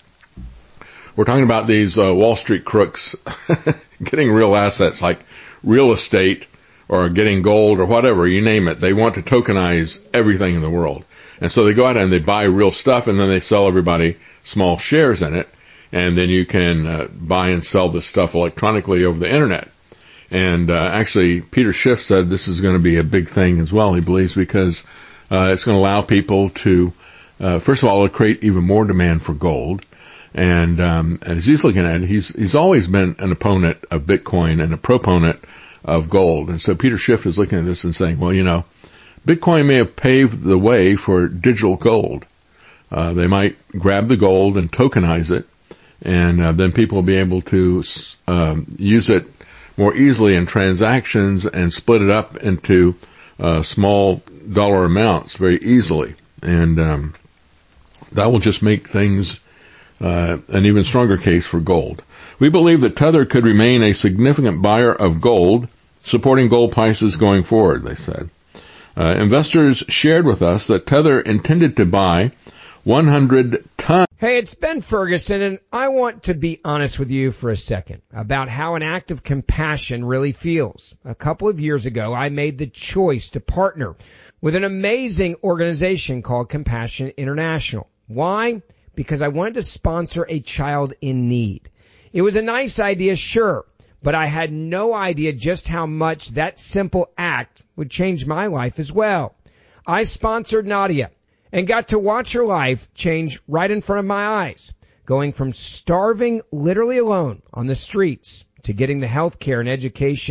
we're talking about these uh, Wall Street crooks getting real assets like real estate or getting gold or whatever, you name it. They want to tokenize everything in the world. And so they go out and they buy real stuff, and then they sell everybody small shares in it. And then you can uh, buy and sell this stuff electronically over the internet. And uh, actually, Peter Schiff said this is going to be a big thing as well, he believes, because uh, it's going to allow people to, uh, first of all, create even more demand for gold. And, um, and as he's looking at it, he's, he's always been an opponent of Bitcoin and a proponent of gold. And so Peter Schiff is looking at this and saying, well, you know, Bitcoin may have paved the way for digital gold. Uh, they might grab the gold and tokenize it, and uh, then people will be able to um, use it more easily in transactions and split it up into uh, small dollar amounts very easily. And um, that will just make things uh, an even stronger case for gold. We believe that Tether could remain a significant buyer of gold, supporting gold prices going forward, they said. Uh, investors shared with us that Tether intended to buy one hundred tons. Hey, it's Ben Ferguson, and I want to be honest with you for a second about how an act of compassion really feels. A couple of years ago, I made the choice to partner with an amazing organization called Compassion International. Why? Because I wanted to sponsor a child in need. It was a nice idea, sure, but I had no idea just how much that simple act would change my life as well. I sponsored Nadia and got to watch her life change right in front of my eyes, going from starving literally alone on the streets to getting the health care and education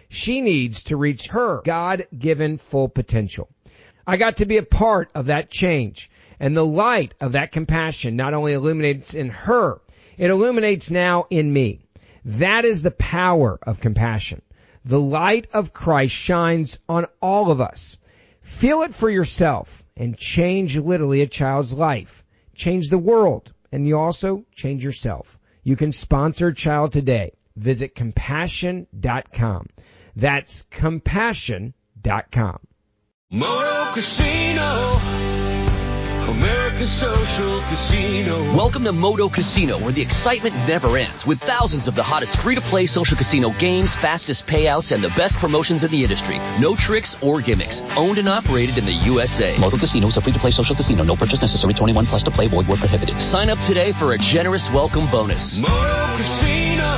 she needs to reach her God-given full potential. I got to be a part of that change, and the light of that compassion not only illuminates in her, it illuminates now in me. That is the power of compassion. The light of Christ shines on all of us. Feel it for yourself and change literally a child's life. Change the world, and you also change yourself. You can sponsor a child today. Visit compassion dot com. That's compassion dot com. Moto Casino, America's social casino. Welcome to Moto Casino, where the excitement never ends, with thousands of the hottest free-to-play social casino games, fastest payouts, and the best promotions in the industry. No tricks or gimmicks. Owned and operated in the U S A. Moto Casino is a free-to-play social casino. No purchase necessary. twenty-one plus to play. Void where prohibited. Sign up today for a generous welcome bonus. Moto Casino,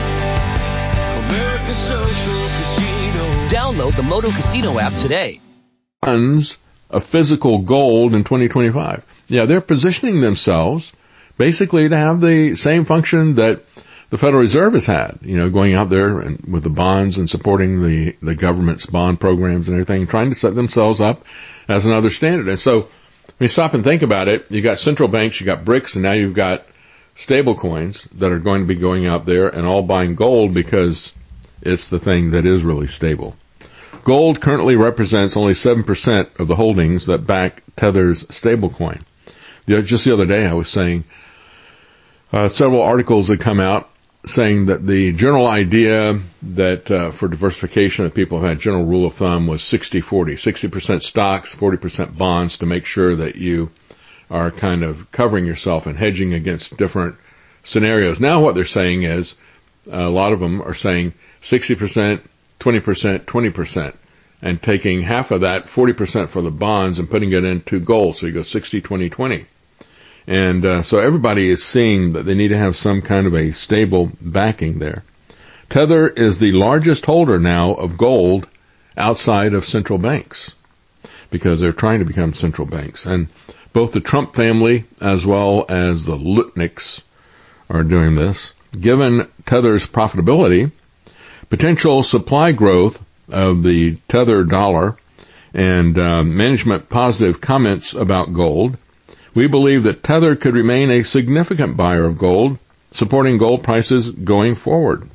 America's social casino. Download the Moto Casino app today. Tons of physical gold in twenty twenty-five. Yeah, they're positioning themselves basically to have the same function that the Federal Reserve has had, you know, going out there and with the bonds and supporting the, the government's bond programs and everything, trying to set themselves up as another standard. And so when you stop and think about it, you got central banks, you got BRICS, and now you've got stable coins that are going to be going out there and all buying gold because it's the thing that is really stable. Gold currently represents only seven percent of the holdings that back Tether's stablecoin. Just the other day I was saying, uh, several articles had come out saying that the general idea that uh, for diversification that people have had, general rule of thumb was sixty forty, sixty percent stocks, forty percent bonds, to make sure that you are kind of covering yourself and hedging against different scenarios. Now what they're saying is, a lot of them are saying sixty percent, twenty percent, twenty percent, and taking half of that, forty percent for the bonds, and putting it into gold. So you go sixty, twenty, twenty. And uh, so everybody is seeing that they need to have some kind of a stable backing there. Tether is the largest holder now of gold outside of central banks because they're trying to become central banks. And both the Trump family as well as the Lutniks are doing this. Given Tether's profitability, potential supply growth of the Tether dollar, and uh, management positive comments about gold, we believe that Tether could remain a significant buyer of gold, supporting gold prices going forward.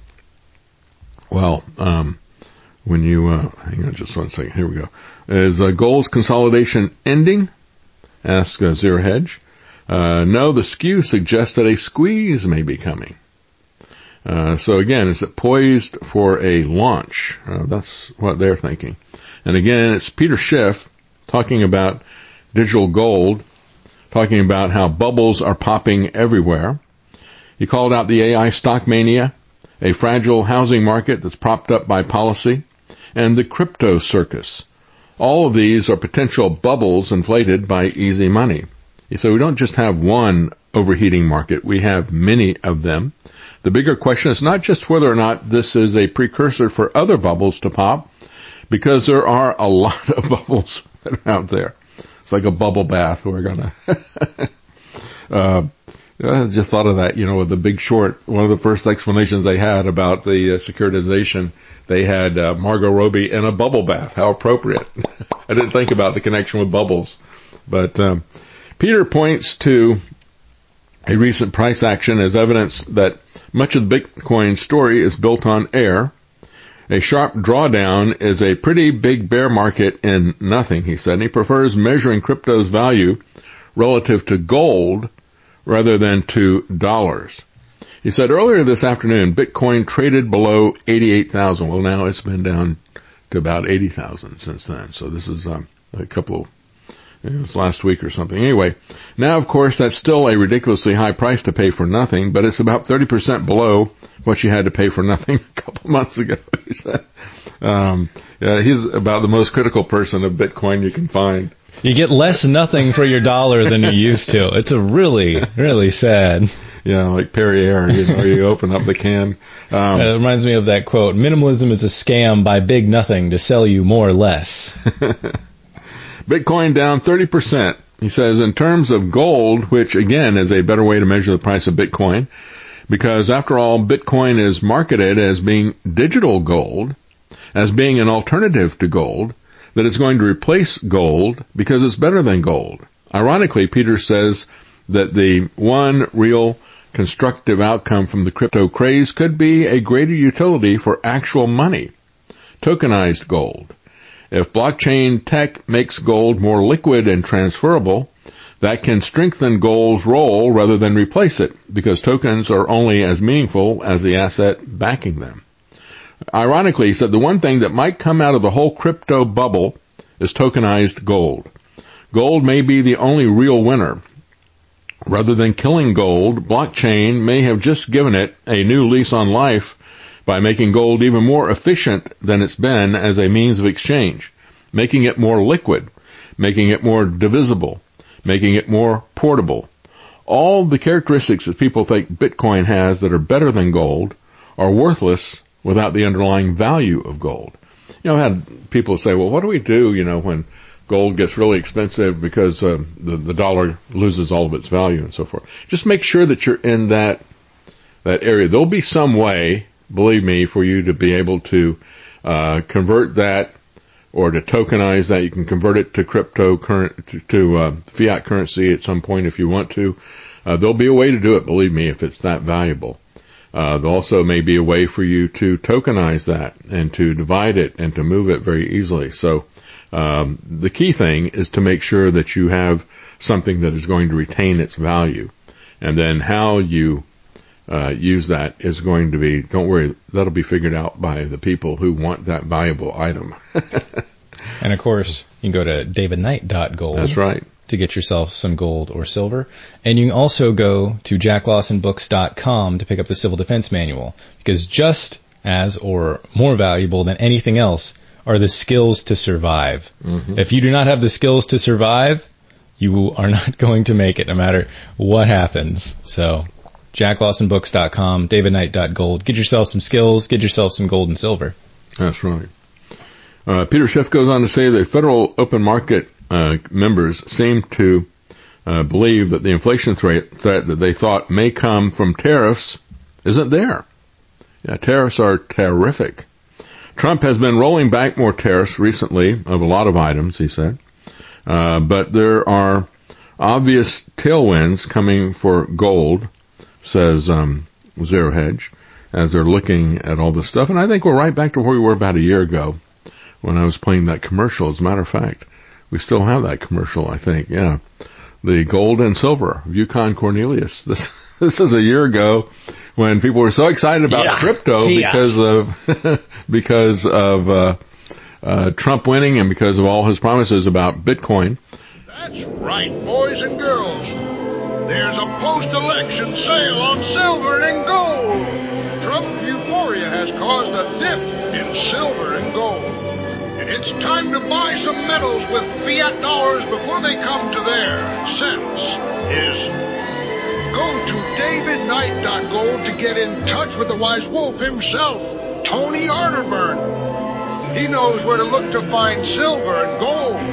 Well, um, when you, uh, hang on just one second, here we go. Is uh, gold's consolidation ending? Ask uh, Zero Hedge. Uh, no, the skew suggests that a squeeze may be coming. Uh, so again, is it poised for a launch? Uh, that's what they're thinking. And again, it's Peter Schiff talking about digital gold, talking about how bubbles are popping everywhere. He called out the A I stock mania, a fragile housing market that's propped up by policy, and the crypto circus. All of these are potential bubbles inflated by easy money. So we don't just have one overheating market, we have many of them. The bigger question is not just whether or not this is a precursor for other bubbles to pop, because there are a lot of bubbles that are out there. It's like a bubble bath. We're gonna. uh, I just thought of that, you know, with The Big Short. One of the first explanations they had about the uh, securitization, they had uh, Margot Robbie in a bubble bath. How appropriate. I didn't think about the connection with bubbles. But um, Peter points to a recent price action as evidence that much of the Bitcoin story is built on air. A sharp drawdown is a pretty big bear market in nothing, he said. And he prefers measuring crypto's value relative to gold rather than to dollars. He said earlier this afternoon, Bitcoin traded below eighty-eight thousand. Well, now it's been down to about eighty thousand since then. So this is um, a couple of, it was last week or something. Anyway, now, of course, that's still a ridiculously high price to pay for nothing, but it's about thirty percent below what you had to pay for nothing a couple of months ago, he said. Um, yeah, he's about the most critical person of Bitcoin you can find. You get less nothing for your dollar than you used to. It's a really, really sad. Yeah, like Perrier, you know, you open up the can. Um, it reminds me of that quote, minimalism is a scam by big nothing to sell you more or less. Bitcoin down thirty percent. He says in terms of gold, which again is a better way to measure the price of Bitcoin, because after all, Bitcoin is marketed as being digital gold. as being an alternative to gold, that it's going to replace gold because it's better than gold. Ironically, Peter says that the one real constructive outcome from the crypto craze could be a greater utility for actual money, tokenized gold. If blockchain tech makes gold more liquid and transferable, that can strengthen gold's role rather than replace it, because tokens are only as meaningful as the asset backing them. Ironically, he said the one thing that might come out of the whole crypto bubble is tokenized gold. Gold may be the only real winner. Rather than killing gold, blockchain may have just given it a new lease on life by making gold even more efficient than it's been as a means of exchange, making it more liquid, making it more divisible, making it more portable. All the characteristics that people think Bitcoin has that are better than gold are worthless without the underlying value of gold. You know, I had people say, well, what do we do, you know, when gold gets really expensive because uh, the, the dollar loses all of its value and so forth. Just make sure that you're in that that area. There'll be some way, believe me, for you to be able to uh, convert that or to tokenize that. You can convert it to crypto current to, to uh, fiat currency at some point if you want to. Uh, there'll be a way to do it, believe me, if it's that valuable. Uh, there also may be a way for you to tokenize that and to divide it and to move it very easily. So um, the key thing is to make sure that you have something that is going to retain its value. And then how you uh, use that is going to be, don't worry, that'll be figured out by the people who want that valuable item. And, of course, you can go to david knight dot gold. That's right. To get yourself some gold or silver. And you can also go to jack lawson books dot com to pick up the Civil Defense Manual, because just as or more valuable than anything else are the skills to survive. Mm-hmm. If you do not have the skills to survive, you are not going to make it no matter what happens. So jack lawson books dot com, david knight dot gold. Get yourself some skills, get yourself some gold and silver. That's right. Uh, Peter Schiff goes on to say the Federal Open Market Uh, members seem to uh, believe that the inflation threat, threat that they thought may come from tariffs isn't there. Yeah, tariffs are terrific. Trump has been rolling back more tariffs recently of a lot of items, he said. Uh, but there are obvious tailwinds coming for gold, says um, Zero Hedge, as they're looking at all this stuff. And I think we're right back to where we were about a year ago when I was playing that commercial, as a matter of fact. We still have that commercial, I think, yeah. The gold and silver of Yukon Cornelius. This this is a year ago when people were so excited about yeah. crypto yeah. because of because of uh, uh, Trump winning and because of all his promises about Bitcoin. That's right, boys and girls. There's a post-election sale on silver and gold. Trump euphoria has caused a dip in silver and gold. It's time to buy some metals with fiat dollars before they come to their sense. Is go to david knight dot gold to get in touch with the wise wolf himself, Tony Arterburn. He knows where to look to find silver and gold.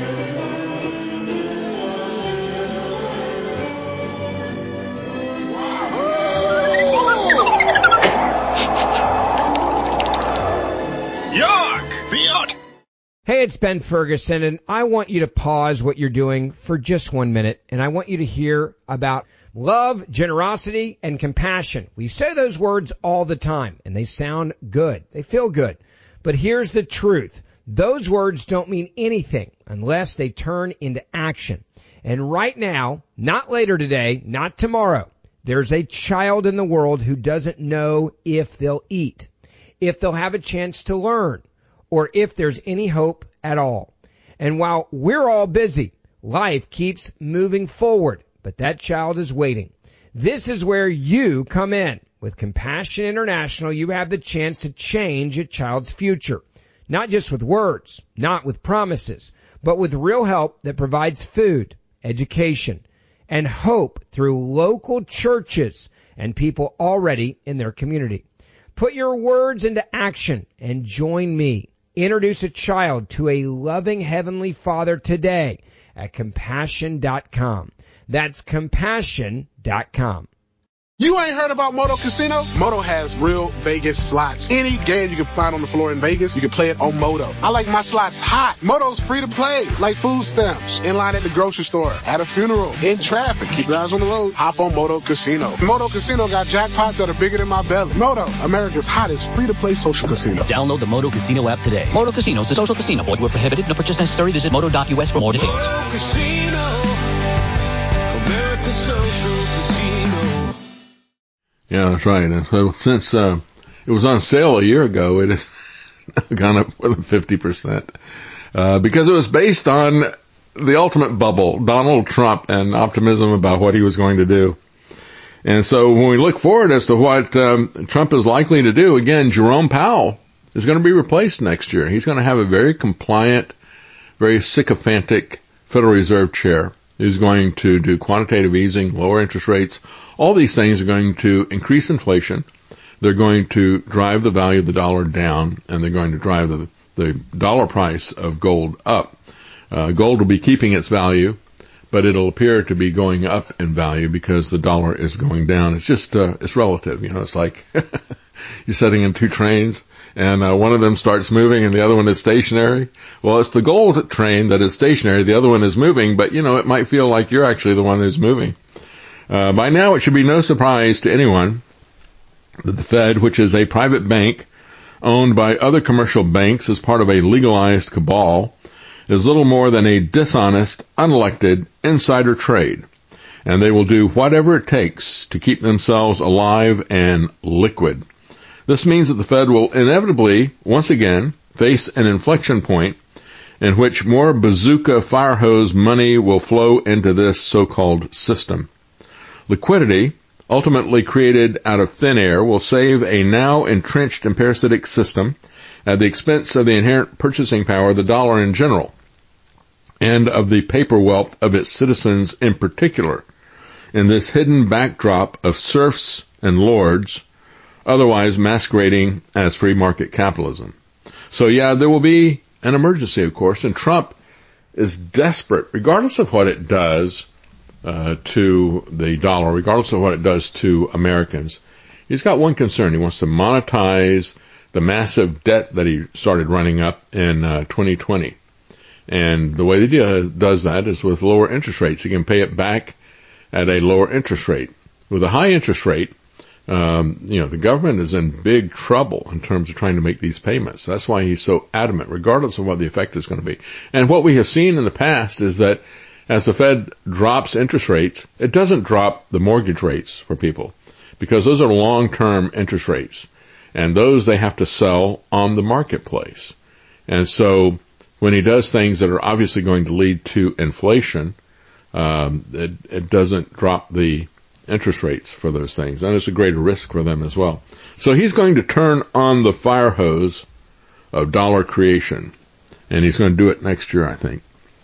Yuck! Fiat! Hey, it's Ben Ferguson, and I want you to pause what you're doing for just one minute, and I want you to hear about love, generosity, and compassion. We say those words all the time, and they sound good. They feel good. But here's the truth. Those words don't mean anything unless they turn into action. And right now, not later today, not tomorrow, there's a child in the world who doesn't know if they'll eat, if they'll have a chance to learn, or if there's any hope at all. And while we're all busy, life keeps moving forward, but that child is waiting. This is where you come in. With Compassion International, you have the chance to change a child's future. Not just with words, not with promises, but with real help that provides food, education, and hope through local churches and people already in their community. Put your words into action and join me. Introduce a child to a loving Heavenly Father today at compassion dot com. That's compassion dot com. You ain't heard about Moto Casino? Moto has real Vegas slots. Any game you can find on the floor in Vegas, you can play it on Moto. I like my slots hot. Moto's free to play, like food stamps. In line at the grocery store, at a funeral, in traffic. Keep your eyes on the road. Hop on Moto Casino. Moto Casino got jackpots that are bigger than my belly. Moto, America's hottest free-to-play social casino. Download the Moto Casino app today. Moto Casino is a social casino. Void where prohibited. No purchase necessary. Visit moto dot U S for more details. Moto Casino, America's social casino. Yeah, that's right. And so since uh, it was on sale a year ago, it has gone up more than fifty percent uh, because it was based on the ultimate bubble, Donald Trump, and optimism about what he was going to do. And so when we look forward as to what um, Trump is likely to do, again, Jerome Powell is going to be replaced next year. He's going to have a very compliant, very sycophantic Federal Reserve chair who's going to do quantitative easing, lower interest rates. All these things are going to increase inflation. They're going to drive the value of the dollar down, and they're going to drive the, the dollar price of gold up. Uh, gold will be keeping its value, but it'll appear to be going up in value because the dollar is going down. It's just, uh, it's relative. You know, it's like you're sitting in two trains, and uh, one of them starts moving and the other one is stationary. Well, it's the gold train that is stationary. The other one is moving, but, you know, it might feel like you're actually the one who's moving. Uh, by now, it should be no surprise to anyone that the Fed, which is a private bank owned by other commercial banks as part of a legalized cabal, is little more than a dishonest, unelected insider trade. And they will do whatever it takes to keep themselves alive and liquid. This means that the Fed will inevitably, once again, face an inflection point in which more bazooka fire hose money will flow into this so-called system. Liquidity, ultimately created out of thin air, will save a now entrenched and parasitic system at the expense of the inherent purchasing power of the dollar in general, and of the paper wealth of its citizens in particular, in this hidden backdrop of serfs and lords, otherwise masquerading as free market capitalism. So yeah, there will be an emergency, of course, and Trump is desperate, regardless of what it does uh, to the dollar, regardless of what it does to Americans. He's got one concern. He wants to monetize the massive debt that he started running up in uh, twenty twenty. And the way that he does that is with lower interest rates. He can pay it back at a lower interest rate. With a high interest rate, um, you know, the government is in big trouble in terms of trying to make these payments. That's why he's so adamant, regardless of what the effect is going to be. And what we have seen in the past is that as the Fed drops interest rates, it doesn't drop the mortgage rates for people, because those are long-term interest rates, and those they have to sell on the marketplace. And so when he does things that are obviously going to lead to inflation, um, it, it doesn't drop the interest rates for those things, and it's a greater risk for them as well. So he's going to turn on the fire hose of dollar creation, and he's going to do it next year, I think.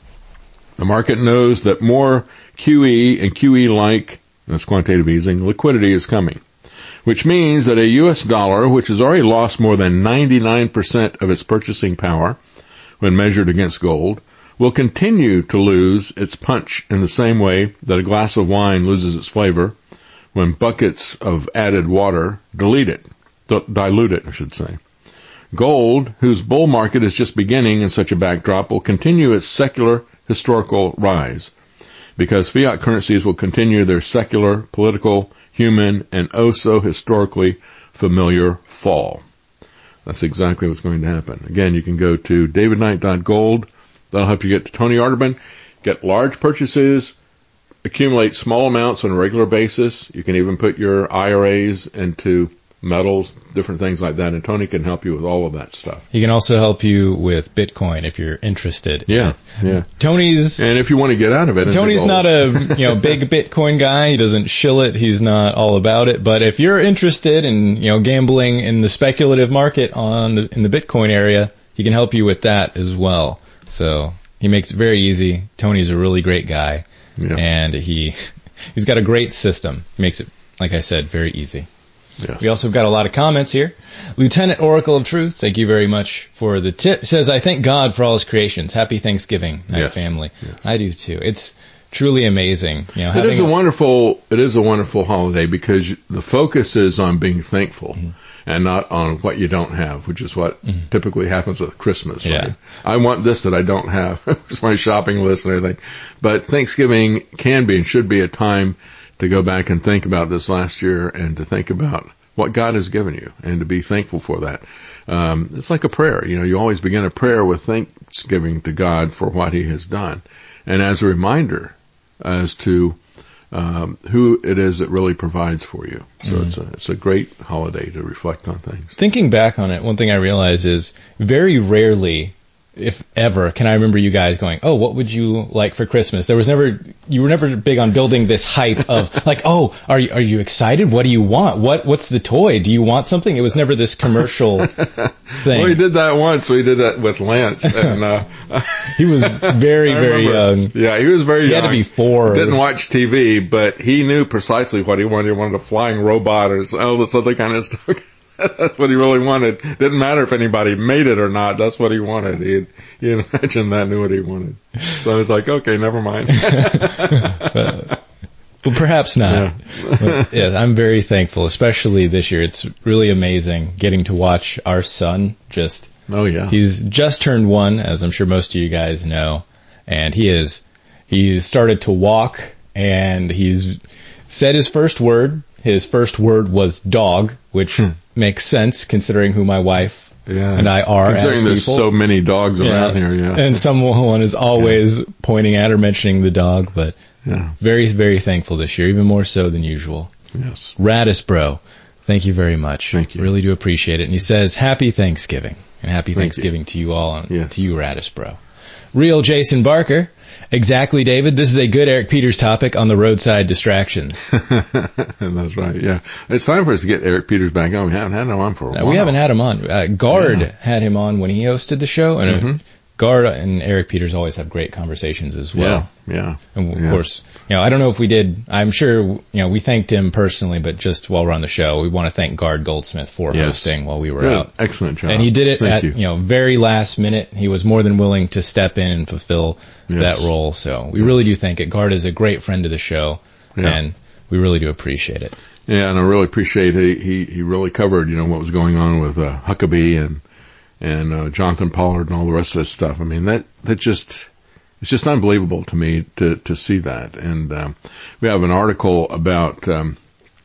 The market knows that more Q E and Q E-like, that's quantitative easing, liquidity is coming, which means that a U S dollar, which has already lost more than ninety-nine percent of its purchasing power when measured against gold, will continue to lose its punch in the same way that a glass of wine loses its flavor when buckets of added water dilute it, dilute it, I should say. Gold, whose bull market is just beginning in such a backdrop, will continue its secular historical rise, because fiat currencies will continue their secular, political, human, and oh so historically familiar fall. That's exactly what's going to happen. Again, you can go to david knight dot gold. That'll help you get to Tony Arterburn, get large purchases, accumulate small amounts on a regular basis. You can even put your I R As into metals, different things like that, and Tony can help you with all of that stuff. He can also help you with Bitcoin if you're interested. Yeah, yeah. Tony's and if you want to get out of it. Tony's not a you know big Bitcoin guy. He doesn't shill it. He's not all about it. But if you're interested in you know gambling in the speculative market on the, in the Bitcoin area, he can help you with that as well. So he makes it very easy. Tony's a really great guy, yeah. and he he's got a great system. He makes it, like I said, very easy. Yes. We also have got a lot of comments here. Lieutenant Oracle of Truth, thank you very much for the tip. Says, I thank God for all his creations. Happy Thanksgiving, my yes. family. Yes. I do too. It's truly amazing. You know, it is a a, wonderful, it is a wonderful holiday because the focus is on being thankful. Mm-hmm. And not on what you don't have, which is what mm-hmm. typically happens with Christmas. Right? Yeah. I want this that I don't have. It's my shopping list and everything. But Thanksgiving can be and should be a time to go back and think about this last year and to think about what God has given you and to be thankful for that. Um, it's like a prayer. You know, you always begin a prayer with thanksgiving to God for what He has done. And as a reminder as to Um, who it is that really provides for you. So mm. it's a it's a great holiday to reflect on things. Thinking back on it, one thing I realize is very rarely, if ever, can I remember you guys going, oh, what would you like for Christmas? There was never, you were never big on building this hype of like, oh, are you, are you excited? What do you want? What, what's the toy? Do you want something? It was never this commercial thing. Well, he did that once. We did that with Lance. And, uh, he was very, very young. Yeah, he was very he young. He had to be four. Didn't watch T V, but he knew precisely what he wanted. He wanted a flying robot or all this other kind of stuff. That's what he really wanted. Didn't matter if anybody made it or not. That's what he wanted. He had, he had imagined that, knew what he wanted. So I was like, okay, never mind. well, well, perhaps not. Yeah. But, yeah, I'm very thankful, especially this year. It's really amazing getting to watch our son just. Oh yeah. He's just turned one, as I'm sure most of you guys know, and he is. He's started to walk, and he's said his first word. His first word was dog, which hmm. makes sense considering who my wife yeah. and I are as people. Considering there's so many dogs yeah. around here, yeah. And someone is always yeah. pointing at or mentioning the dog, but yeah. very, very thankful this year, even more so than usual. Yes. Radis Bro, thank you very much. Thank you. Really do appreciate it. And he says, happy Thanksgiving. And happy thank Thanksgiving you. to you all, and yes. to you, Radis Bro. Real Jason Barker. Exactly, David. This is a good Eric Peters topic on the roadside distractions. That's right, yeah. It's time for us to get Eric Peters back on. We haven't had him on for a no, while. We haven't had him on. Uh, Guard yeah. had him on when he hosted the show, and mm-hmm. uh, Guard and Eric Peters always have great conversations as well. Yeah, yeah. And of yeah. course, you know, I don't know if we did, I'm sure, you know, we thanked him personally, but just while we're on the show, we want to thank Guard Goldsmith for yes. hosting while we were Good. out. Excellent job. And he did it Thank at, you. you know, very last minute. He was more than willing to step in and fulfill yes. that role. So we yes. really do thank it. Guard is a great friend of the show, yeah. and we really do appreciate it. Yeah, and I really appreciate he he, he really covered, you know, what was going on with uh, Huckabee and and uh, Jonathan Pollard and all the rest of this stuff. I mean, that that just it's just unbelievable to me to to see that. And um, we have an article about um,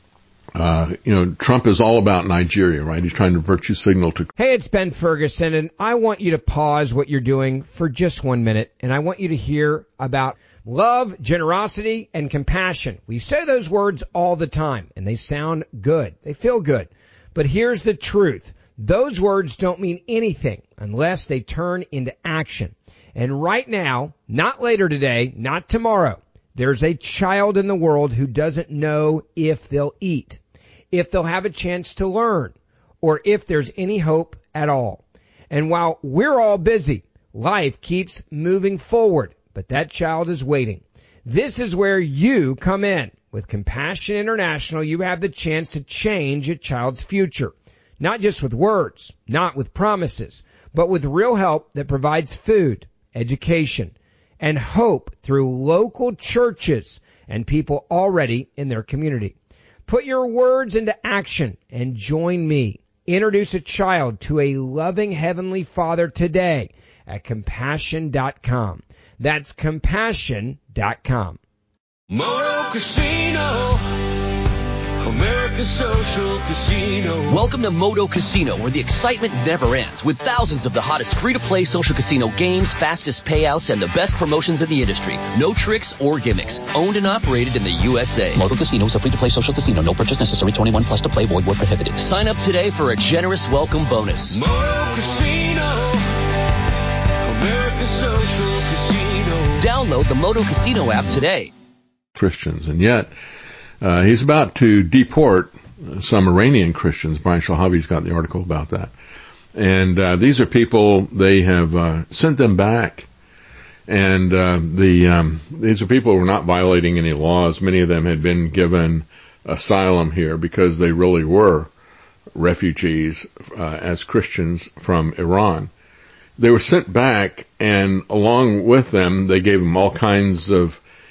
uh, you know, Trump is all about Nigeria, right? He's trying to virtue signal to. Hey, it's Ben Ferguson, and I want you to pause what you're doing for just one minute, and I want you to hear about love, generosity, and compassion. We say those words all the time, and they sound good. They feel good. But here's the truth. Those words don't mean anything unless they turn into action. And right now, not later today, not tomorrow, there's a child in the world who doesn't know if they'll eat, if they'll have a chance to learn, or if there's any hope at all. And while we're all busy, life keeps moving forward, but that child is waiting. This is where you come in. With Compassion International, you have the chance to change a child's future. Not just with words, not with promises, but with real help that provides food, education, and hope through local churches and people already in their community. Put your words into action and join me. Introduce a child to a loving Heavenly Father today at compassion dot com. That's compassion dot com. Moto Casino, America's social casino. Welcome to Moto Casino, where the excitement never ends, with thousands of the hottest free-to-play social casino games, fastest payouts, and the best promotions in the industry. No tricks or gimmicks. Owned and operated in the U S A. Moto Casino is a free-to-play social casino. No purchase necessary. twenty-one plus to play. Void where prohibited. Sign up today for a generous welcome bonus. Moto Casino, America's social casino. Download the Moto Casino app today. Christians, and yet uh, he's about to deport some Iranian Christians. Brian Shalhavi's got the article about that. And uh, these are people, they have uh, sent them back. And uh, the um, these are people who were not violating any laws. Many of them had been given asylum here because they really were refugees uh, as Christians from Iran. They were sent back, and along with them, they gave them all kinds of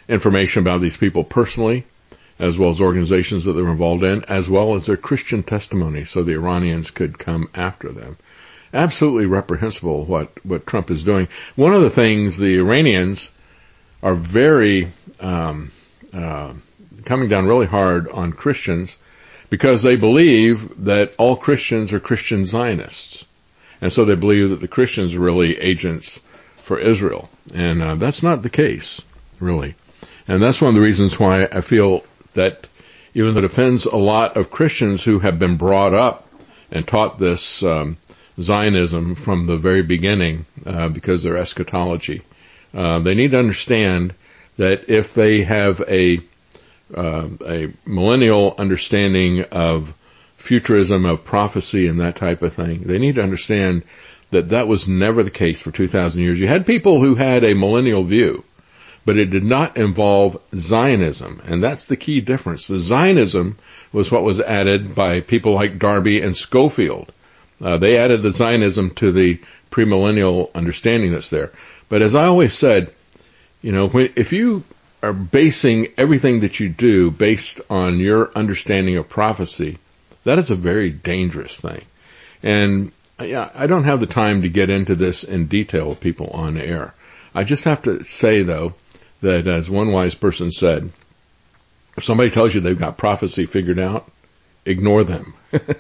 information about these people personally, as well as organizations that they were involved in, as well as their Christian testimony, so the Iranians could come after them. Absolutely reprehensible what, what Trump is doing. One of the things the Iranians are very um, uh, coming down really hard on Christians because they believe that all Christians are Christian Zionists. And so they believe that the Christians are really agents for Israel. And uh, that's not the case, really. And that's one of the reasons why I feel that even though it offends a lot of Christians who have been brought up and taught this um, Zionism from the very beginning uh, because of their eschatology, uh, they need to understand that if they have a uh, a millennial understanding of futurism, of prophecy, and that type of thing, they need to understand that that was never the case for two thousand years. You had people who had a millennial view, but it did not involve Zionism, and that's the key difference. The Zionism was what was added by people like Darby and Schofield. Uh, they added the Zionism to the premillennial understanding that's there. But as I always said, you know, when, if you are basing everything that you do based on your understanding of prophecy, that is a very dangerous thing. And yeah, I don't have the time to get into this in detail with people on air. I just have to say, though, that as one wise person said, if somebody tells you they've got prophecy figured out, ignore them.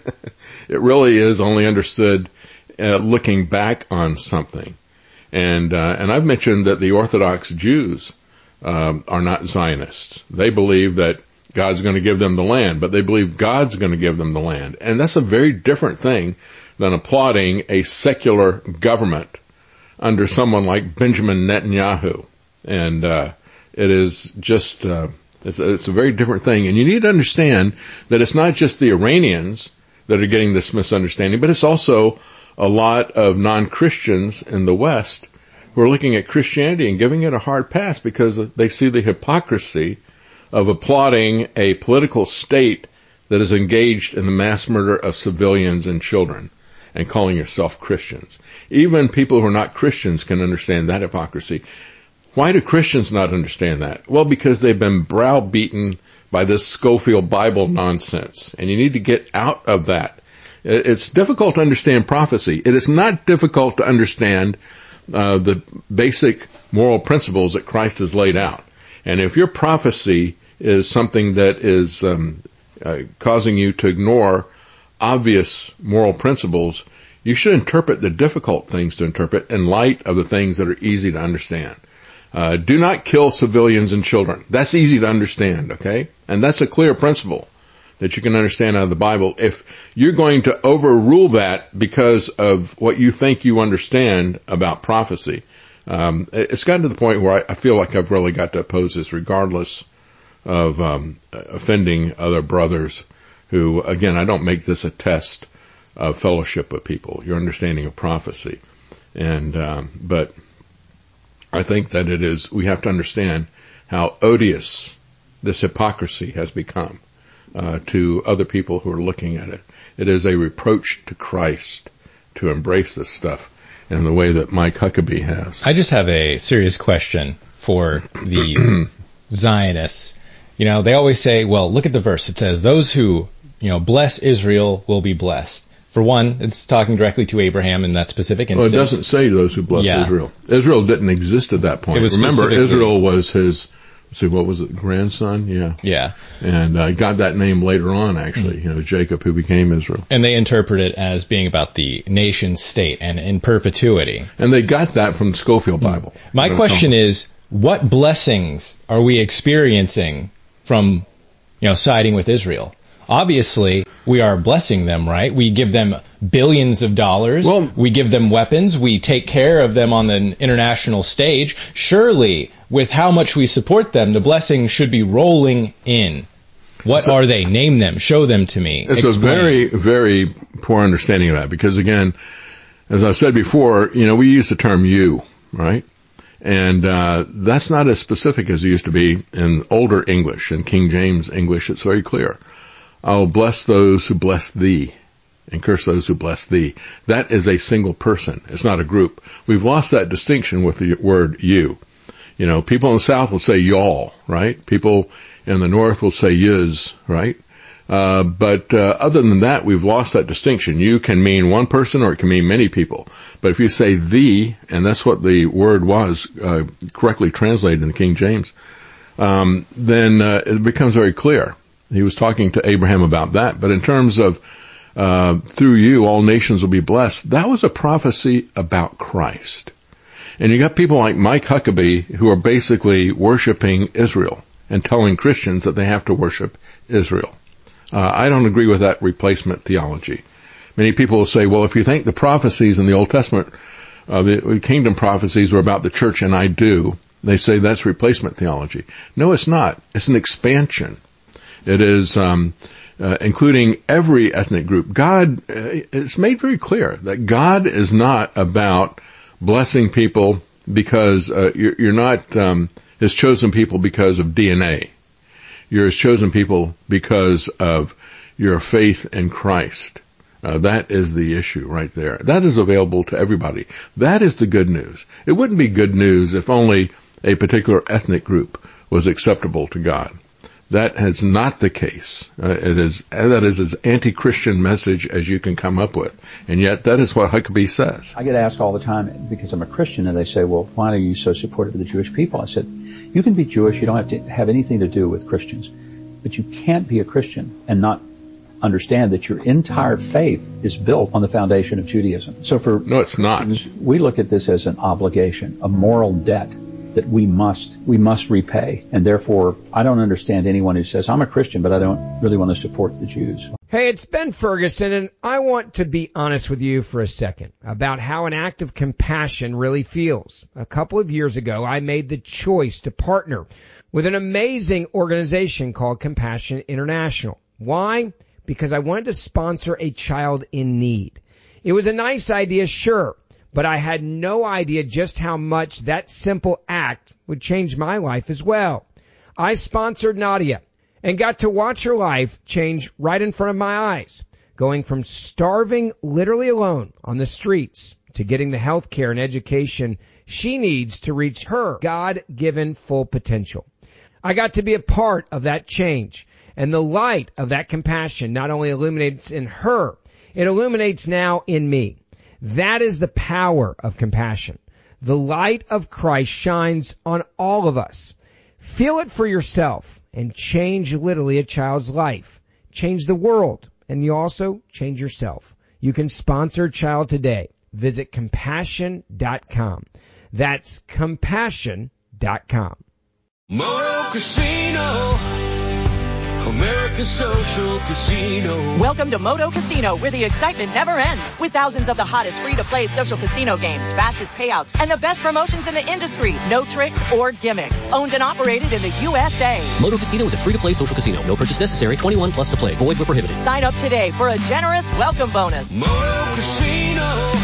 It really is only understood uh, looking back on something. And uh, and I've mentioned that the Orthodox Jews um, are not Zionists. They believe that God's going to give them the land, but they believe God's going to give them the land. And that's a very different thing than applauding a secular government under someone like Benjamin Netanyahu. And uh, it is just, uh, it's, it's a very different thing. And you need to understand that it's not just the Iranians that are getting this misunderstanding, but it's also a lot of non-Christians in the West who are looking at Christianity and giving it a hard pass because they see the hypocrisy of applauding a political state that is engaged in the mass murder of civilians and children and calling yourself Christians. Even people who are not Christians can understand that hypocrisy. Why do Christians not understand that? Well, because they've been browbeaten by this Schofield Bible nonsense, and you need to get out of that. It's difficult to understand prophecy. It is not difficult to understand uh, the basic moral principles that Christ has laid out. And if your prophecy is something that is um, uh, causing you to ignore obvious moral principles, you should interpret the difficult things to interpret in light of the things that are easy to understand. Uh, do not kill civilians and children. That's easy to understand, okay? And that's a clear principle that you can understand out of the Bible. If you're going to overrule that because of what you think you understand about prophecy, um, it's gotten to the point where I, I feel like I've really got to oppose this regardless of um, offending other brothers who, again, I don't make this a test of fellowship with people, your understanding of prophecy. And, um, but I think that it is, we have to understand how odious this hypocrisy has become uh, to other people who are looking at it. It is a reproach to Christ to embrace this stuff in the way that Mike Huckabee has. I just have a serious question for the Zionists. You know, they always say, well, look at the verse. It says, those who, you know, bless Israel will be blessed. For one, it's talking directly to Abraham in that specific instance. Well, it doesn't say those who bless yeah. Israel. Israel didn't exist at that point. It was Remember, Israel was his, let's see, what was it, grandson? Yeah. Yeah. And uh, got that name later on, actually, mm-hmm. you know, Jacob, who became Israel. And they interpret it as being about the nation state and in perpetuity. And they got that from the Schofield Bible. Mm-hmm. My question is, what blessings are we experiencing from, you know, siding with Israel? Obviously, we are blessing them, right? We give them billions of dollars. Well, we give them weapons. We take care of them on the international stage. Surely, with how much we support them, the blessings should be rolling in. What so, are they? Name them. Show them to me. It's Explain. a very, very poor understanding of that because, again, as I said before, you know, we use the term you, right? And uh, that's not as specific as it used to be in older English. In King James English, it's very clear. I'll bless those who bless thee and curse those who bless thee. That is a single person. It's not a group. We've lost that distinction with the word you. You know, people in the South will say y'all, right? People in the North will say yous, right? Uh, but uh, other than that, we've lost that distinction. You can mean one person or it can mean many people. But if you say the, and that's what the word was, uh, correctly translated in the King James, um, then uh, it becomes very clear. He was talking to Abraham about that. But in terms of uh, through you, all nations will be blessed, that was a prophecy about Christ. And you got people like Mike Huckabee who are basically worshiping Israel and telling Christians that they have to worship Israel. Uh, I don't agree with that replacement theology. Many people will say, well, if you think the prophecies in the Old Testament, uh, the kingdom prophecies were about the church, and I do, they say that's replacement theology. No, it's not. It's an expansion. It is um, uh, including every ethnic group. God, uh, it's made very clear that God is not about blessing people because uh, you're, you're not um, his chosen people because of D N A. You're his chosen people because of your faith in Christ. Uh, that is the issue right there. That is available to everybody. That is the good news. It wouldn't be good news if only a particular ethnic group was acceptable to God. That is not the case. Uh, it is, that is as anti-Christian message as you can come up with. And yet that is what Huckabee says. I get asked all the time because I'm a Christian, and they say, well, why are you so supportive of the Jewish people? I said, you can be Jewish, you don't have to have anything to do with Christians. But you can't be a Christian and not understand that your entire faith is built on the foundation of Judaism. So for No, it's not. We look at this as an obligation, a moral debt that we must we must repay. And therefore, I don't understand anyone who says, I'm a Christian, but I don't really want to support the Jews. Hey, it's Ben Ferguson, and I want to be honest with you for a second about how an act of compassion really feels. A couple of years ago, I made the choice to partner with an amazing organization called Compassion International. Why? Because I wanted to sponsor a child in need. It was a nice idea, sure, but I had no idea just how much that simple act would change my life as well. I sponsored Nadia and got to watch her life change right in front of my eyes, going from starving literally alone on the streets to getting the health care and education she needs to reach her God-given full potential. I got to be a part of that change, and the light of that compassion not only illuminates in her, it illuminates now in me. That is the power of compassion. The light of Christ shines on all of us. Feel it for yourself and change literally a child's life. Change the world, and you also change yourself. You can sponsor a child today. Visit compassion dot com. That's compassion dot com. Moto Casino, America's social casino. Welcome to Moto Casino, where the excitement never ends. With thousands of the hottest free-to-play social casino games, fastest payouts, and the best promotions in the industry. No tricks or gimmicks. Owned and operated in the U S A. Moto Casino is a free-to-play social casino. No purchase necessary. twenty-one plus to play. Void where prohibited. Sign up today for a generous welcome bonus. Moto Casino,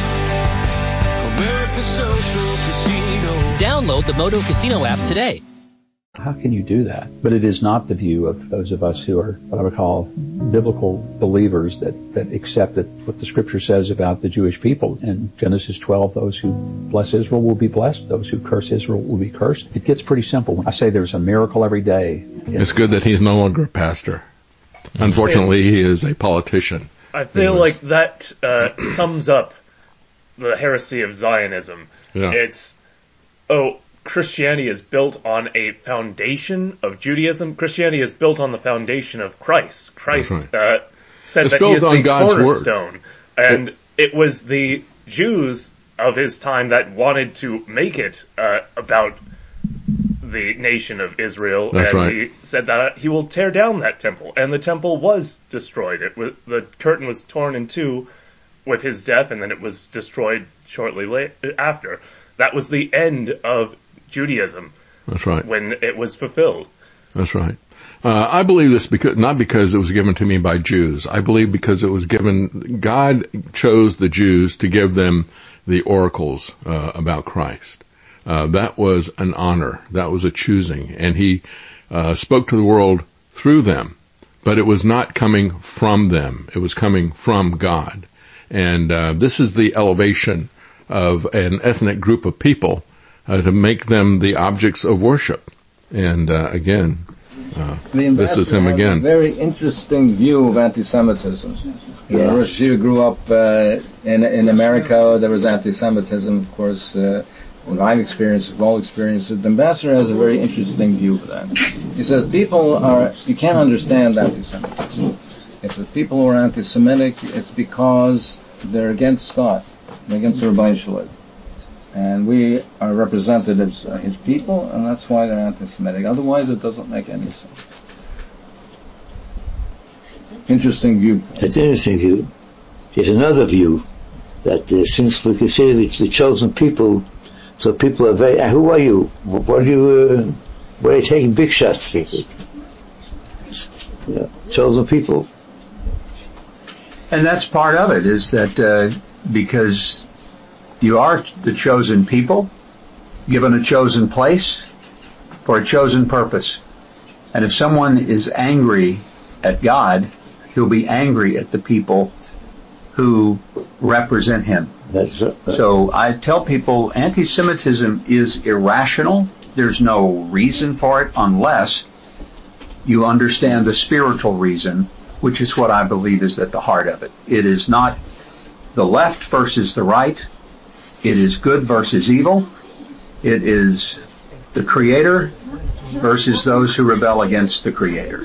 America's social casino. Download the Moto Casino app today. How can you do that? But it is not the view of those of us who are what I would call biblical believers that, that accept that what the scripture says about the Jewish people. In Genesis twelve, those who bless Israel will be blessed. Those who curse Israel will be cursed. It gets pretty simple. I say there's a miracle every day. It's good that he's no longer a pastor. Unfortunately, he is a politician. I feel like that uh, sums up the heresy of Zionism. Yeah. It's, oh, Christianity is built on a foundation of Judaism. Christianity is built on the foundation of Christ. Christ right. uh, said it's that built he is on the God's cornerstone. word. And it, it was the Jews of his time that wanted to make it uh, about the nation of Israel. That's and right. he said that he will tear down that temple. And the temple was destroyed. It was, the curtain was torn in two with his death, and then it was destroyed shortly later, after. That was the end of Judaism. That's right. When it was fulfilled. That's right. Uh, I believe this because not because it was given to me by Jews. I believe because it was given. God chose the Jews to give them the oracles uh, about Christ. Uh, that was an honor. That was a choosing, and He uh, spoke to the world through them. But it was not coming from them. It was coming from God. And uh, this is the elevation of an ethnic group of people uh, to make them the objects of worship. And uh, again, uh, this is him again. A very interesting view of anti-Semitism. Yeah. Rosh Hashiva grew up uh, in in America. There was anti-Semitism, of course. Uh, what I've experienced, we've all experienced it. The ambassador has a very interesting view of that. He says people are, you can't understand anti-Semitism. If the people who are anti-Semitic, it's because they're against God, they're against the Rabbi Shalom. And we are representatives of his people, and that's why they're anti-Semitic. Otherwise, it doesn't make any sense. Interesting view. It's an interesting view. There's another view that uh, since we consider the chosen people, so people are very, uh, who are you? What are you, uh, what are you taking big shots? Yeah, chosen people. And that's part of it, is that uh, because you are the chosen people, given a chosen place, for a chosen purpose. And if someone is angry at God, he'll be angry at the people who represent him. That's right. So I tell people anti-Semitism is irrational. There's no reason for it unless you understand the spiritual reason, which is what I believe is at the heart of it. It is not the left versus the right. It is good versus evil. It is the Creator versus those who rebel against the Creator.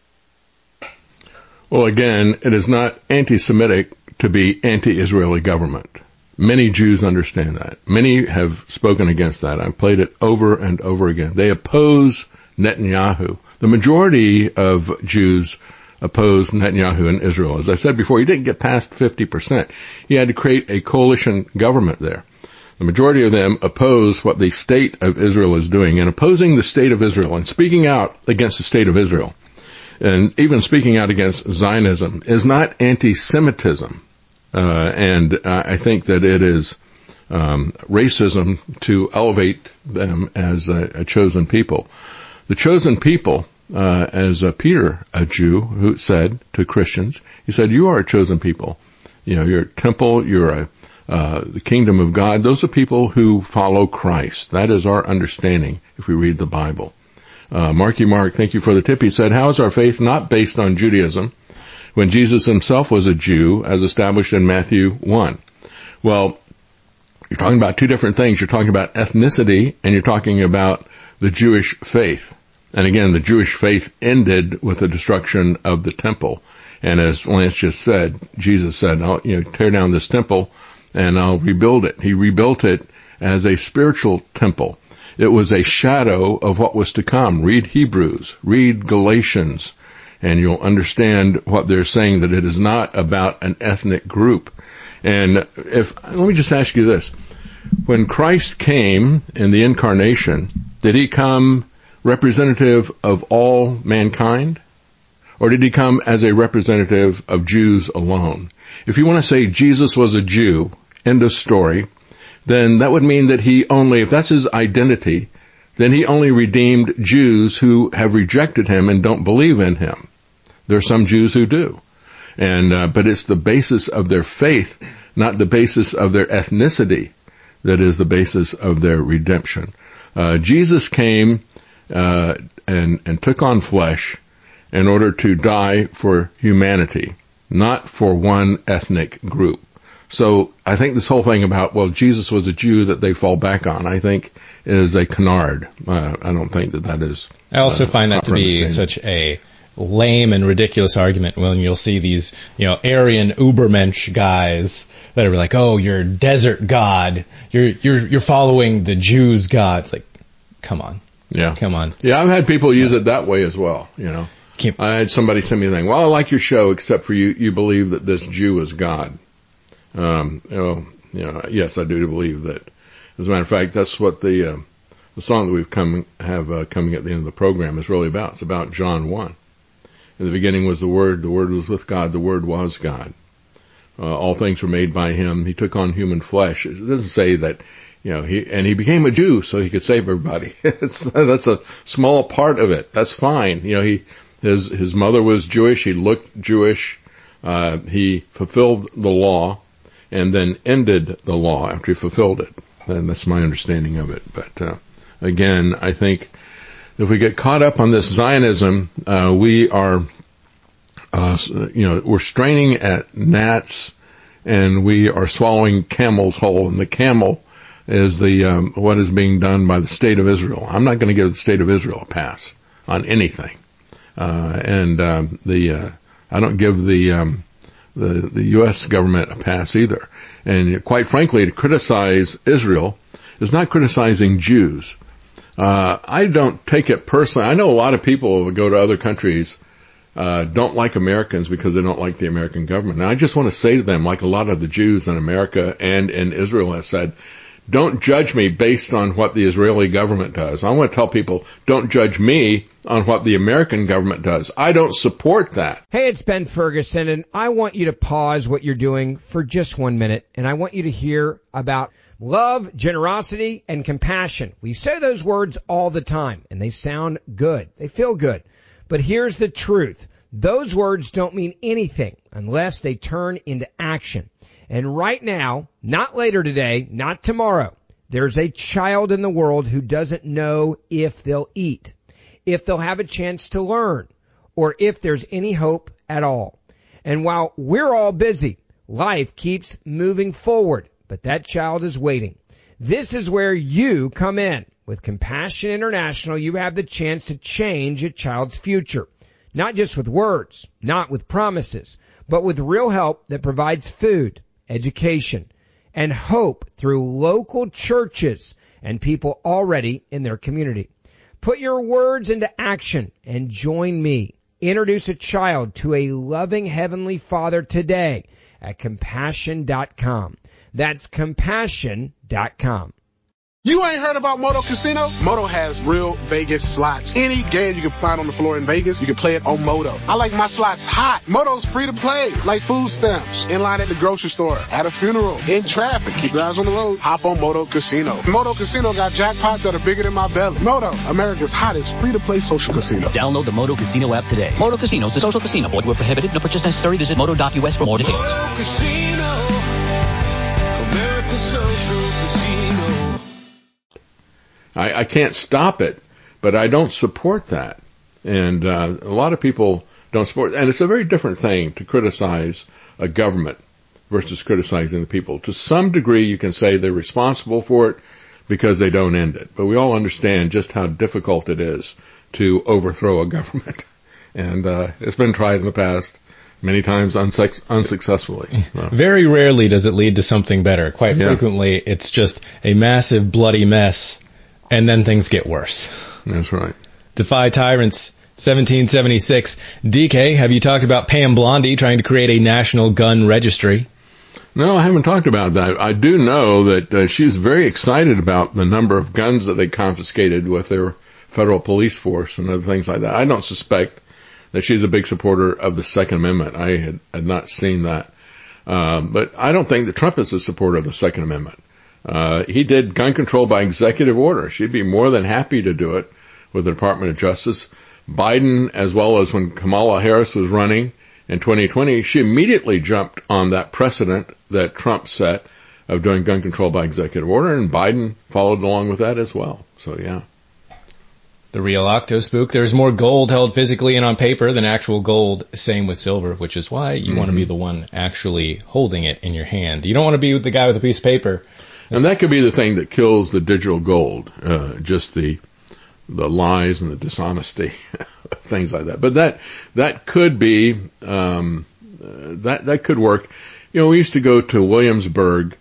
Well, again, it is not anti-Semitic to be anti-Israeli government. Many Jews understand that. Many have spoken against that. I've played it over and over again. They oppose Netanyahu. The majority of Jews oppose Netanyahu in Israel. As I said before, he didn't get past fifty percent. He had to create a coalition government there. The majority of them oppose what the state of Israel is doing, and opposing the state of Israel and speaking out against the state of Israel, and even speaking out against Zionism, is not anti-Semitism. Uh, and uh, I think that it is um, racism to elevate them as a, a chosen people. The chosen people, uh, as uh, Peter, a Jew, who said to Christians, he said, "You are a chosen people. You know, you're a temple. You're a uh, the kingdom of God." Those are people who follow Christ. That is our understanding if we read the Bible. Uh, Marky Mark, thank you for the tip. He said, "How is our faith not based on Judaism when Jesus himself was a Jew, as established in Matthew one?" Well, you're talking about two different things. You're talking about ethnicity, and you're talking about the Jewish faith. And again, the Jewish faith ended with the destruction of the temple. And as Lance just said, Jesus said, I'll, you know, tear down this temple and I'll rebuild it. He rebuilt it as a spiritual temple. It was a shadow of what was to come. Read Hebrews, read Galatians, and you'll understand what they're saying, that it is not about an ethnic group. And if, let me just ask you this. When Christ came in the incarnation, did he come representative of all mankind? Or did he come as a representative of Jews alone? If you want to say Jesus was a Jew, end of story, then that would mean that he only, if that's his identity, then he only redeemed Jews who have rejected him and don't believe in him. There are some Jews who do. And, uh, but it's the basis of their faith, not the basis of their ethnicity, that is the basis of their redemption. Uh, Jesus came, uh, and, and took on flesh in order to die for humanity, not for one ethnic group. So I think this whole thing about, well, Jesus was a Jew that they fall back on, I think is a canard. Uh, I don't think that that is. I also uh, find that to be such a lame and ridiculous argument when you'll see these, you know, Aryan Ubermensch guys that are like, oh, you're desert God. You're, you're, you're following the Jews' God. It's like, come on. Yeah. Come on. Yeah, I've had people use it that way as well, you know. Keep, I had somebody send me a thing, well, I like your show except for you, you believe that this Jew is God. Um, you know, you know, yes, I do believe that. As a matter of fact, that's what the, uh, the song that we've come, have, uh, coming at the end of the program is really about. It's about John one. In the beginning was the Word, the Word was with God, the Word was God. Uh, all things were made by Him. He took on human flesh. It doesn't say that, you know, he, and he became a Jew so he could save everybody. it's, that's a small part of it. That's fine. You know, he, his, his mother was Jewish. He looked Jewish. Uh, he fulfilled the law and then ended the law after he fulfilled it. and that's my understanding of it. But uh, again, I think if we get caught up on this Zionism, uh, we are, uh, you know, we're straining at gnats, and we are swallowing camel's whole. And the camel is the um, what is being done by the state of Israel. I'm not going to give the state of Israel a pass on anything, uh, and um, the uh, I don't give the um, the the U S government a pass either. And quite frankly, to criticize Israel is not criticizing Jews. Uh, I don't take it personally. I know a lot of people who go to other countries uh, don't like Americans because they don't like the American government. And I just want to say to them, like a lot of the Jews in America and in Israel have said, don't judge me based on what the Israeli government does. I want to tell people, don't judge me on what the American government does. I don't support that. Hey, it's Ben Ferguson, and I want you to pause what you're doing for just one minute, and I want you to hear about love, generosity, and compassion. We say those words all the time, and they sound good. They feel good. But here's the truth. Those words don't mean anything unless they turn into action. And right now, not later today, not tomorrow, there's a child in the world who doesn't know if they'll eat, if they'll have a chance to learn, or if there's any hope at all. And while we're all busy, life keeps moving forward, but that child is waiting. This is where you come in. With Compassion International, you have the chance to change a child's future. Not just with words, not with promises, but with real help that provides food, education, and hope through local churches and people already in their community. Put your words into action and join me. Introduce a child to a loving Heavenly Father today at compassion dot com. That's compassion dot com. You ain't heard about Moto Casino? Moto has real Vegas slots. Any game you can find on the floor in Vegas, you can play it on Moto. I like my slots hot. Moto's free to play, like food stamps. In line at the grocery store, at a funeral, in traffic. Keep your eyes on the road. Hop on Moto Casino. Moto Casino got jackpots that are bigger than my belly. Moto, America's hottest free-to-play social casino. Download the Moto Casino app today. Moto Casino is a social casino. Void where prohibited. No purchase necessary. Visit moto dot U S for more details. Moto Casino, America's social casino. I, I can't stop it, but I don't support that. And uh, a lot of people don't support it. And it's a very different thing to criticize a government versus criticizing the people. To some degree, you can say they're responsible for it because they don't end it. But we all understand just how difficult it is to overthrow a government. And uh, it's been tried in the past many times unsuc- unsuccessfully. So. Very rarely does it lead to something better. Quite Yeah. frequently, it's just a massive bloody mess. And then things get worse. That's right. Defy Tyrants, seventeen seventy-six. D K, have you talked about Pam Blondie trying to create a national gun registry? No, I haven't talked about that. I do know that uh, she's very excited about the number of guns that they confiscated with their federal police force and other things like that. I don't suspect that she's a big supporter of the Second Amendment. I had, had not seen that. Um, but I don't think that Trump is a supporter of the Second Amendment. Uh, he did gun control by executive order. She'd be more than happy to do it with the Department of Justice. Biden, as well as when Kamala Harris was running in twenty twenty, she immediately jumped on that precedent that Trump set of doing gun control by executive order, and Biden followed along with that as well. So, yeah. The real Octospook. There's more gold held physically and on paper than actual gold. Same with silver, which is why you mm-hmm. want to be the one actually holding it in your hand. You don't want to be the guy with a piece of paper. And that could be the thing that kills the digital gold, uh, just the the lies and the dishonesty, things like that. But that that could be um, uh, that that could work. You know, we used to go to Williamsburg.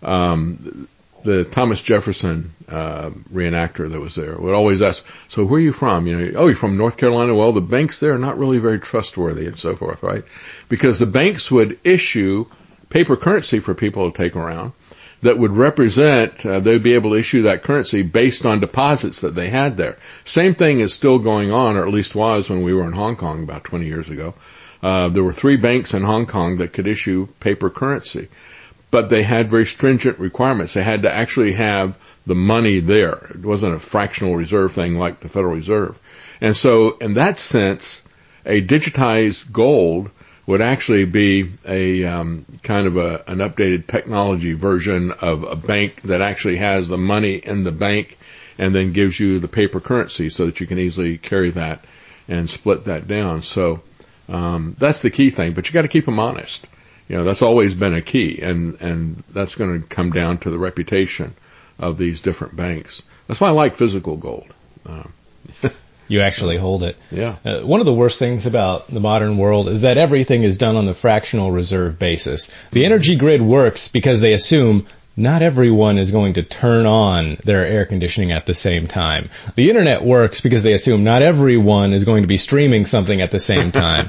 Um, the Thomas Jefferson uh, reenactor that was there would always ask, "So where are you from?" You know, "Oh, you're from North Carolina." Well, the banks there are not really very trustworthy, and so forth, right? Because the banks would issue paper currency for people to take around that would represent, uh, they'd be able to issue that currency based on deposits that they had there. Same thing is still going on, or at least was when we were in Hong Kong about twenty years ago. Uh, there were three banks in Hong Kong that could issue paper currency, but they had very stringent requirements. They had to actually have the money there. It wasn't a fractional reserve thing like the Federal Reserve. And so, in that sense, a digitized gold would actually be a um, kind of a, an updated technology version of a bank that actually has the money in the bank and then gives you the paper currency so that you can easily carry that and split that down. So um, that's the key thing, but you got to keep them honest. You know, that's always been a key, and, and that's going to come down to the reputation of these different banks. That's why I like physical gold. Uh, You actually hold it. Yeah. Uh, one of the worst things about the modern world is that everything is done on the fractional reserve basis. The energy grid works because they assume not everyone is going to turn on their air conditioning at the same time. The internet works because they assume not everyone is going to be streaming something at the same time.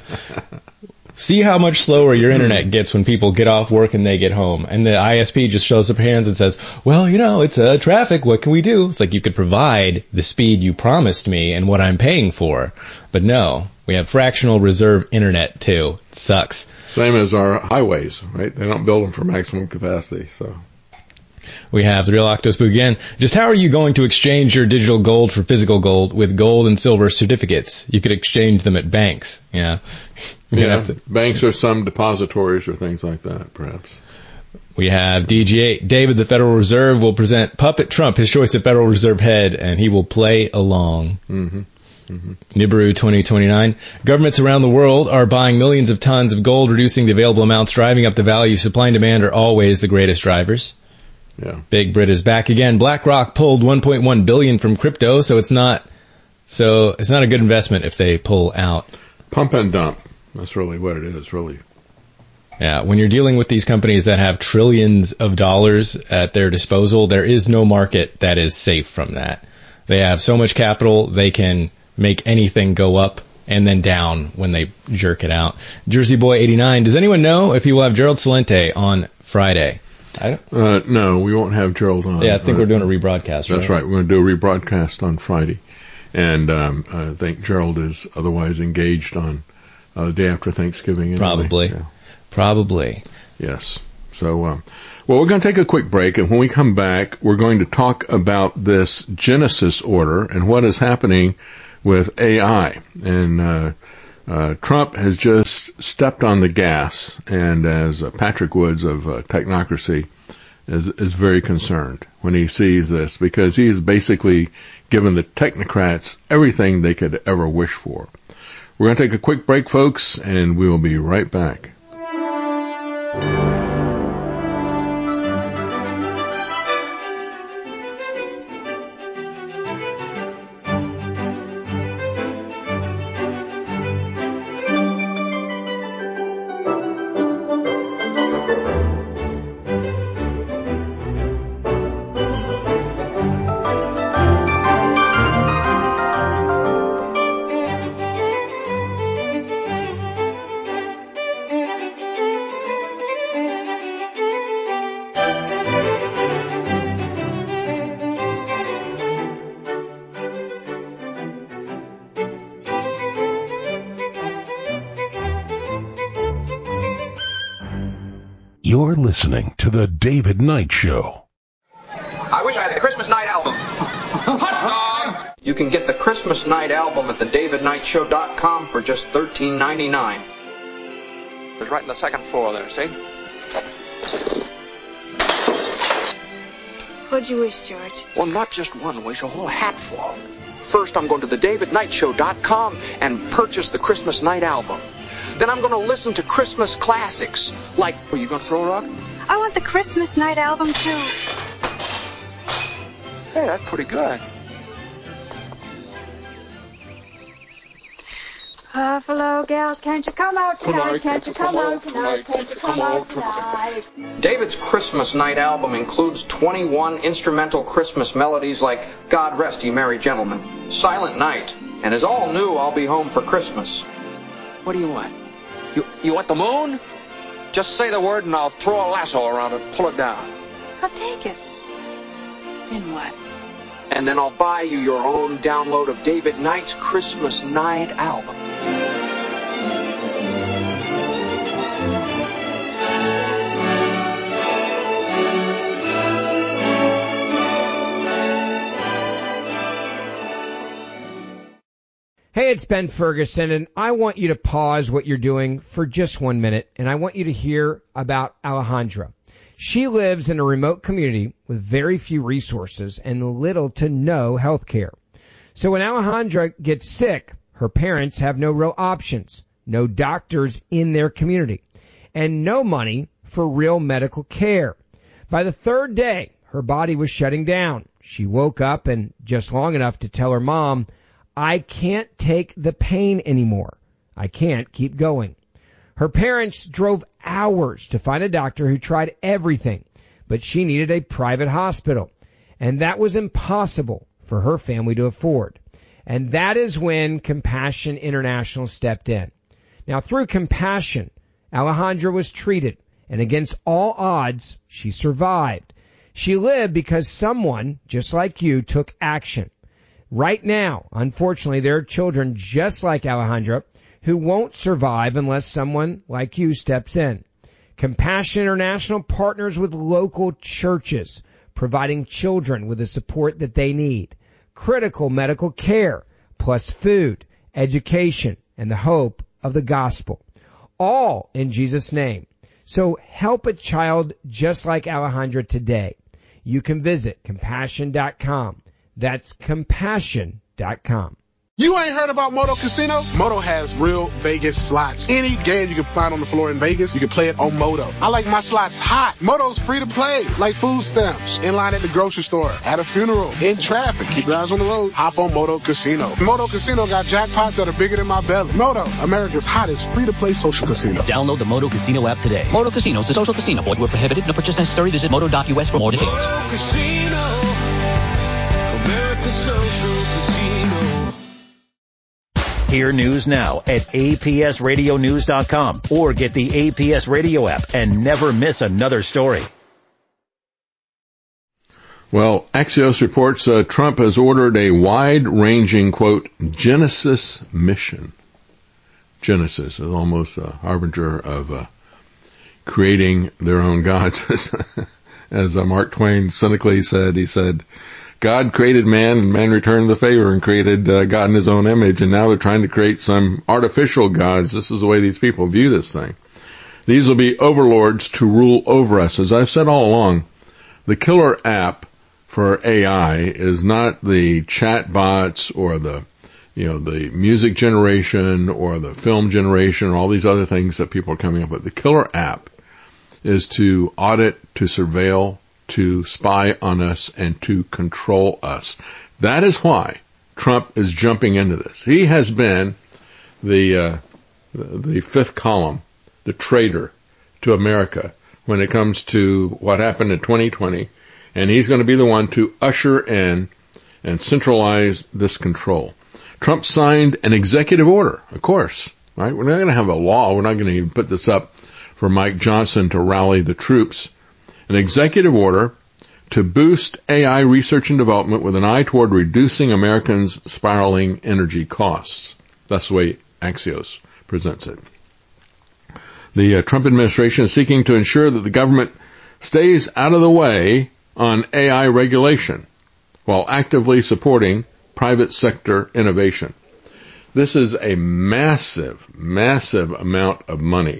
See how much slower your internet gets when people get off work and they get home. And the I S P just shows up hands and says, well, you know, it's uh, traffic. What can we do? It's like you could provide the speed you promised me and what I'm paying for. But no, we have fractional reserve internet too. It sucks. Same as our highways, right? They don't build them for maximum capacity, so... We have the Real Octospook again. Just how are you going to exchange your digital gold for physical gold with gold and silver certificates? You could exchange them at banks. Yeah. Yeah, to, banks or some depositories or things like that, perhaps. We have D G eight. David, the Federal Reserve, will present Puppet Trump, his choice of Federal Reserve head, and he will play along. Mm-hmm. Mm-hmm. Nibiru twenty twenty-nine. Governments around the world are buying millions of tons of gold, reducing the available amounts, driving up the value. Supply and demand are always the greatest drivers. Yeah. Big Brit is back again. BlackRock pulled one point one billion dollars from crypto, so it's not so it's not a good investment if they pull out. Pump and dump. That's really what it is, really. Yeah, when you're dealing with these companies that have trillions of dollars at their disposal, there is no market that is safe from that. They have so much capital, they can make anything go up and then down when they jerk it out. Jersey Boy eighty-nine, does anyone know if he will have Gerald Celente on Friday? I don't. Uh, no, we won't have Gerald on. Yeah, I think uh, we're doing a rebroadcast. That's right. We're going to do a rebroadcast on Friday. And um, I think Gerald is otherwise engaged on uh, the day after Thanksgiving. Anyway. Probably. Yeah. Probably. Yes. So, um, well, we're going to take a quick break, and when we come back, we're going to talk about this Genesis order and what is happening with A I. And uh, uh, Trump has just stepped on the gas, and as uh, Patrick Woods of uh, Technocracy is, is very concerned when he sees this, because he has basically given the technocrats everything they could ever wish for. We're going to take a quick break, folks, and we will be right back. You're listening to The David Knight Show. I wish I had the Christmas Night album. Hot dog! You can get the Christmas Night album at the david knight show dot com for just thirteen ninety-nine. It's right in the second floor there, see? What'd you wish, George? Well, not just one wish, a whole hatful. First, I'm going to the david knight show dot com and purchase the Christmas Night album. Then I'm going to listen to Christmas classics. Like, are you going to throw a rock? I want the Christmas Night album, too. Hey, that's pretty good. Buffalo gals, can't you come out tonight? Tonight, Can't you come out tonight? Can't you come out tonight? David's Christmas Night album includes twenty-one instrumental Christmas melodies like God Rest Ye Merry Gentlemen, Silent Night, and is all new I'll Be Home for Christmas. What do you want? You you want the moon? Just say the word and I'll throw a lasso around it and pull it down. I'll take it. Then what? And then I'll buy you your own download of David Knight's Christmas Night album. Hey, Hey, it's Ben Ferguson, and I want you to pause what you're doing for just one minute, and I want you to hear about Alejandra. She lives in a remote community with very few resources and little to no health care. So when Alejandra gets sick, her parents have no real options, no doctors in their community, and no money for real medical care. By the third day, her body was shutting down. She woke up and just long enough to tell her mom, I can't take the pain anymore. I can't keep going. Her parents drove hours to find a doctor who tried everything, but she needed a private hospital, and that was impossible for her family to afford. And that is when Compassion International stepped in. Now, through Compassion, Alejandra was treated, and against all odds, she survived. She lived because someone, just like you, took action. Right now, unfortunately, there are children just like Alejandra who won't survive unless someone like you steps in. Compassion International partners with local churches, providing children with the support that they need, critical medical care, plus food, education, and the hope of the gospel, all in Jesus' name. So help a child just like Alejandra today. You can visit compassion dot com. That's compassion dot com. You ain't heard about Moto Casino? Moto has real Vegas slots. Any game you can find on the floor in Vegas, you can play it on Moto. I like my slots hot. Moto's free to play, like food stamps. In line at the grocery store, at a funeral, in traffic. Keep your eyes on the road. Hop on Moto Casino. Moto Casino got jackpots that are bigger than my belly. Moto, America's hottest free-to-play social casino. Download the Moto Casino app today. Moto Casino is a social casino. Void where prohibited. No purchase necessary. Visit moto dot U S for more details. Moto Casino, America's social casino. Hear news now at A P S radio news dot com or get the A P S Radio app and never miss another story. Well, Axios reports uh, Trump has ordered a wide-ranging, quote, Genesis mission. Genesis is almost a harbinger of uh, creating their own gods. As uh, Mark Twain cynically said, he said, God created man, and man returned the favor and created uh, God in his own image, and now they're trying to create some artificial gods. This is the way these people view this thing. These will be overlords to rule over us. As I've said all along, the killer app for A I is not the chat bots or the, you know, the music generation or the film generation or all these other things that people are coming up with. The killer app is to audit, to surveil, to spy on us, and to control us. That is why Trump is jumping into this. He has been the uh, the fifth column, the traitor to America when it comes to what happened in twenty twenty, and he's going to be the one to usher in and centralize this control. Trump signed an executive order, of course, right? We're not going to have a law. We're not going to even put this up for Mike Johnson to rally the troops. An executive order to boost A I research and development with an eye toward reducing Americans' spiraling energy costs. That's the way Axios presents it. The uh, Trump administration is seeking to ensure that the government stays out of the way on A I regulation while actively supporting private sector innovation. This is a massive, massive amount of money.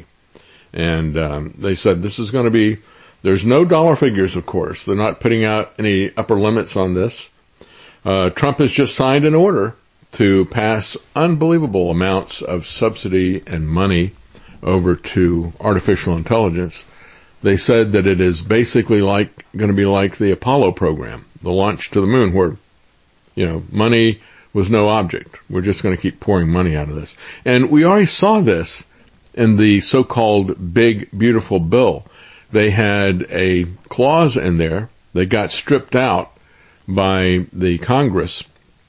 And um, they said this is going to be, there's no dollar figures, of course. They're not putting out any upper limits on this. Uh, Trump has just signed an order to pass unbelievable amounts of subsidy and money over to artificial intelligence. They said that it is basically like going to be like the Apollo program, the launch to the moon, where, you know, money was no object. We're just going to keep pouring money out of this. And we already saw this in the so-called Big Beautiful Bill. They had a clause in there that got stripped out by the Congress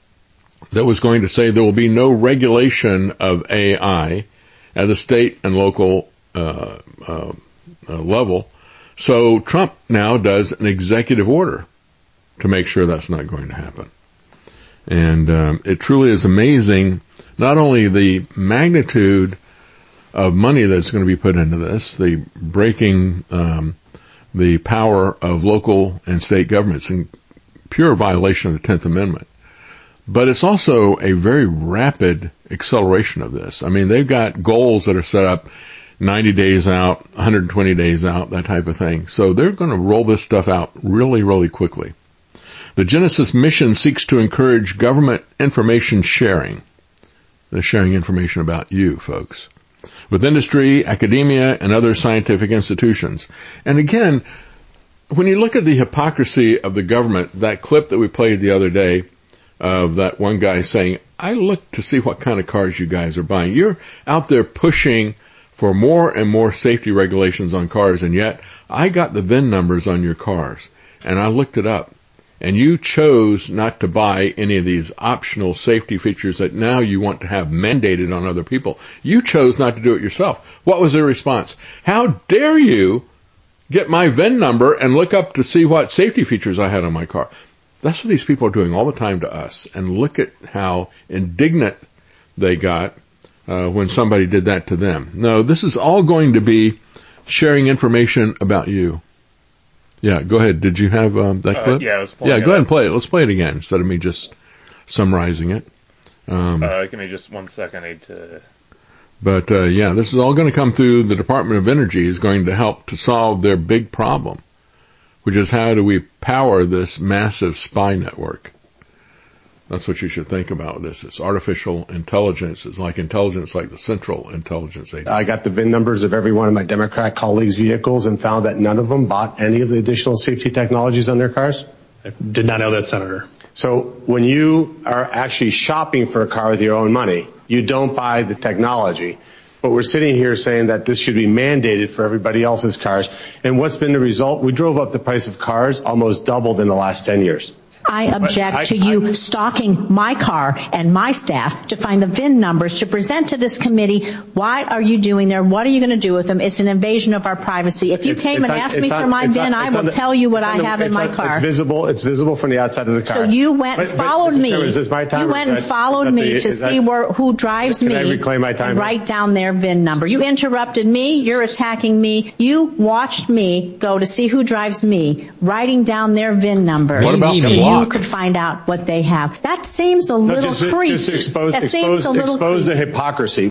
that was going to say there will be no regulation of A I at the state and local uh, uh, uh, level. So Trump now does an executive order to make sure that's not going to happen. And um, it truly is amazing, not only the magnitude of money that's going to be put into this, the breaking um, the power of local and state governments in pure violation of the tenth Amendment, But it's also a very rapid acceleration of this. I mean, they've got goals that are set up ninety days out, one hundred twenty days out, that type of thing. So they're going to roll this stuff out really, really quickly. The Genesis mission seeks to encourage government information sharing. They're sharing information about you, folks, with industry, academia, and other scientific institutions. And again, when you look at the hypocrisy of the government, that clip that we played the other day of that one guy saying, I look to see what kind of cars you guys are buying. You're out there pushing for more and more safety regulations on cars, and yet I got the V I N numbers on your cars, and I looked it up. And you chose not to buy any of these optional safety features that now you want to have mandated on other people. You chose not to do it yourself. What was their response? How dare you get my V I N number and look up to see what safety features I had on my car? That's what these people are doing all the time to us. And look at how indignant they got uh, when somebody did that to them. No, this is all going to be sharing information about you. Yeah, go ahead. Did you have um, that clip? Uh, yeah, I was playing Yeah, it go ahead up. and play it. Let's play it again instead of me just summarizing it. Um, Uh, give me just one second. I need to... but, uh, yeah, this is all going to come through the Department of Energy is going to help to solve their big problem, which is how do we power this massive spy network? That's what you should think about with this. It's artificial intelligence. It's like intelligence like the Central Intelligence Agency. I got the V I N numbers of every one of my Democrat colleagues' vehicles and found that none of them bought any of the additional safety technologies on their cars. I did not know that, Senator. So when you are actually shopping for a car with your own money, you don't buy the technology. But we're sitting here saying that this should be mandated for everybody else's cars. And what's been the result? We drove up the price of cars, almost doubled in the last ten years. I object I, to you I, stalking my car and my staff to find the V I N numbers to present to this committee. Why are you doing there? What are you going to do with them? It's an invasion of our privacy. If you it's, came it's and on, asked me on, for my V I N, on, I will the, tell you what I the, have in my on, car. It's visible. It's visible from the outside of the car. So you went and followed but, me. Chairman, is this my time you went that, and followed me the, to see that, where who drives can me. I reclaim my time and write down their V I N number. You interrupted me. You're attacking me. You watched me go to see who drives me, writing down their V I N number. What about so the you could find out what they have. That seems a no, little just, creepy. Just expose, that expose, seems a little expose creepy. the hypocrisy.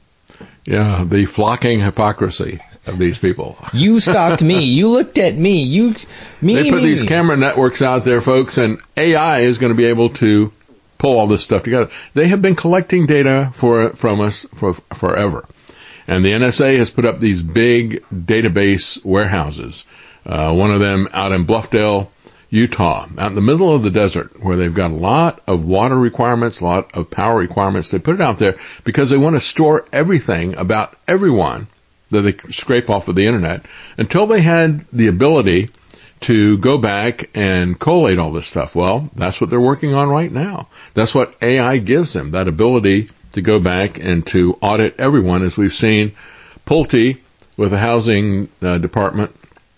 Yeah, the flocking hypocrisy of these people. You stalked me. You looked at me. You, me, They put me, these me. camera networks out there, folks, and A I is going to be able to pull all this stuff together. They have been collecting data for from us for forever. And the N S A has put up these big database warehouses. Uh, one of them out in Bluffdale, Utah, out in the middle of the desert, where they've got a lot of water requirements, a lot of power requirements. They put it out there because they want to store everything about everyone that they scrape off of the internet until they had the ability to go back and collate all this stuff. Well, that's what they're working on right now. That's what A I gives them, that ability to go back and to audit everyone, as we've seen Pulte with the housing uh, department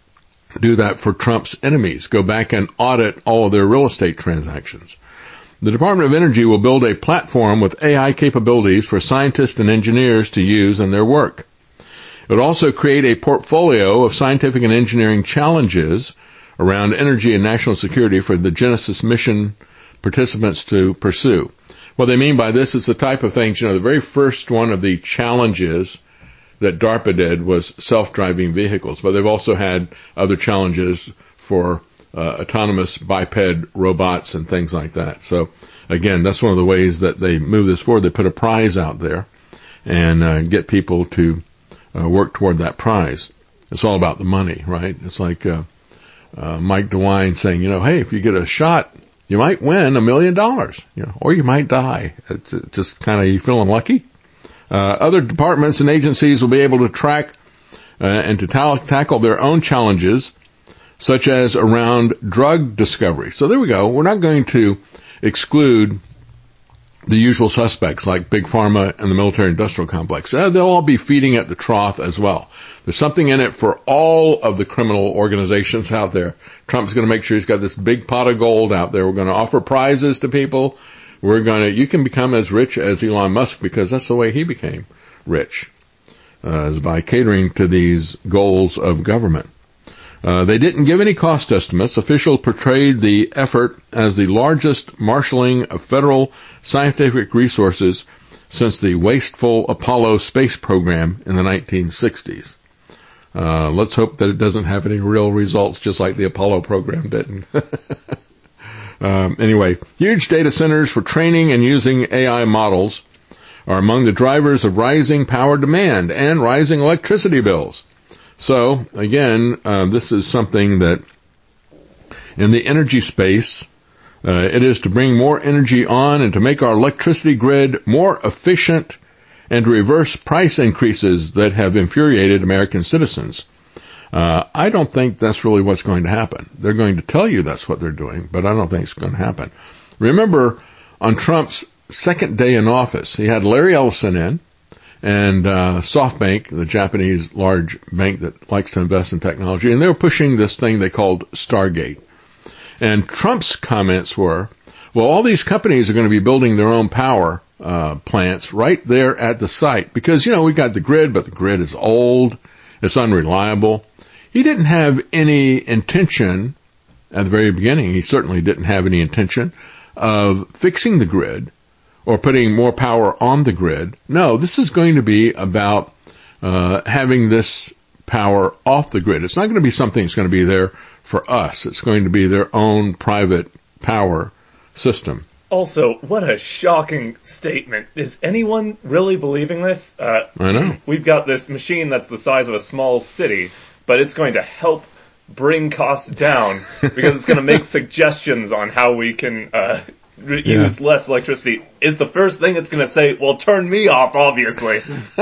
do that for Trump's enemies, go back and audit all of their real estate transactions. The Department of Energy will build a platform with A I capabilities for scientists and engineers to use in their work. It would also create a portfolio of scientific and engineering challenges around energy and national security for the Genesis mission participants to pursue. What they mean by this is the type of things, you know, the very first one of the challenges that DARPA did was self-driving vehicles, but they've also had other challenges for uh, autonomous biped robots and things like that. So, again, that's one of the ways that they move this forward. They put a prize out there and uh, get people to uh, work toward that prize. It's all about the money, right? It's like uh, uh, Mike DeWine saying, you know, hey, if you get a shot, you might win a million dollars, you know, or you might die. It's just kind of you feeling lucky. Uh, other departments and agencies will be able to track uh, and to ta- tackle their own challenges, such as around drug discovery. So there we go. We're not going to exclude the usual suspects like Big Pharma and the military-industrial complex. Uh, they'll all be feeding at the trough as well. There's something in it for all of the criminal organizations out there. Trump's going to make sure he's got this big pot of gold out there. We're going to offer prizes to people. We're going to, you can become as rich as Elon Musk because that's the way he became rich, uh, is by catering to these goals of government. Uh, they didn't give any cost estimates. Officials portrayed the effort as the largest marshaling of federal scientific resources since the wasteful Apollo space program in the nineteen sixties. Uh, let's hope that it doesn't have any real results, just like the Apollo program didn't. um, anyway, huge data centers for training and using A I models are among the drivers of rising power demand and rising electricity bills. So, again, uh, this is something that in the energy space, uh, it is to bring more energy on and to make our electricity grid more efficient and to reverse price increases that have infuriated American citizens. Uh, I don't think that's really what's going to happen. They're going to tell you that's what they're doing, but I don't think it's going to happen. Remember, on Trump's second day in office, he had Larry Ellison in, and uh, SoftBank, the Japanese large bank that likes to invest in technology, and they were pushing this thing they called Stargate. And Trump's comments were, well, all these companies are going to be building their own power uh, plants right there at the site because, you know, we got the grid, but the grid is old, it's unreliable. He didn't have any intention at the very beginning, he certainly didn't have any intention of fixing the grid or putting more power on the grid. No, this is going to be about uh, having this power off the grid. It's not going to be something that's going to be there for us. It's going to be their own private power system. Also, what a shocking statement. Is anyone really believing this? Uh, I know. We've got this machine that's the size of a small city, but it's going to help bring costs down because it's going to make suggestions on how we can uh, re- Yeah. use less electricity. Is the first thing it's going to say, well, turn me off, obviously.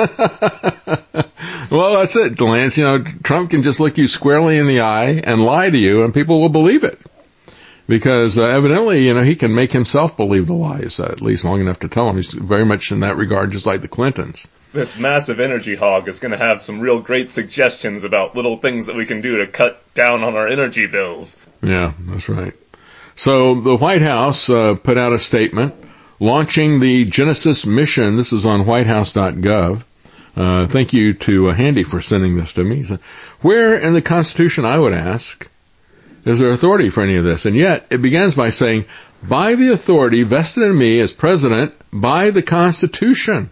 Well, that's it, Lance. You know, Trump can just look you squarely in the eye and lie to you, and people will believe it. Because uh, evidently, you know, he can make himself believe the lies, uh, at least long enough to tell them. He's very much in that regard just like the Clintons. This massive energy hog is going to have some real great suggestions about little things that we can do to cut down on our energy bills. Yeah, that's right. So the White House uh, put out a statement launching the Genesis mission. This is on white house dot gov. Uh, thank you to uh, Handy for sending this to me. He said, where in the Constitution, I would ask, is there authority for any of this? And yet it begins by saying, by the authority vested in me as president by the Constitution.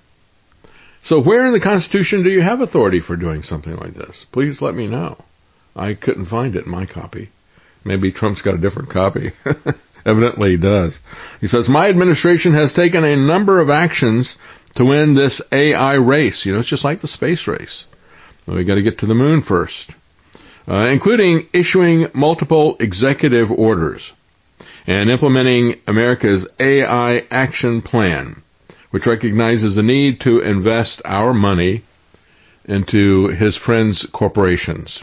So where in the Constitution do you have authority for doing something like this? Please let me know. I couldn't find it in my copy. Maybe Trump's got a different copy. Evidently he does. He says, my administration has taken a number of actions to win this A I race. You know, it's just like the space race. Well, we got to get to the moon first. Uh, including issuing multiple executive orders and implementing America's A I action plan, which recognizes the need to invest our money into his friends' corporations.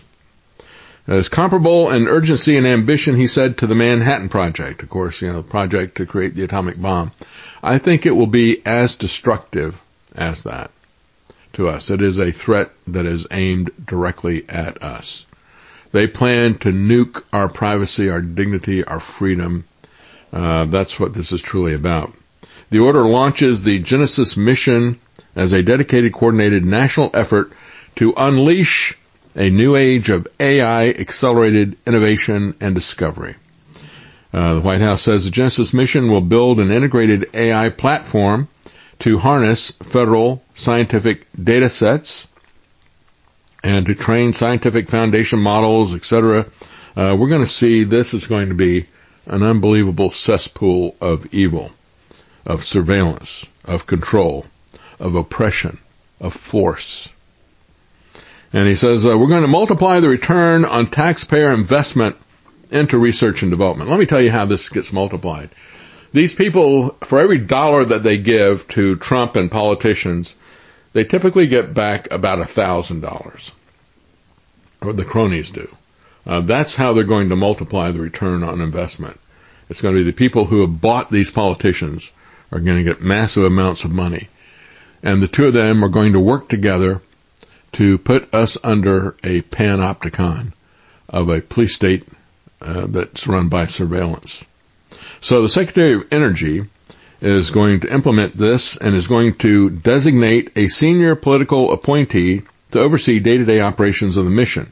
As comparable in urgency and ambition, he said, to the Manhattan Project, of course, you know, the project to create the atomic bomb. I think it will be as destructive as that to us. It is a threat that is aimed directly at us. They plan to nuke our privacy, our dignity, our freedom. Uh, that's what this is truly about. The order launches the Genesis mission as a dedicated, coordinated national effort to unleash a new age of A I-accelerated innovation and discovery. Uh, the White House says the Genesis mission will build an integrated A I platform to harness federal scientific data sets and to train scientific foundation models, et cetera. Uh, we're going to see this is going to be an unbelievable cesspool of evil, of surveillance, of control, of oppression, of force. And he says, uh, we're going to multiply the return on taxpayer investment into research and development. Let me tell you how this gets multiplied. These people, for every dollar that they give to Trump and politicians, they typically get back about a thousand dollars, or the cronies do. Uh, that's how they're going to multiply the return on investment. It's going to be the people who have bought these politicians are going to get massive amounts of money, and the two of them are going to work together to put us under a panopticon of a police state uh, that's run by surveillance. So the Secretary of Energy is going to implement this and is going to designate a senior political appointee to oversee day-to-day operations of the mission.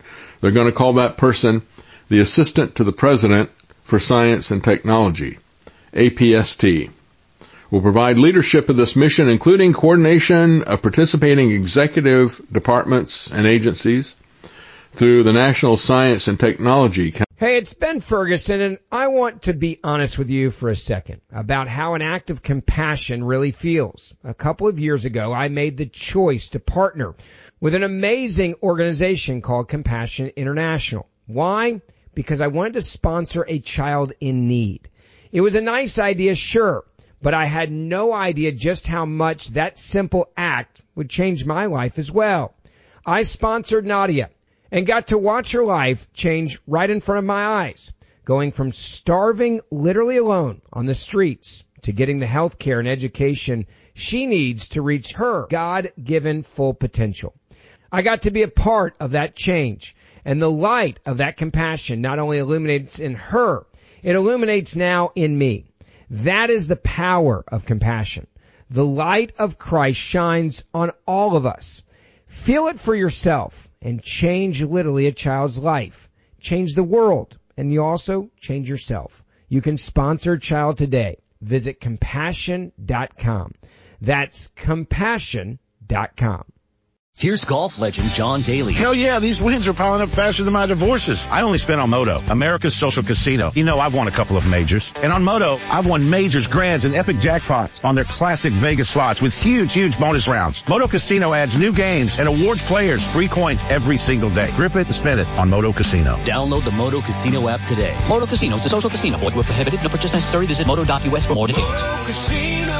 They're going to call that person the Assistant to the President for Science and Technology, A P S T. Will provide leadership of this mission, including coordination of participating executive departments and agencies through the National Science and Technology Council. Hey, it's Ben Ferguson, and I want to be honest with you for a second about how an act of compassion really feels. A couple of years ago, I made the choice to partner with an amazing organization called Compassion International. Why? Because I wanted to sponsor a child in need. It was a nice idea, sure, but I had no idea just how much that simple act would change my life as well. I sponsored Nadia and got to watch her life change right in front of my eyes, going from starving literally alone on the streets to getting the health care and education she needs to reach her God-given full potential. I got to be a part of that change, and the light of that compassion not only illuminates in her, it illuminates now in me. That is the power of compassion. The light of Christ shines on all of us. Feel it for yourself and change literally a child's life. Change the world, and you also change yourself. You can sponsor a child today. Visit compassion dot com. That's compassion dot com. Here's golf legend John Daly. Hell yeah, these wins are piling up faster than my divorces. I only spent on Moto, America's social casino. You know I've won a couple of majors. And on Moto, I've won majors, grands, and epic jackpots on their classic Vegas slots with huge, huge bonus rounds. Moto Casino adds new games and awards players free coins every single day. Grip it and spin it on Moto Casino. Download the Moto Casino app today. Moto Casino is a social casino. Void where prohibited. No purchase necessary. Visit moto dot U S for more details. Moto Casino,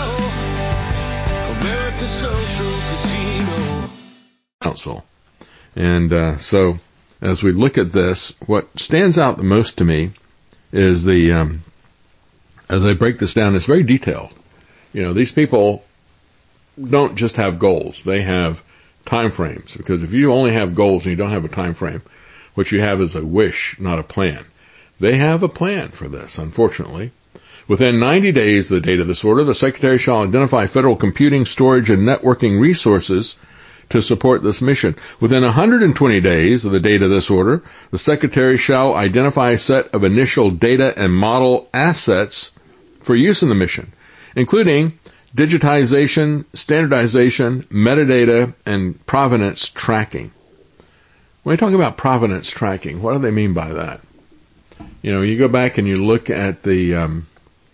America's social casino. Council. And uh, so as we look at this, what stands out the most to me is the, um, as I break this down, it's very detailed. You know, these people don't just have goals. They have time frames, because if you only have goals and you don't have a time frame, what you have is a wish, not a plan. They have a plan for this, unfortunately. Within ninety days of the date of this order, the Secretary shall identify federal computing, storage, and networking resources to support this mission. Within one hundred twenty days of the date of this order, the Secretary shall identify a set of initial data and model assets for use in the mission, including digitization, standardization, metadata, and provenance tracking. When we talk about provenance tracking, what do they mean by that? You know, you go back and you look at the um,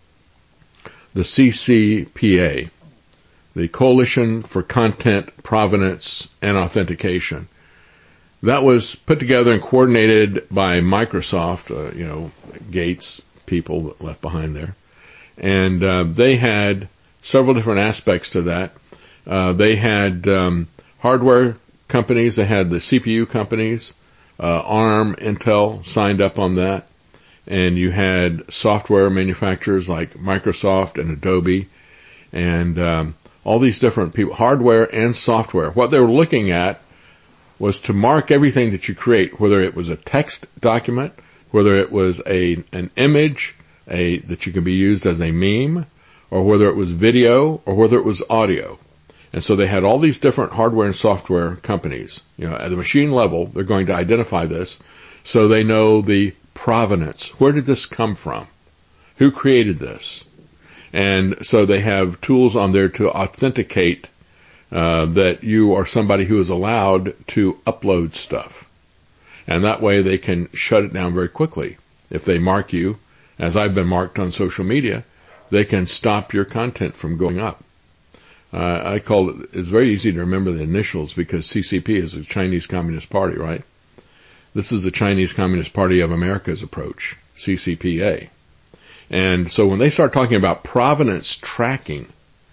the C C P A, the Coalition for Content Provenance and Authentication. That was put together and coordinated by Microsoft, uh, you know, Gates, people that left behind there. And uh, they had several different aspects to that. Uh, they had um, hardware companies, they had the C P U companies, uh, ARM, Intel signed up on that. And you had software manufacturers like Microsoft and Adobe, and um, all these different people, hardware and software. What they were looking at was to mark everything that you create, whether it was a text document, whether it was a an image a that you could be used as a meme, or whether it was video, or whether it was audio. And so they had all these different hardware and software companies. You know, at the machine level, they're going to identify this so they know the provenance. Where did this come from? Who created this? And so they have tools on there to authenticate uh, that you are somebody who is allowed to upload stuff. And that way they can shut it down very quickly. If they mark you, as I've been marked on social media, they can stop your content from going up. Uh, I call it, it's very easy to remember the initials because C C P is the Chinese Communist Party, right? This is the Chinese Communist Party of America's approach, C C P A. And so when they start talking about provenance tracking,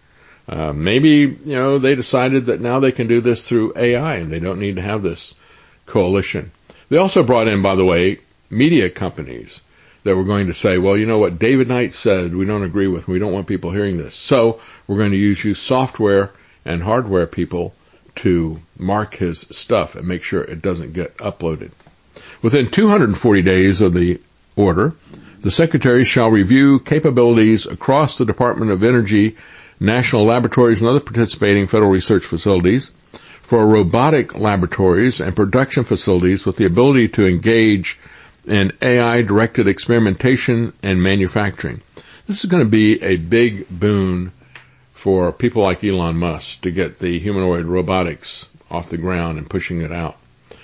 uh, maybe, you know, they decided that now they can do this through A I and they don't need to have this coalition. They also brought in, by the way, media companies that were going to say, well, you know what David Knight said, we don't agree with, we don't want people hearing this. So we're going to use you software and hardware people to mark his stuff and make sure it doesn't get uploaded. Within two hundred forty days of the order, the Secretary shall review capabilities across the Department of Energy, national laboratories, and other participating federal research facilities for robotic laboratories and production facilities with the ability to engage in A I-directed experimentation and manufacturing. This is going to be a big boon for people like Elon Musk to get the humanoid robotics off the ground and pushing it out.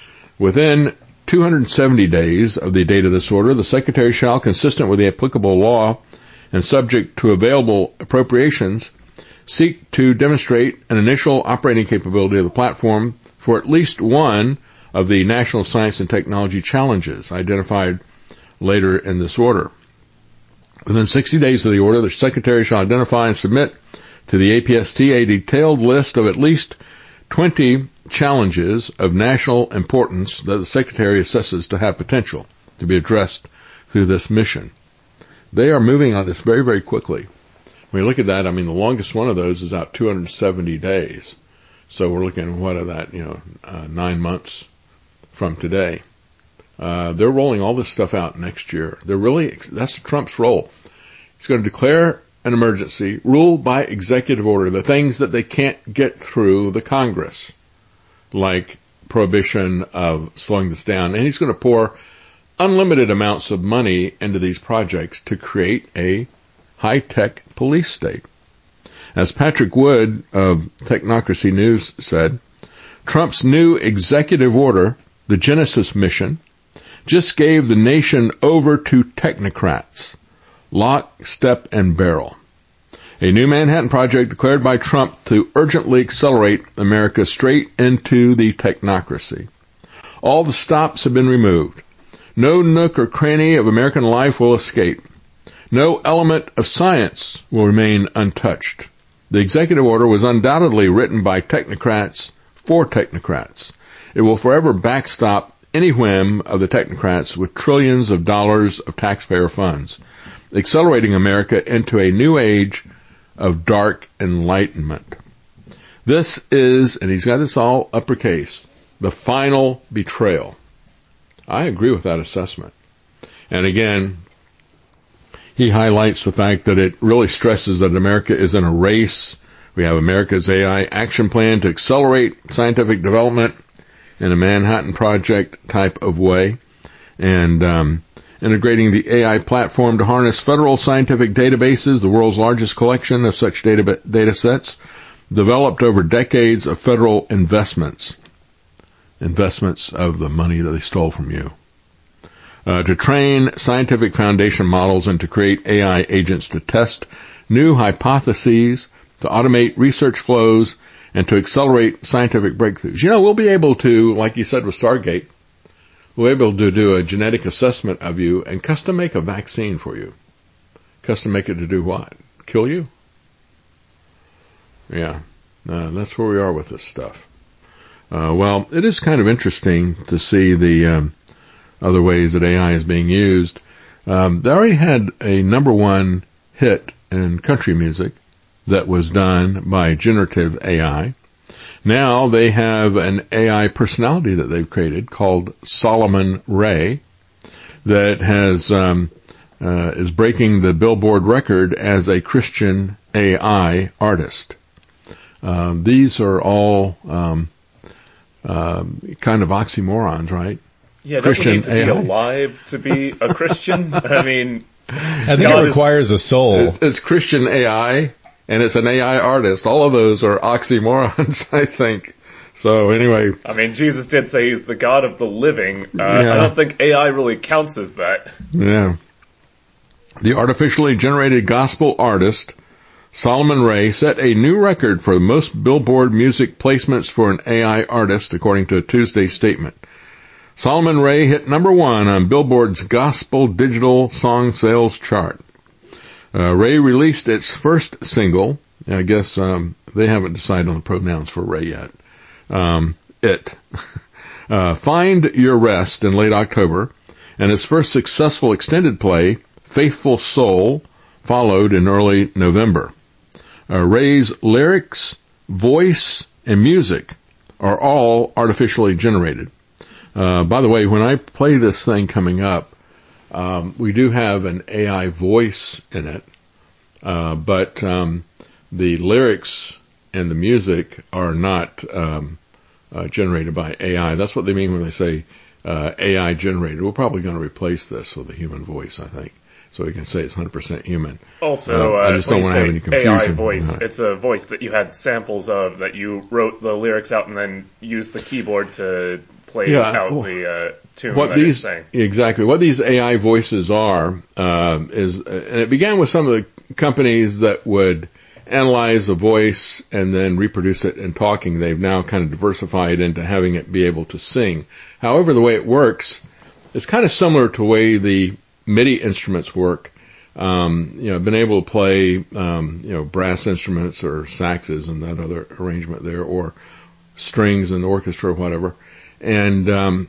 Within two hundred seventy days of the date of this order, the Secretary shall, consistent with the applicable law and subject to available appropriations, seek to demonstrate an initial operating capability of the platform for at least one of the national science and technology challenges identified later in this order. Within sixty days of the order, the Secretary shall identify and submit to the A P S T a detailed list of at least twenty challenges of national importance that the Secretary assesses to have potential to be addressed through this mission. They are moving on this very, very quickly. When you look at that, I mean, the longest one of those is out two hundred seventy days. So we're looking at what of that, you know, uh, nine months from today. Uh, they're rolling all this stuff out next year. They're really, that's Trump's role. He's going to declare an emergency, rule by executive order, the things that they can't get through the Congress, like prohibition of slowing this down. And he's going to pour unlimited amounts of money into these projects to create a high-tech police state. As Patrick Wood of Technocracy News said, Trump's new executive order, the Genesis mission, just gave the nation over to technocrats, lock, step, and barrel. A new Manhattan Project declared by Trump to urgently accelerate America straight into the technocracy. All the stops have been removed. No nook or cranny of American life will escape. No element of science will remain untouched. The executive order was undoubtedly written by technocrats for technocrats. It will forever backstop any whim of the technocrats with trillions of dollars of taxpayer funds, accelerating America into a new age of dark enlightenment. This is, and he's got this all uppercase, the final betrayal. I agree with that assessment. And again, he highlights the fact that it really stresses that America is in a race. We have America's A I action plan to accelerate scientific development in a Manhattan Project type of way, and um, integrating the A I platform to harness federal scientific databases, the world's largest collection of such data, data sets, developed over decades of federal investments, investments of the money that they stole from you. Uh, to train scientific foundation models and to create A I agents to test new hypotheses, to automate research flows, and to accelerate scientific breakthroughs. You know, we'll be able to, like you said with Stargate, we'll be able to do a genetic assessment of you and custom make a vaccine for you. Custom make it to do what? Kill you? Yeah, uh, that's where we are with this stuff. Uh, well, it is kind of interesting to see the um, other ways that A I is being used. Um, they already had a number one hit in country music that was done by generative A I. Now they have an A I personality that they've created called Solomon Ray that has um, uh, is breaking the Billboard record as a Christian A I artist. Um, these are all um, uh, kind of oxymorons, right? Yeah, Christian don't we need to A I. be alive to be a Christian? I mean, I think it requires a soul. It's Christian A I, and it's an A I artist. All of those are oxymorons, I think. So anyway. I mean, Jesus did say he's the God of the living. Uh, Yeah. I don't think A I really counts as that. Yeah. The artificially generated gospel artist, Solomon Ray, set a new record for the most Billboard music placements for an A I artist, according to a Tuesday statement. Solomon Ray hit number one on Billboard's Gospel Digital Song Sales chart. Uh, Ray released its first single. I guess um, they haven't decided on the pronouns for Ray yet. Um, it. uh, Find Your Rest in late October, and its first successful extended play, Faithful Soul, followed in early November. Uh, Ray's lyrics, voice, and music are all artificially generated. Uh, by the way, when I play this thing coming up, um, we do have an A I voice in it, uh, but um, the lyrics and the music are not um, uh, generated by A I. That's what they mean when they say uh, A I generated. We're probably going to replace this with a human voice, I think. So we can say it's one hundred percent human. Also, uh, uh, I just don't want to have any confusion. A I voice, it's a voice that you had samples of, that you wrote the lyrics out and then used the keyboard to play yeah, out well, the uh, tune what that these, it's saying. Exactly. What these A I voices are uh, is, and it began with some of the companies that would analyze a voice and then reproduce it in talking. They've now kind of diversified into having it be able to sing. However, the way it works is kind of similar to the way the MIDI instruments work. Um, you know, I've been able to play, um, you know, brass instruments or saxes and that other arrangement there, or strings in the orchestra or whatever. And, um,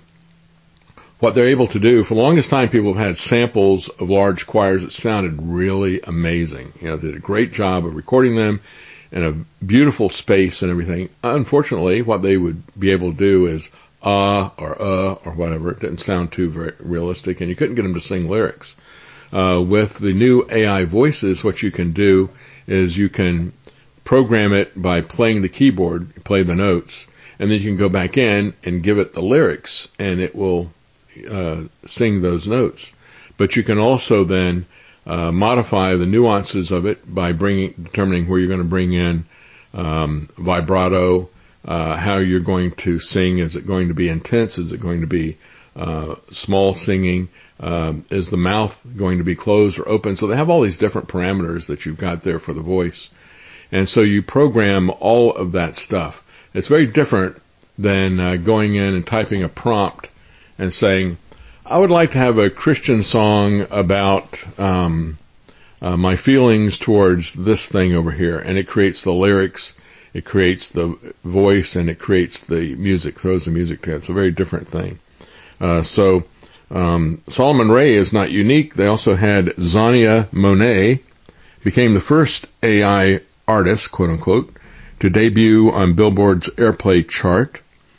what they're able to do, for the longest time, people have had samples of large choirs that sounded really amazing. You know, they did a great job of recording them in a beautiful space and everything. Unfortunately, what they would be able to do is ah, uh, or uh, or whatever. It didn't sound too very realistic, and you couldn't get them to sing lyrics. Uh, with the new A I voices, what you can do is you can program it by playing the keyboard, play the notes, and then you can go back in and give it the lyrics, and it will uh, sing those notes. But you can also then uh, modify the nuances of it by bringing, determining where you're going to bring in um, vibrato, Uh, how you're going to sing. Is it going to be intense? Is it going to be uh, small singing? Um, is the mouth going to be closed or open? So they have all these different parameters that you've got there for the voice. And so you program all of that stuff. It's very different than uh, going in and typing a prompt and saying, I would like to have a Christian song about um, uh, my feelings towards this thing over here. And it creates the lyrics, it creates the voice, and it creates the music, throws the music together. It's a very different thing. Uh, so um, Solomon Ray is not unique. They also had Zania Monet, became the first A I artist, quote unquote, to debut on Billboard's Airplay chart.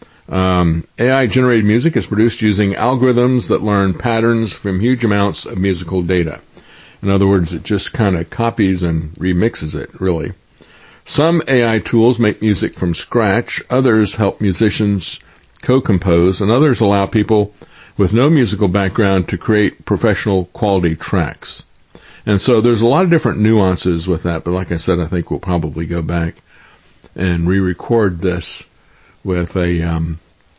Um, A I-generated music is produced using algorithms that learn patterns from huge amounts of musical data. In other words, it just kind of copies and remixes it, really. Some A I tools make music from scratch, others help musicians co-compose, and others allow people with no musical background to create professional quality tracks. And so there's a lot of different nuances with that, but like I said, I think we'll probably go back and re-record this with a, um,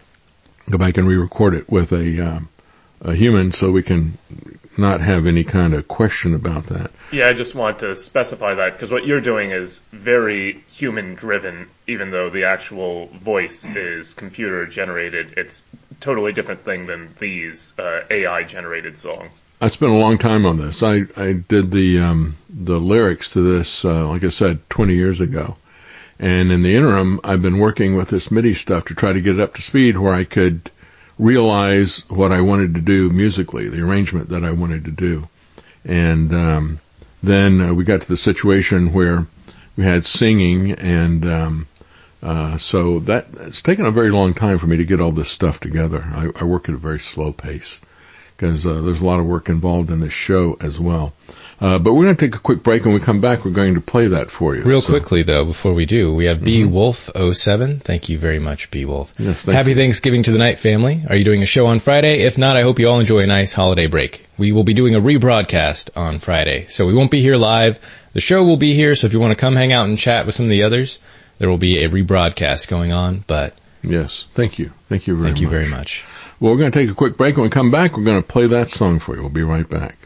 go back and re-record it with a, um, a human so we can not have any kind of question about that. Yeah, I just want to specify that, because what you're doing is very human-driven, even though the actual voice is computer-generated. It's a totally different thing than these uh, A I-generated songs. I spent a long time on this. I, I did the um, the lyrics to this, uh, like I said, twenty years ago. And in the interim, I've been working with this MIDI stuff to try to get it up to speed where I could realize what I wanted to do musically, the arrangement that I wanted to do. And um, then uh, we got to the situation where we had singing, and um, uh, so that it's taken a very long time for me to get all this stuff together. I, I work at a very slow pace because uh, there's a lot of work involved in this show as well. Uh, but we're going to take a quick break, and when we come back, we're going to play that for you. Real so. quickly, though, before we do, we have B Wolf oh seven. Thank you very much, B Wolf. Yes, thank Happy you. Thanksgiving to the Night family. Are you doing a show on Friday? If not, I hope you all enjoy a nice holiday break. We will be doing a rebroadcast on Friday, so we won't be here live. The show will be here, so if you want to come hang out and chat with some of the others, there will be a rebroadcast going on. But yes, thank you. Thank you very thank much. you very much. Well, we're going to take a quick break. When we come back, we're going to play that song for you. We'll be right back.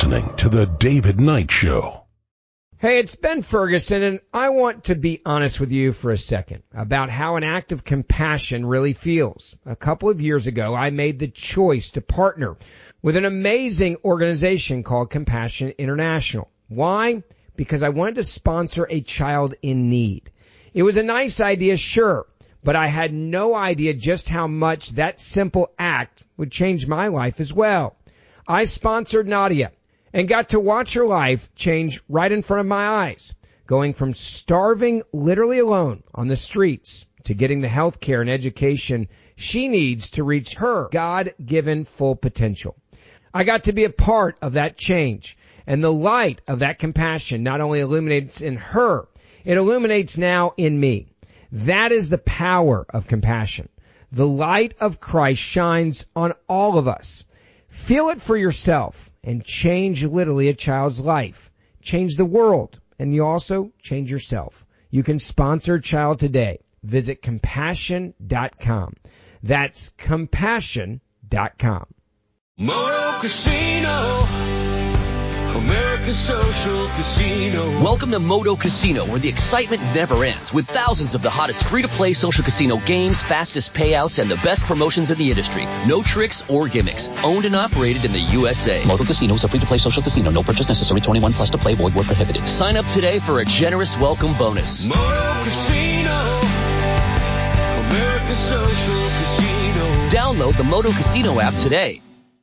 listening to The David Knight Show. Hey, it's Ben Ferguson, and I want to be honest with you for a second about how an act of compassion really feels. A couple of years ago, I made the choice to partner with an amazing organization called Compassion International. Why? Because I wanted to sponsor a child in need. It was a nice idea, sure, but I had no idea just how much that simple act would change my life as well. I sponsored Nadia and got to watch her life change right in front of my eyes, going from starving literally alone on the streets to getting the health care and education she needs to reach her God-given full potential. I got to be a part of that change, and the light of that compassion not only illuminates in her, it illuminates now in me. That is the power of compassion. The light of Christ shines on all of us. Feel it for yourself and change literally a child's life. Change the world, and you also change yourself. You can sponsor a child today. Visit compassion dot com. That's compassion dot com. Moto Casino, America's social casino. Welcome to Moto Casino, where the excitement never ends, with thousands of the hottest free-to-play social casino games, fastest payouts, and the best promotions in the industry. No tricks or gimmicks. Owned and operated in the U S A. Moto Casino is a free-to-play social casino. No purchase necessary. twenty-one plus to play. Void where prohibited. Sign up today for a generous welcome bonus. Moto Casino, America's social casino. Download the Moto Casino app today.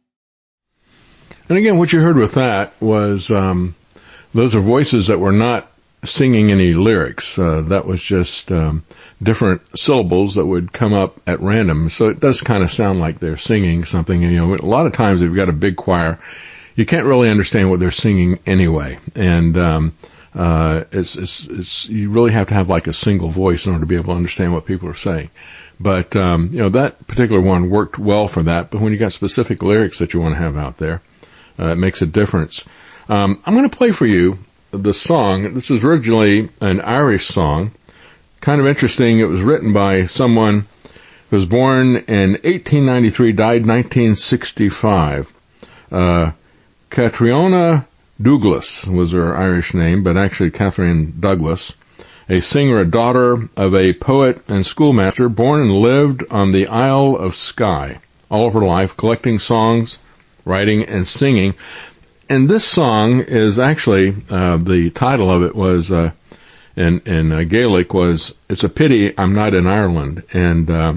And again, what you heard with that was um, those are voices that were not singing any lyrics. Uh, that was just um, different syllables that would come up at random. So it does kind of sound like they're singing something. And, you know, a lot of times if you've got a big choir, you can't really understand what they're singing anyway. And um, uh, it's, it's, it's you really have to have like a single voice in order to be able to understand what people are saying. But um, you know, that particular one worked well for that. But when you got specific lyrics that you want to have out there, Uh, it makes a difference. Um, I'm going to play for you the song. This is originally an Irish song. Kind of interesting. It was written by someone who was born in eighteen ninety-three, died in nineteen sixty-five. Uh, Catriona Douglas was her Irish name, but actually Catherine Douglas. A singer, a daughter of a poet and schoolmaster, born and lived on the Isle of Skye all of her life, collecting songs, writing and singing. And this song is actually, uh, the title of it was, uh, in, in uh, Gaelic was, It's a Pity I'm Not in Ireland. And, um,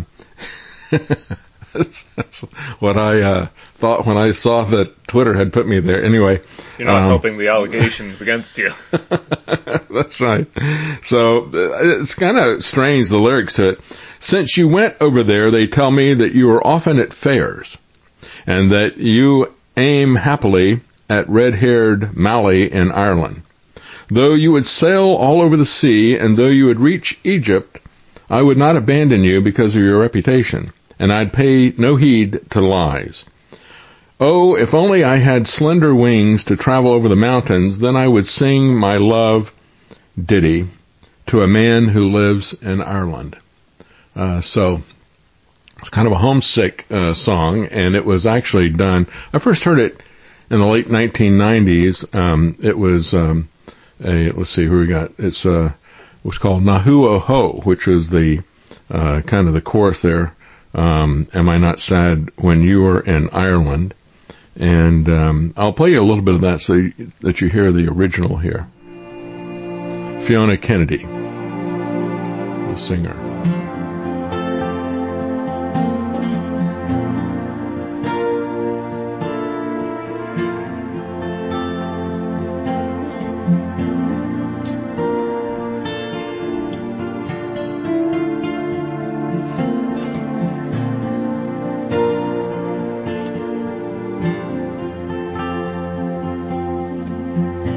that's, that's what I, uh, thought when I saw that Twitter had put me there. Anyway. You're not um, helping the allegations against you. That's right. So, uh, it's kind of strange, the lyrics to it. Since you went over there, they tell me that you are often at fairs, and that you aim happily at red-haired Mally in Ireland. Though you would sail all over the sea, and though you would reach Egypt, I would not abandon you because of your reputation, and I'd pay no heed to lies. Oh, if only I had slender wings to travel over the mountains, then I would sing my love ditty to a man who lives in Ireland. Uh, so... It's kind of a homesick uh, song, and it was actually done. I first heard it in the late nineteen nineties. Um, it was um, a let's see who we got. It's uh, it was called Nahu Oho, which was the uh, kind of the chorus there. Um, Am I not sad when you were in Ireland? And um, I'll play you a little bit of that so you, that you hear the original here. Fiona Kennedy, the singer.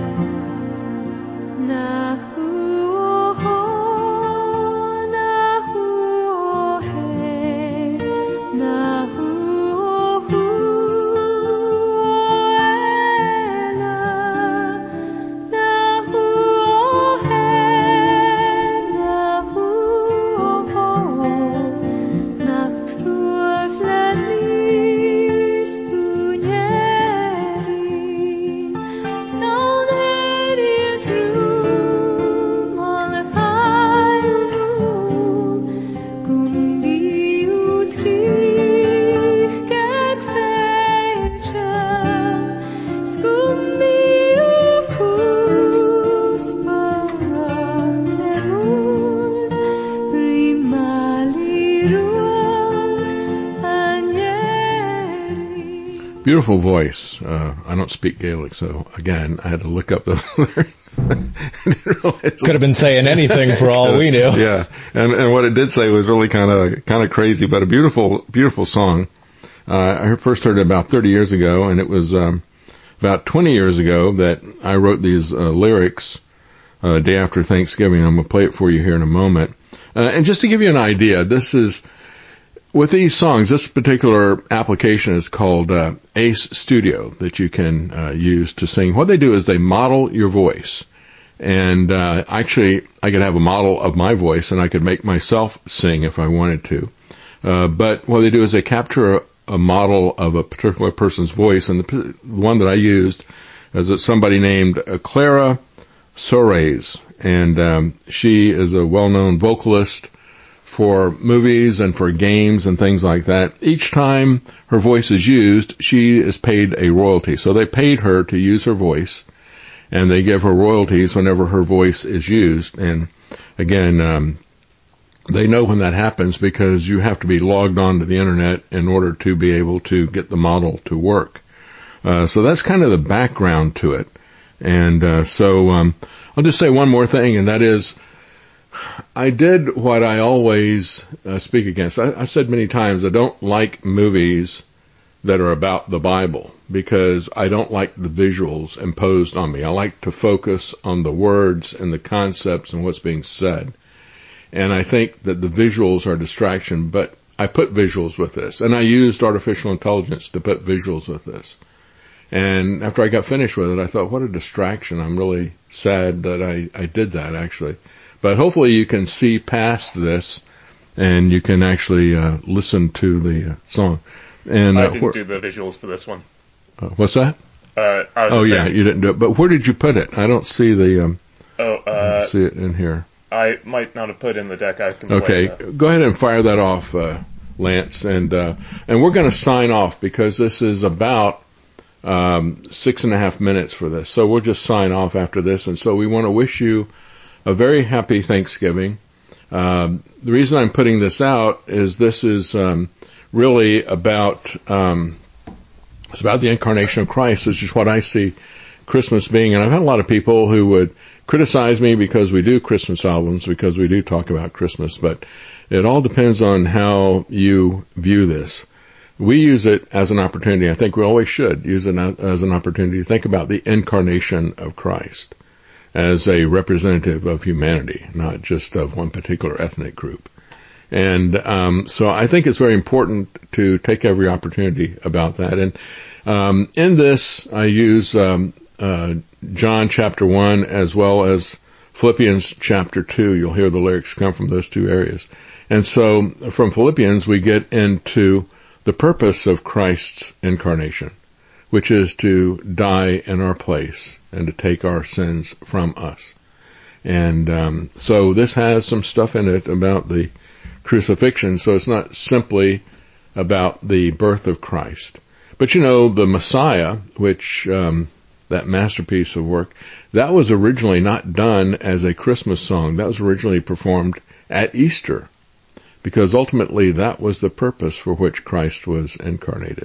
Nahu, oh, Nahu. Beautiful voice. Uh, I don't speak Gaelic, so again, I had to look up the Could have been saying anything for all we knew. Yeah, and and what it did say was really kind of kind of crazy, but a beautiful beautiful song. Uh, I first heard it about thirty years ago, and it was um, about twenty years ago that I wrote these uh, lyrics. Uh, day after Thanksgiving, I'm gonna play it for you here in a moment. Uh, and just to give you an idea, this is. With these songs, this particular application is called uh, Ace Studio that you can uh, use to sing. What they do is they model your voice. And uh, actually, I could have a model of my voice, and I could make myself sing if I wanted to. Uh, but what they do is they capture a, a model of a particular person's voice. And the, the one that I used is somebody named uh, Clara Soares. And um, she is a well-known vocalist for movies and for games and things like that. Each time her voice is used, she is paid a royalty. So they paid her to use her voice, and they give her royalties whenever her voice is used. And again, um, they know when that happens because you have to be logged on to the internet in order to be able to get the model to work. Uh, so that's kind of the background to it. And uh, so um, I'll just say one more thing, and that is, I did what I always uh, speak against. I, I've said many times I don't like movies that are about the Bible because I don't like the visuals imposed on me. I like to focus on the words and the concepts and what's being said. And I think that the visuals are a distraction, but I put visuals with this. And I used artificial intelligence to put visuals with this. And after I got finished with it, I thought, what a distraction. I'm really sad that I, I did that, actually. But hopefully you can see past this, and you can actually uh, listen to the uh, song. And uh, I didn't do the visuals for this one. Uh, what's that? Uh, I was oh just yeah, saying, you didn't do it. But where did you put it? I don't see the. Um, oh, uh, I don't see it in here. I might not have put in the deck. I can. Okay, play go ahead and fire that off, uh, Lance, and uh, and we're going to sign off because this is about um, six and a half minutes for this. So we'll just sign off after this, and so we want to wish you a very happy Thanksgiving. Um, the reason I'm putting this out is this is um, really about um, it's about the incarnation of Christ, which is what I see Christmas being. And I've had a lot of people who would criticize me because we do Christmas albums, because we do talk about Christmas, but it all depends on how you view this. We use it as an opportunity. I think we always should use it as an opportunity to think about the incarnation of Christ as a representative of humanity, not just of one particular ethnic group. And um, so I think it's very important to take every opportunity about that. And um, in this, I use um, uh, John chapter one as well as Philippians chapter two. You'll hear the lyrics come from those two areas. And so from Philippians, we get into the purpose of Christ's incarnation, which is to die in our place and to take our sins from us. And um, so this has some stuff in it about the crucifixion, so it's not simply about the birth of Christ. But you know, the Messiah, which um, that masterpiece of work, that was originally not done as a Christmas song. That was originally performed at Easter, because ultimately that was the purpose for which Christ was incarnated.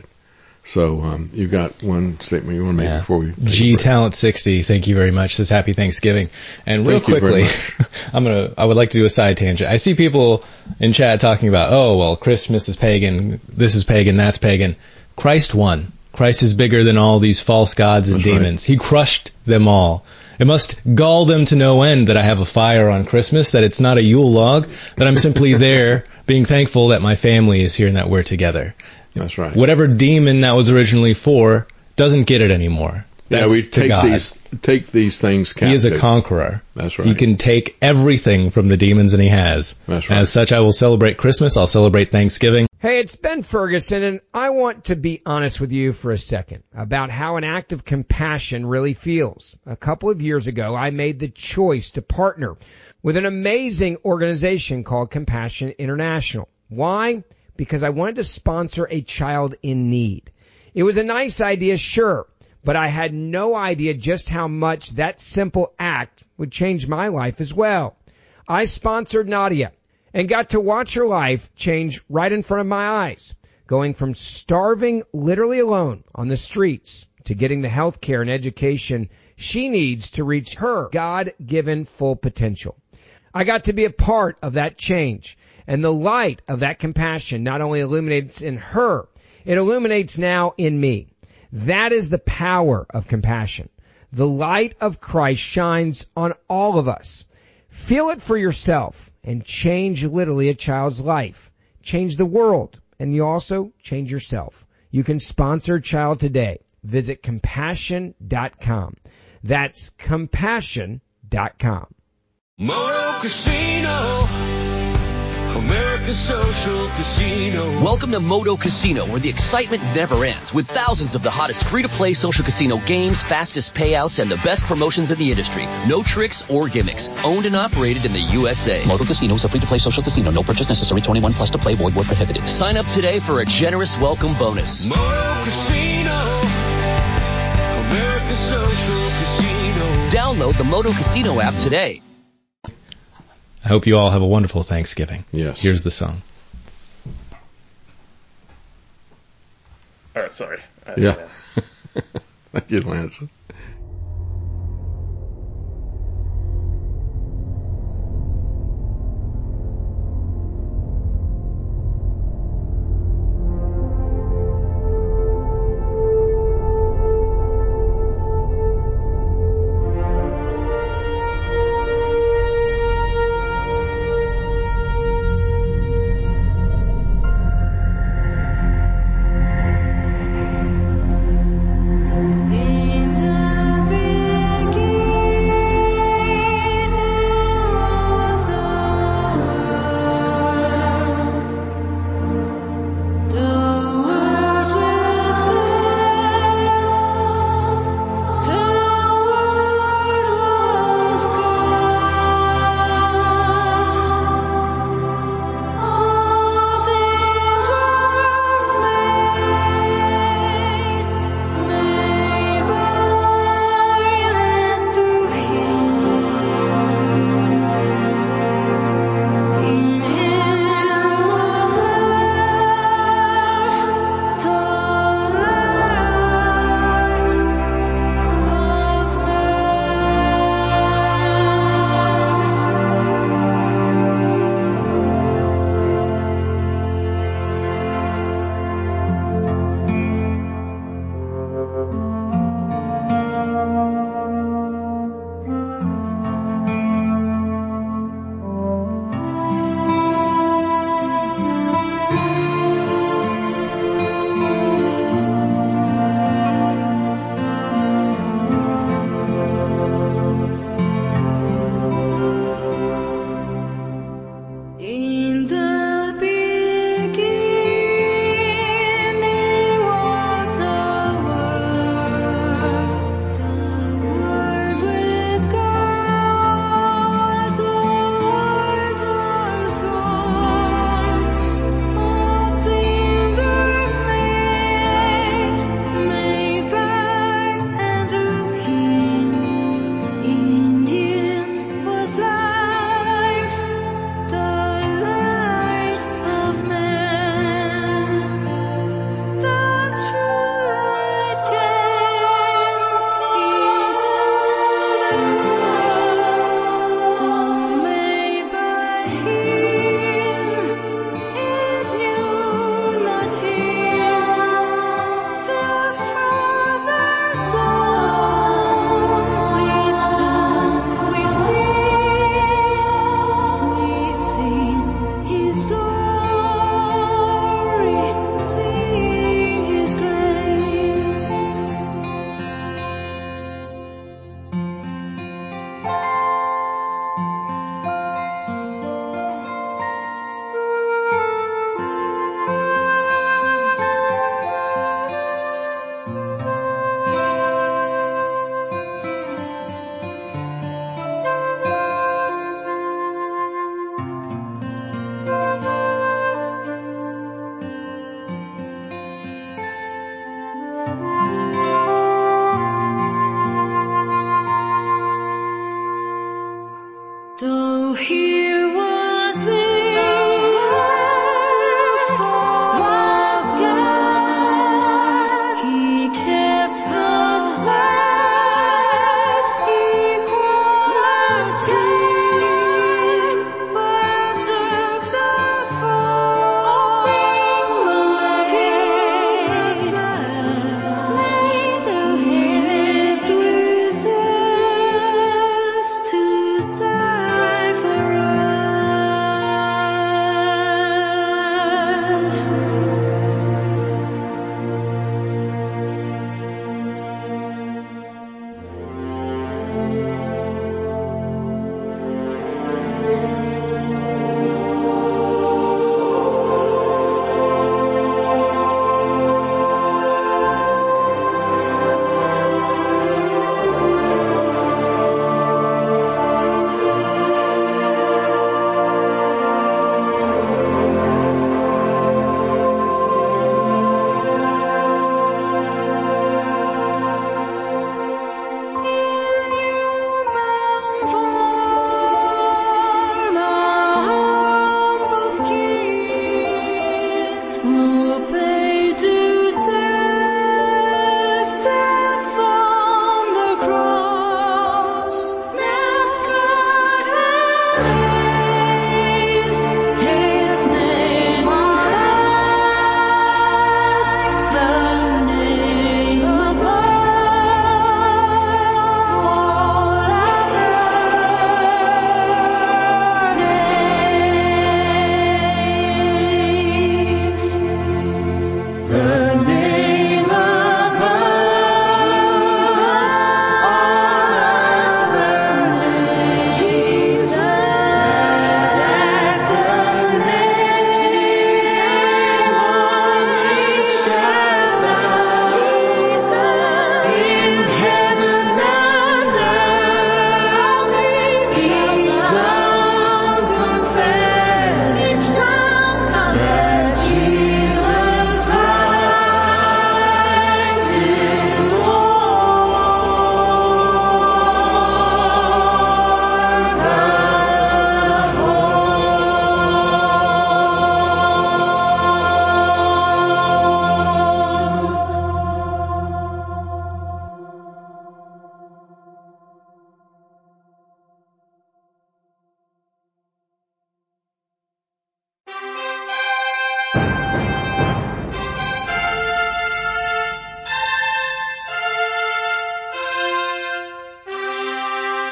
So um, you've got one statement you want to make yeah. before we... G Talent sixty, thank you very much. Says happy Thanksgiving. And real thank quickly, I'm gonna. I would like to do a side tangent. I see people in chat talking about, oh, well, Christmas is pagan, this is pagan, that's pagan. Christ won. Christ is bigger than all these false gods and that's demons. Right. He crushed them all. It must gall them to no end that I have a fire on Christmas, that it's not a Yule log, that I'm simply there being thankful that my family is here and that we're together. That's right. Whatever demon that was originally for doesn't get it anymore. That's yeah, we take God. these take these things captive. He is a conqueror. That's right. He can take everything from the demons, and he has. That's right. As such, I will celebrate Christmas. I'll celebrate Thanksgiving. Hey, it's Ben Ferguson, and I want to be honest with you for a second about how an act of compassion really feels. A couple of years ago, I made the choice to partner with an amazing organization called Compassion International. Why? Because I wanted to sponsor a child in need. It was a nice idea, sure, but I had no idea just how much that simple act would change my life as well. I sponsored Nadia and got to watch her life change right in front of my eyes. going from starving literally alone on the streets to getting the health care and education she needs to reach her God-given full potential. I got to be a part of that change, and the light of that compassion not only illuminates in her, it illuminates now in me. That is the power of compassion. The light of Christ shines on all of us. Feel it for yourself and change literally a child's life. Change the world, and you also change yourself. You can sponsor a child today. Visit compassion dot com. That's compassion dot com. Moto Casino, America's social casino. Welcome to Moto Casino, where the excitement never ends, with thousands of the hottest free-to-play social casino games, fastest payouts, and the best promotions in the industry. No tricks or gimmicks. Owned and operated in the U S A. Moto Casino is a free-to-play social casino. No purchase necessary. twenty-one plus to play. Void where prohibited. Sign up today for a generous welcome bonus. Moto Casino, America's social casino. Download the Moto Casino app today. I hope you all have a wonderful Thanksgiving. Yes. Here's the song. Oh, sorry. Uh, yeah. yeah. Thank you, Lance. In the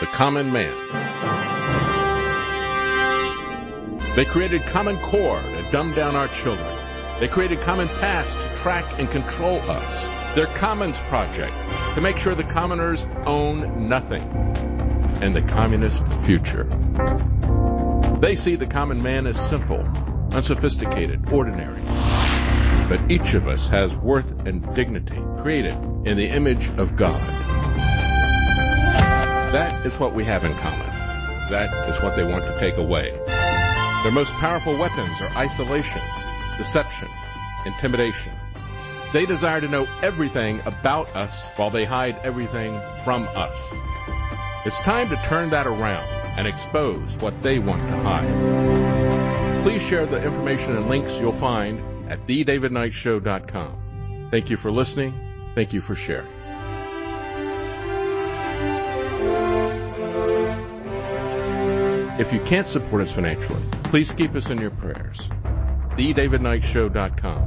the common man. They created Common Core to dumb down our children. They created Common Pass to track and control us. Their Commons Project to make sure the commoners own nothing. And the communist future. They see the common man as simple, unsophisticated, ordinary. But each of us has worth and dignity created in the image of God. That is what we have in common. That is what they want to take away. Their most powerful weapons are isolation, deception, intimidation. They desire to know everything about us while they hide everything from us. It's time to turn that around and expose what they want to hide. Please share the information and links you'll find at the david knight show dot com. Thank you for listening. Thank you for sharing. If you can't support us financially, please keep us in your prayers. the david knight show dot com.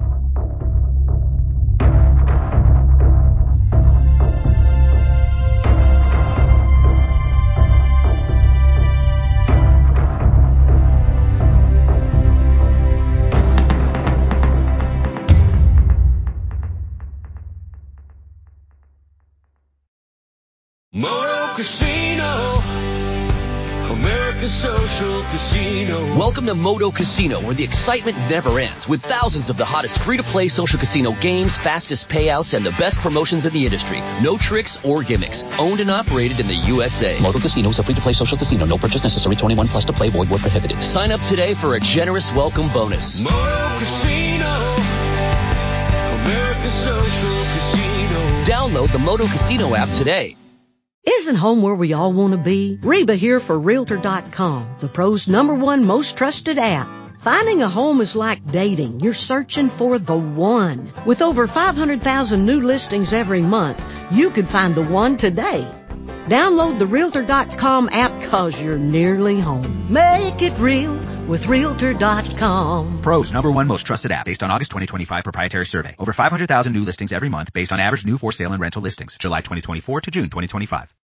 Moto Casino, America's social casino. Welcome to Moto Casino, where the excitement never ends, with thousands of the hottest free-to-play social casino games, fastest payouts, and the best promotions in the industry. No tricks or gimmicks. Owned and operated in the U S A. Moto Casino is a free-to-play social casino. No purchase necessary. twenty-one plus to play. Void where prohibited. Sign up today for a generous welcome bonus. Moto Casino, America's social casino. Download the Moto Casino app today. Isn't home where we all want to be? Reba here for Realtor dot com, the pros' number one most trusted app. Finding a home is like dating. You're searching for the one. With over five hundred thousand new listings every month, you could find the one today. Download the Realtor dot com app because you're nearly home. Make it real with Realtor dot com. Pros number one most trusted app based on August twenty twenty-five proprietary survey. Over five hundred thousand new listings every month based on average new for sale and rental listings. July twenty twenty-four to June twenty twenty-five.